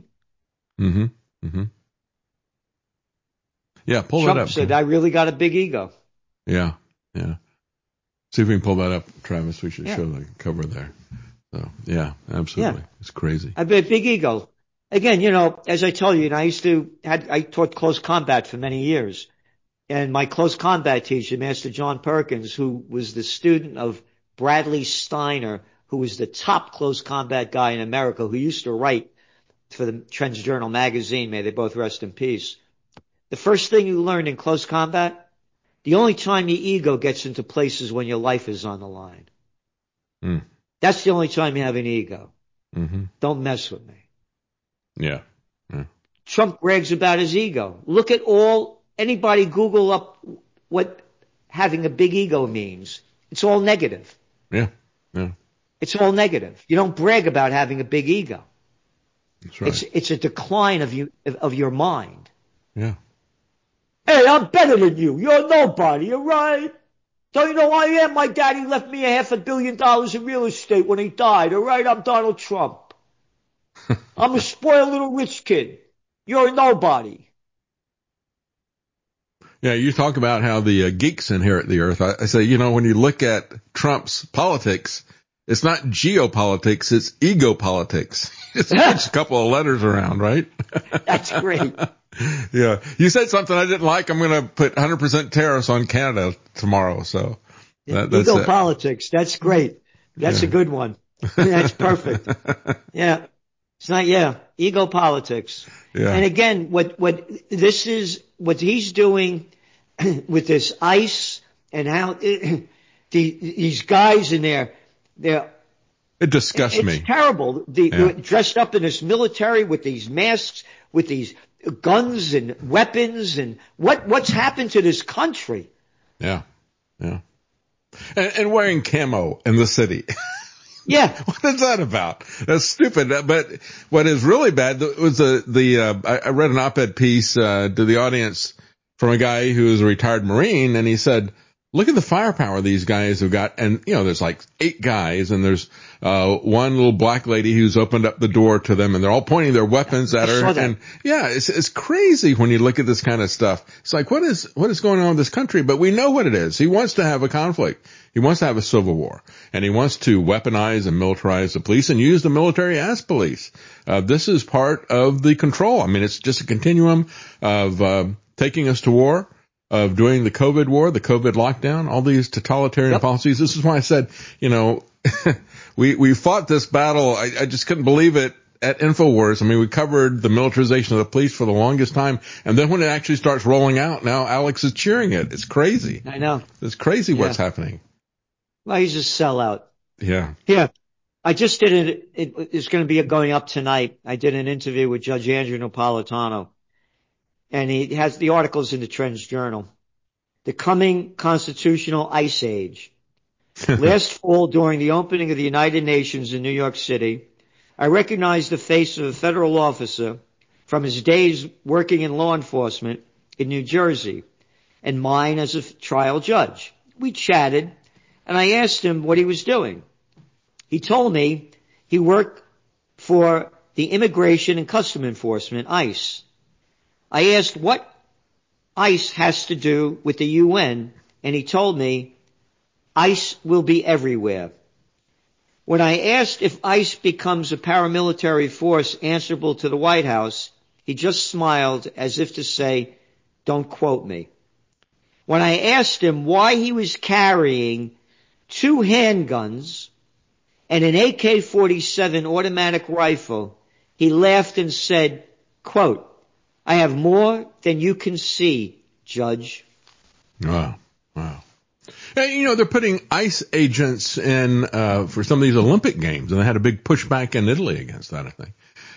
Yeah, pull Trump that up. Trump said, I really got a big ego. Yeah. See if we can pull that up, Travis. We should show the cover there. So, yeah, absolutely. Yeah. It's crazy. I bet big ego. Again, as I tell you, I taught close combat for many years. And my close combat teacher, Master John Perkins, who was the student of Bradley Steiner, who was the top close combat guy in America, who used to write for the Trends Journal magazine, may they both rest in peace. The first thing you learn in close combat, the only time your ego gets into places when your life is on the line. That's the only time you have an ego. Don't mess with me. Yeah. Trump brags about his ego. Look at anybody Google up what having a big ego means. It's all negative. Yeah. It's all negative. You don't brag about having a big ego. That's right. It's a decline of your mind. Yeah. Hey, I'm better than you. You're nobody, all right? Don't you know who I am? My daddy left me $500 million in real estate when he died. All right, I'm Donald Trump. I'm a spoiled little rich kid. You're a nobody. Yeah, you talk about how the geeks inherit the earth. I say, when you look at Trump's politics, it's not geopolitics, it's ego politics. It's a couple of letters around, right? That's great. Yeah. You said something I didn't like. I'm going to put 100% tariffs on Canada tomorrow. So that's ego it. Politics. That's great. That's a good one. That's perfect. Yeah. It's not, ego politics. Yeah. And again, what he's doing with this ICE and how these guys in there, it disgusts me. It's terrible. They're dressed up in this military with these masks, with these guns and weapons, and what's happened to this country? Yeah. And wearing camo in the city. Yeah. What is that about? That's stupid. But what is really bad was I read an op-ed piece to the audience from a guy who is a retired Marine, and he said, look at the firepower these guys have got. And, there's like 8 guys, and there's one little black lady who's opened up the door to them, and they're all pointing their weapons at her. And it's crazy when you look at this kind of stuff. It's like, what is going on in this country? But we know what it is. He wants to have a conflict. He wants to have a civil war, and he wants to weaponize and militarize the police and use the military as police. This is part of the control. I mean, it's just a continuum of taking us to war, of doing the COVID war, the COVID lockdown, all these totalitarian policies. This is why I said, we fought this battle. I just couldn't believe it at InfoWars. I mean, we covered the militarization of the police for the longest time. And then when it actually starts rolling out, now Alex is cheering it. It's crazy. I know. It's crazy what's happening. Well, he's a sellout. Yeah. Yeah. I just did it's going to be going up tonight. I did an interview with Judge Andrew Napolitano, and he has the articles in the Trends Journal. The coming constitutional ice age. Last fall, during the opening of the United Nations in New York City, I recognized the face of a federal officer from his days working in law enforcement in New Jersey and mine as a trial judge. We chatted, and I asked him what he was doing. He told me he worked for the Immigration and Customs Enforcement, ICE. I asked what ICE has to do with the UN, and he told me ICE will be everywhere. When I asked if ICE becomes a paramilitary force answerable to the White House, he just smiled as if to say, don't quote me. When I asked him why he was carrying 2 handguns and an AK-47 automatic rifle, he laughed and said, quote, I have more than you can see, Judge. Wow. And, they're putting ICE agents in for some of these Olympic games, and they had a big pushback in Italy against that, I think.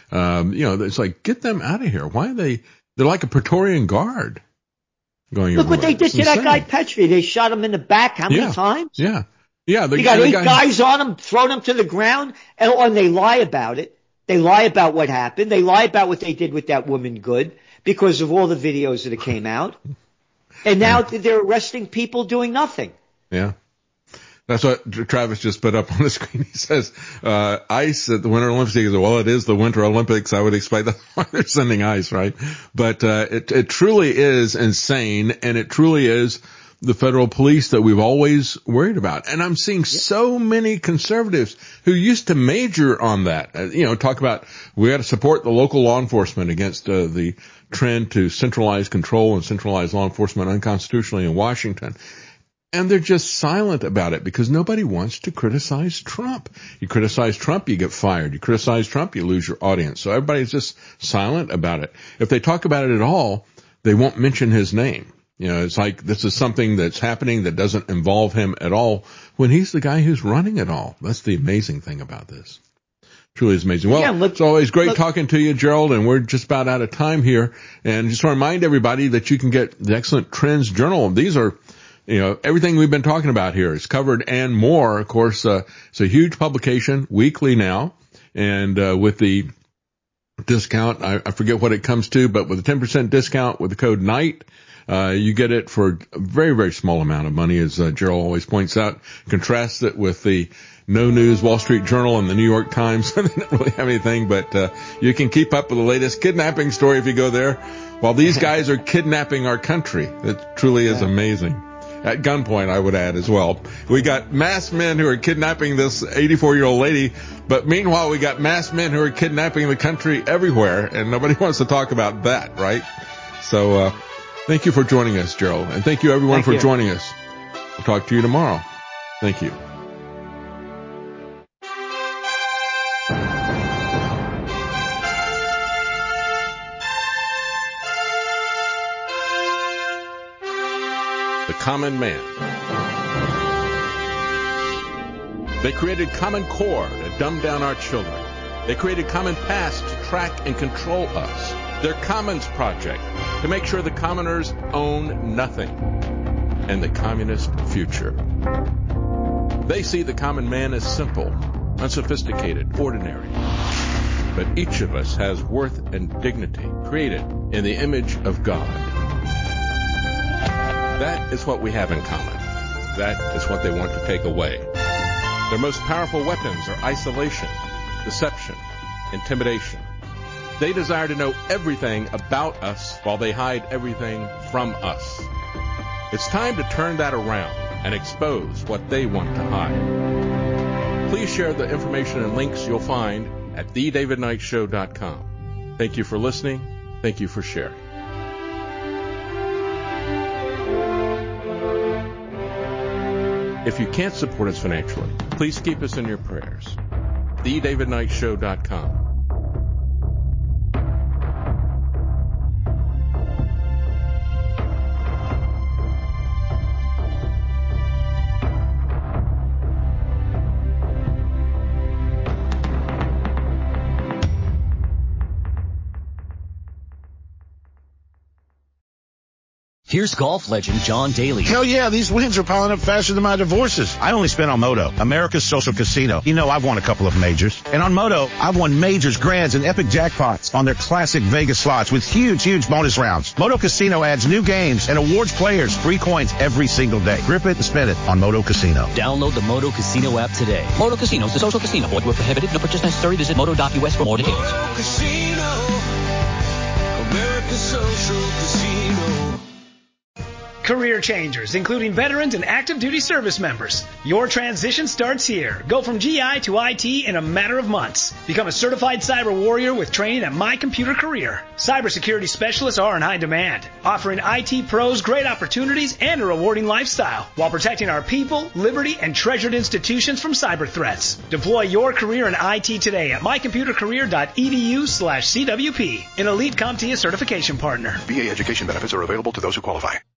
It's like, get them out of here. Why are they're like a Praetorian Guard going Look everywhere. what they did to that guy Petrie. They shot him in the back how many times? Yeah. They got 8 guys on him, thrown him to the ground, and they lie about it. They lie about what happened. They lie about what they did with that woman Good because of all the videos that came out. And now they're arresting people doing nothing. Yeah. That's what Travis just put up on the screen. He says, ICE at the Winter Olympics. He goes, well, it is the Winter Olympics. I would expect that's why they're sending ICE, right? But, it truly is insane, and it truly is the federal police that we've always worried about. And I'm seeing so many conservatives who used to major on that, talk about we got to support the local law enforcement against the trend to centralize control and centralize law enforcement unconstitutionally in Washington. And they're just silent about it because nobody wants to criticize Trump. You criticize Trump, you get fired. You criticize Trump, you lose your audience. So everybody's just silent about it. If they talk about it at all, they won't mention his name. It's like this is something that's happening that doesn't involve him at all when he's the guy who's running it all. That's the amazing thing about this. Truly is amazing. Well, it's always great talking to you, Gerald, and we're just about out of time here. And just want to remind everybody that you can get the excellent Trends Journal. These are, everything we've been talking about here is covered and more. Of course, it's a huge publication, weekly now. And with the discount, I forget what it comes to, but with a 10% discount with the code NIGHT, You get it for a very, very small amount of money, as Gerald always points out. Contrast it with the No News Wall Street Journal and the New York Times. They don't really have anything, but you can keep up with the latest kidnapping story if you go there. While these guys are kidnapping our country, it truly is amazing. At gunpoint, I would add as well. We got masked men who are kidnapping this 84-year-old lady, but meanwhile, we got masked men who are kidnapping the country everywhere, and nobody wants to talk about that, right? So, thank you for joining us, Gerald, and thank you everyone for joining us. We'll talk to you tomorrow. Thank you. The common man. They created Common Core to dumb down our children. They created Common Pass to track and control us. Their Commons Project to make sure the commoners own nothing. And the communist future. They see the common man as simple, unsophisticated, ordinary. But each of us has worth and dignity created in the image of God. That is what we have in common. That is what they want to take away. Their most powerful weapons are isolation, deception, intimidation. They desire to know everything about us while they hide everything from us. It's time to turn that around and expose what they want to hide. Please share the information and links you'll find at thedavidknightshow.com. Thank you for listening. Thank you for sharing. If you can't support us financially, please keep us in your prayers. thedavidknightshow.com. Here's golf legend John Daly. Hell yeah, these wins are piling up faster than my divorces. I only spent on Moto, America's social casino. You know I've won a couple of majors. And on Moto, I've won majors, grands, and epic jackpots on their classic Vegas slots with huge, huge bonus rounds. Moto Casino adds new games and awards players free coins every single day. Grip it and spend it on Moto Casino. Download the Moto Casino app today. Moto Casino is a social casino. Void where prohibited. No purchase necessary. Visit moto.us for more details. Moto Casino, America's social casino. Career changers, including veterans and active duty service members. Your transition starts here. Go from GI to IT in a matter of months. Become a certified cyber warrior with training at My Computer Career. Cybersecurity specialists are in high demand, offering IT pros great opportunities and a rewarding lifestyle while protecting our people, liberty, and treasured institutions from cyber threats. Deploy your career in IT today at mycomputercareer.edu/CWP, an elite CompTIA certification partner. VA education benefits are available to those who qualify.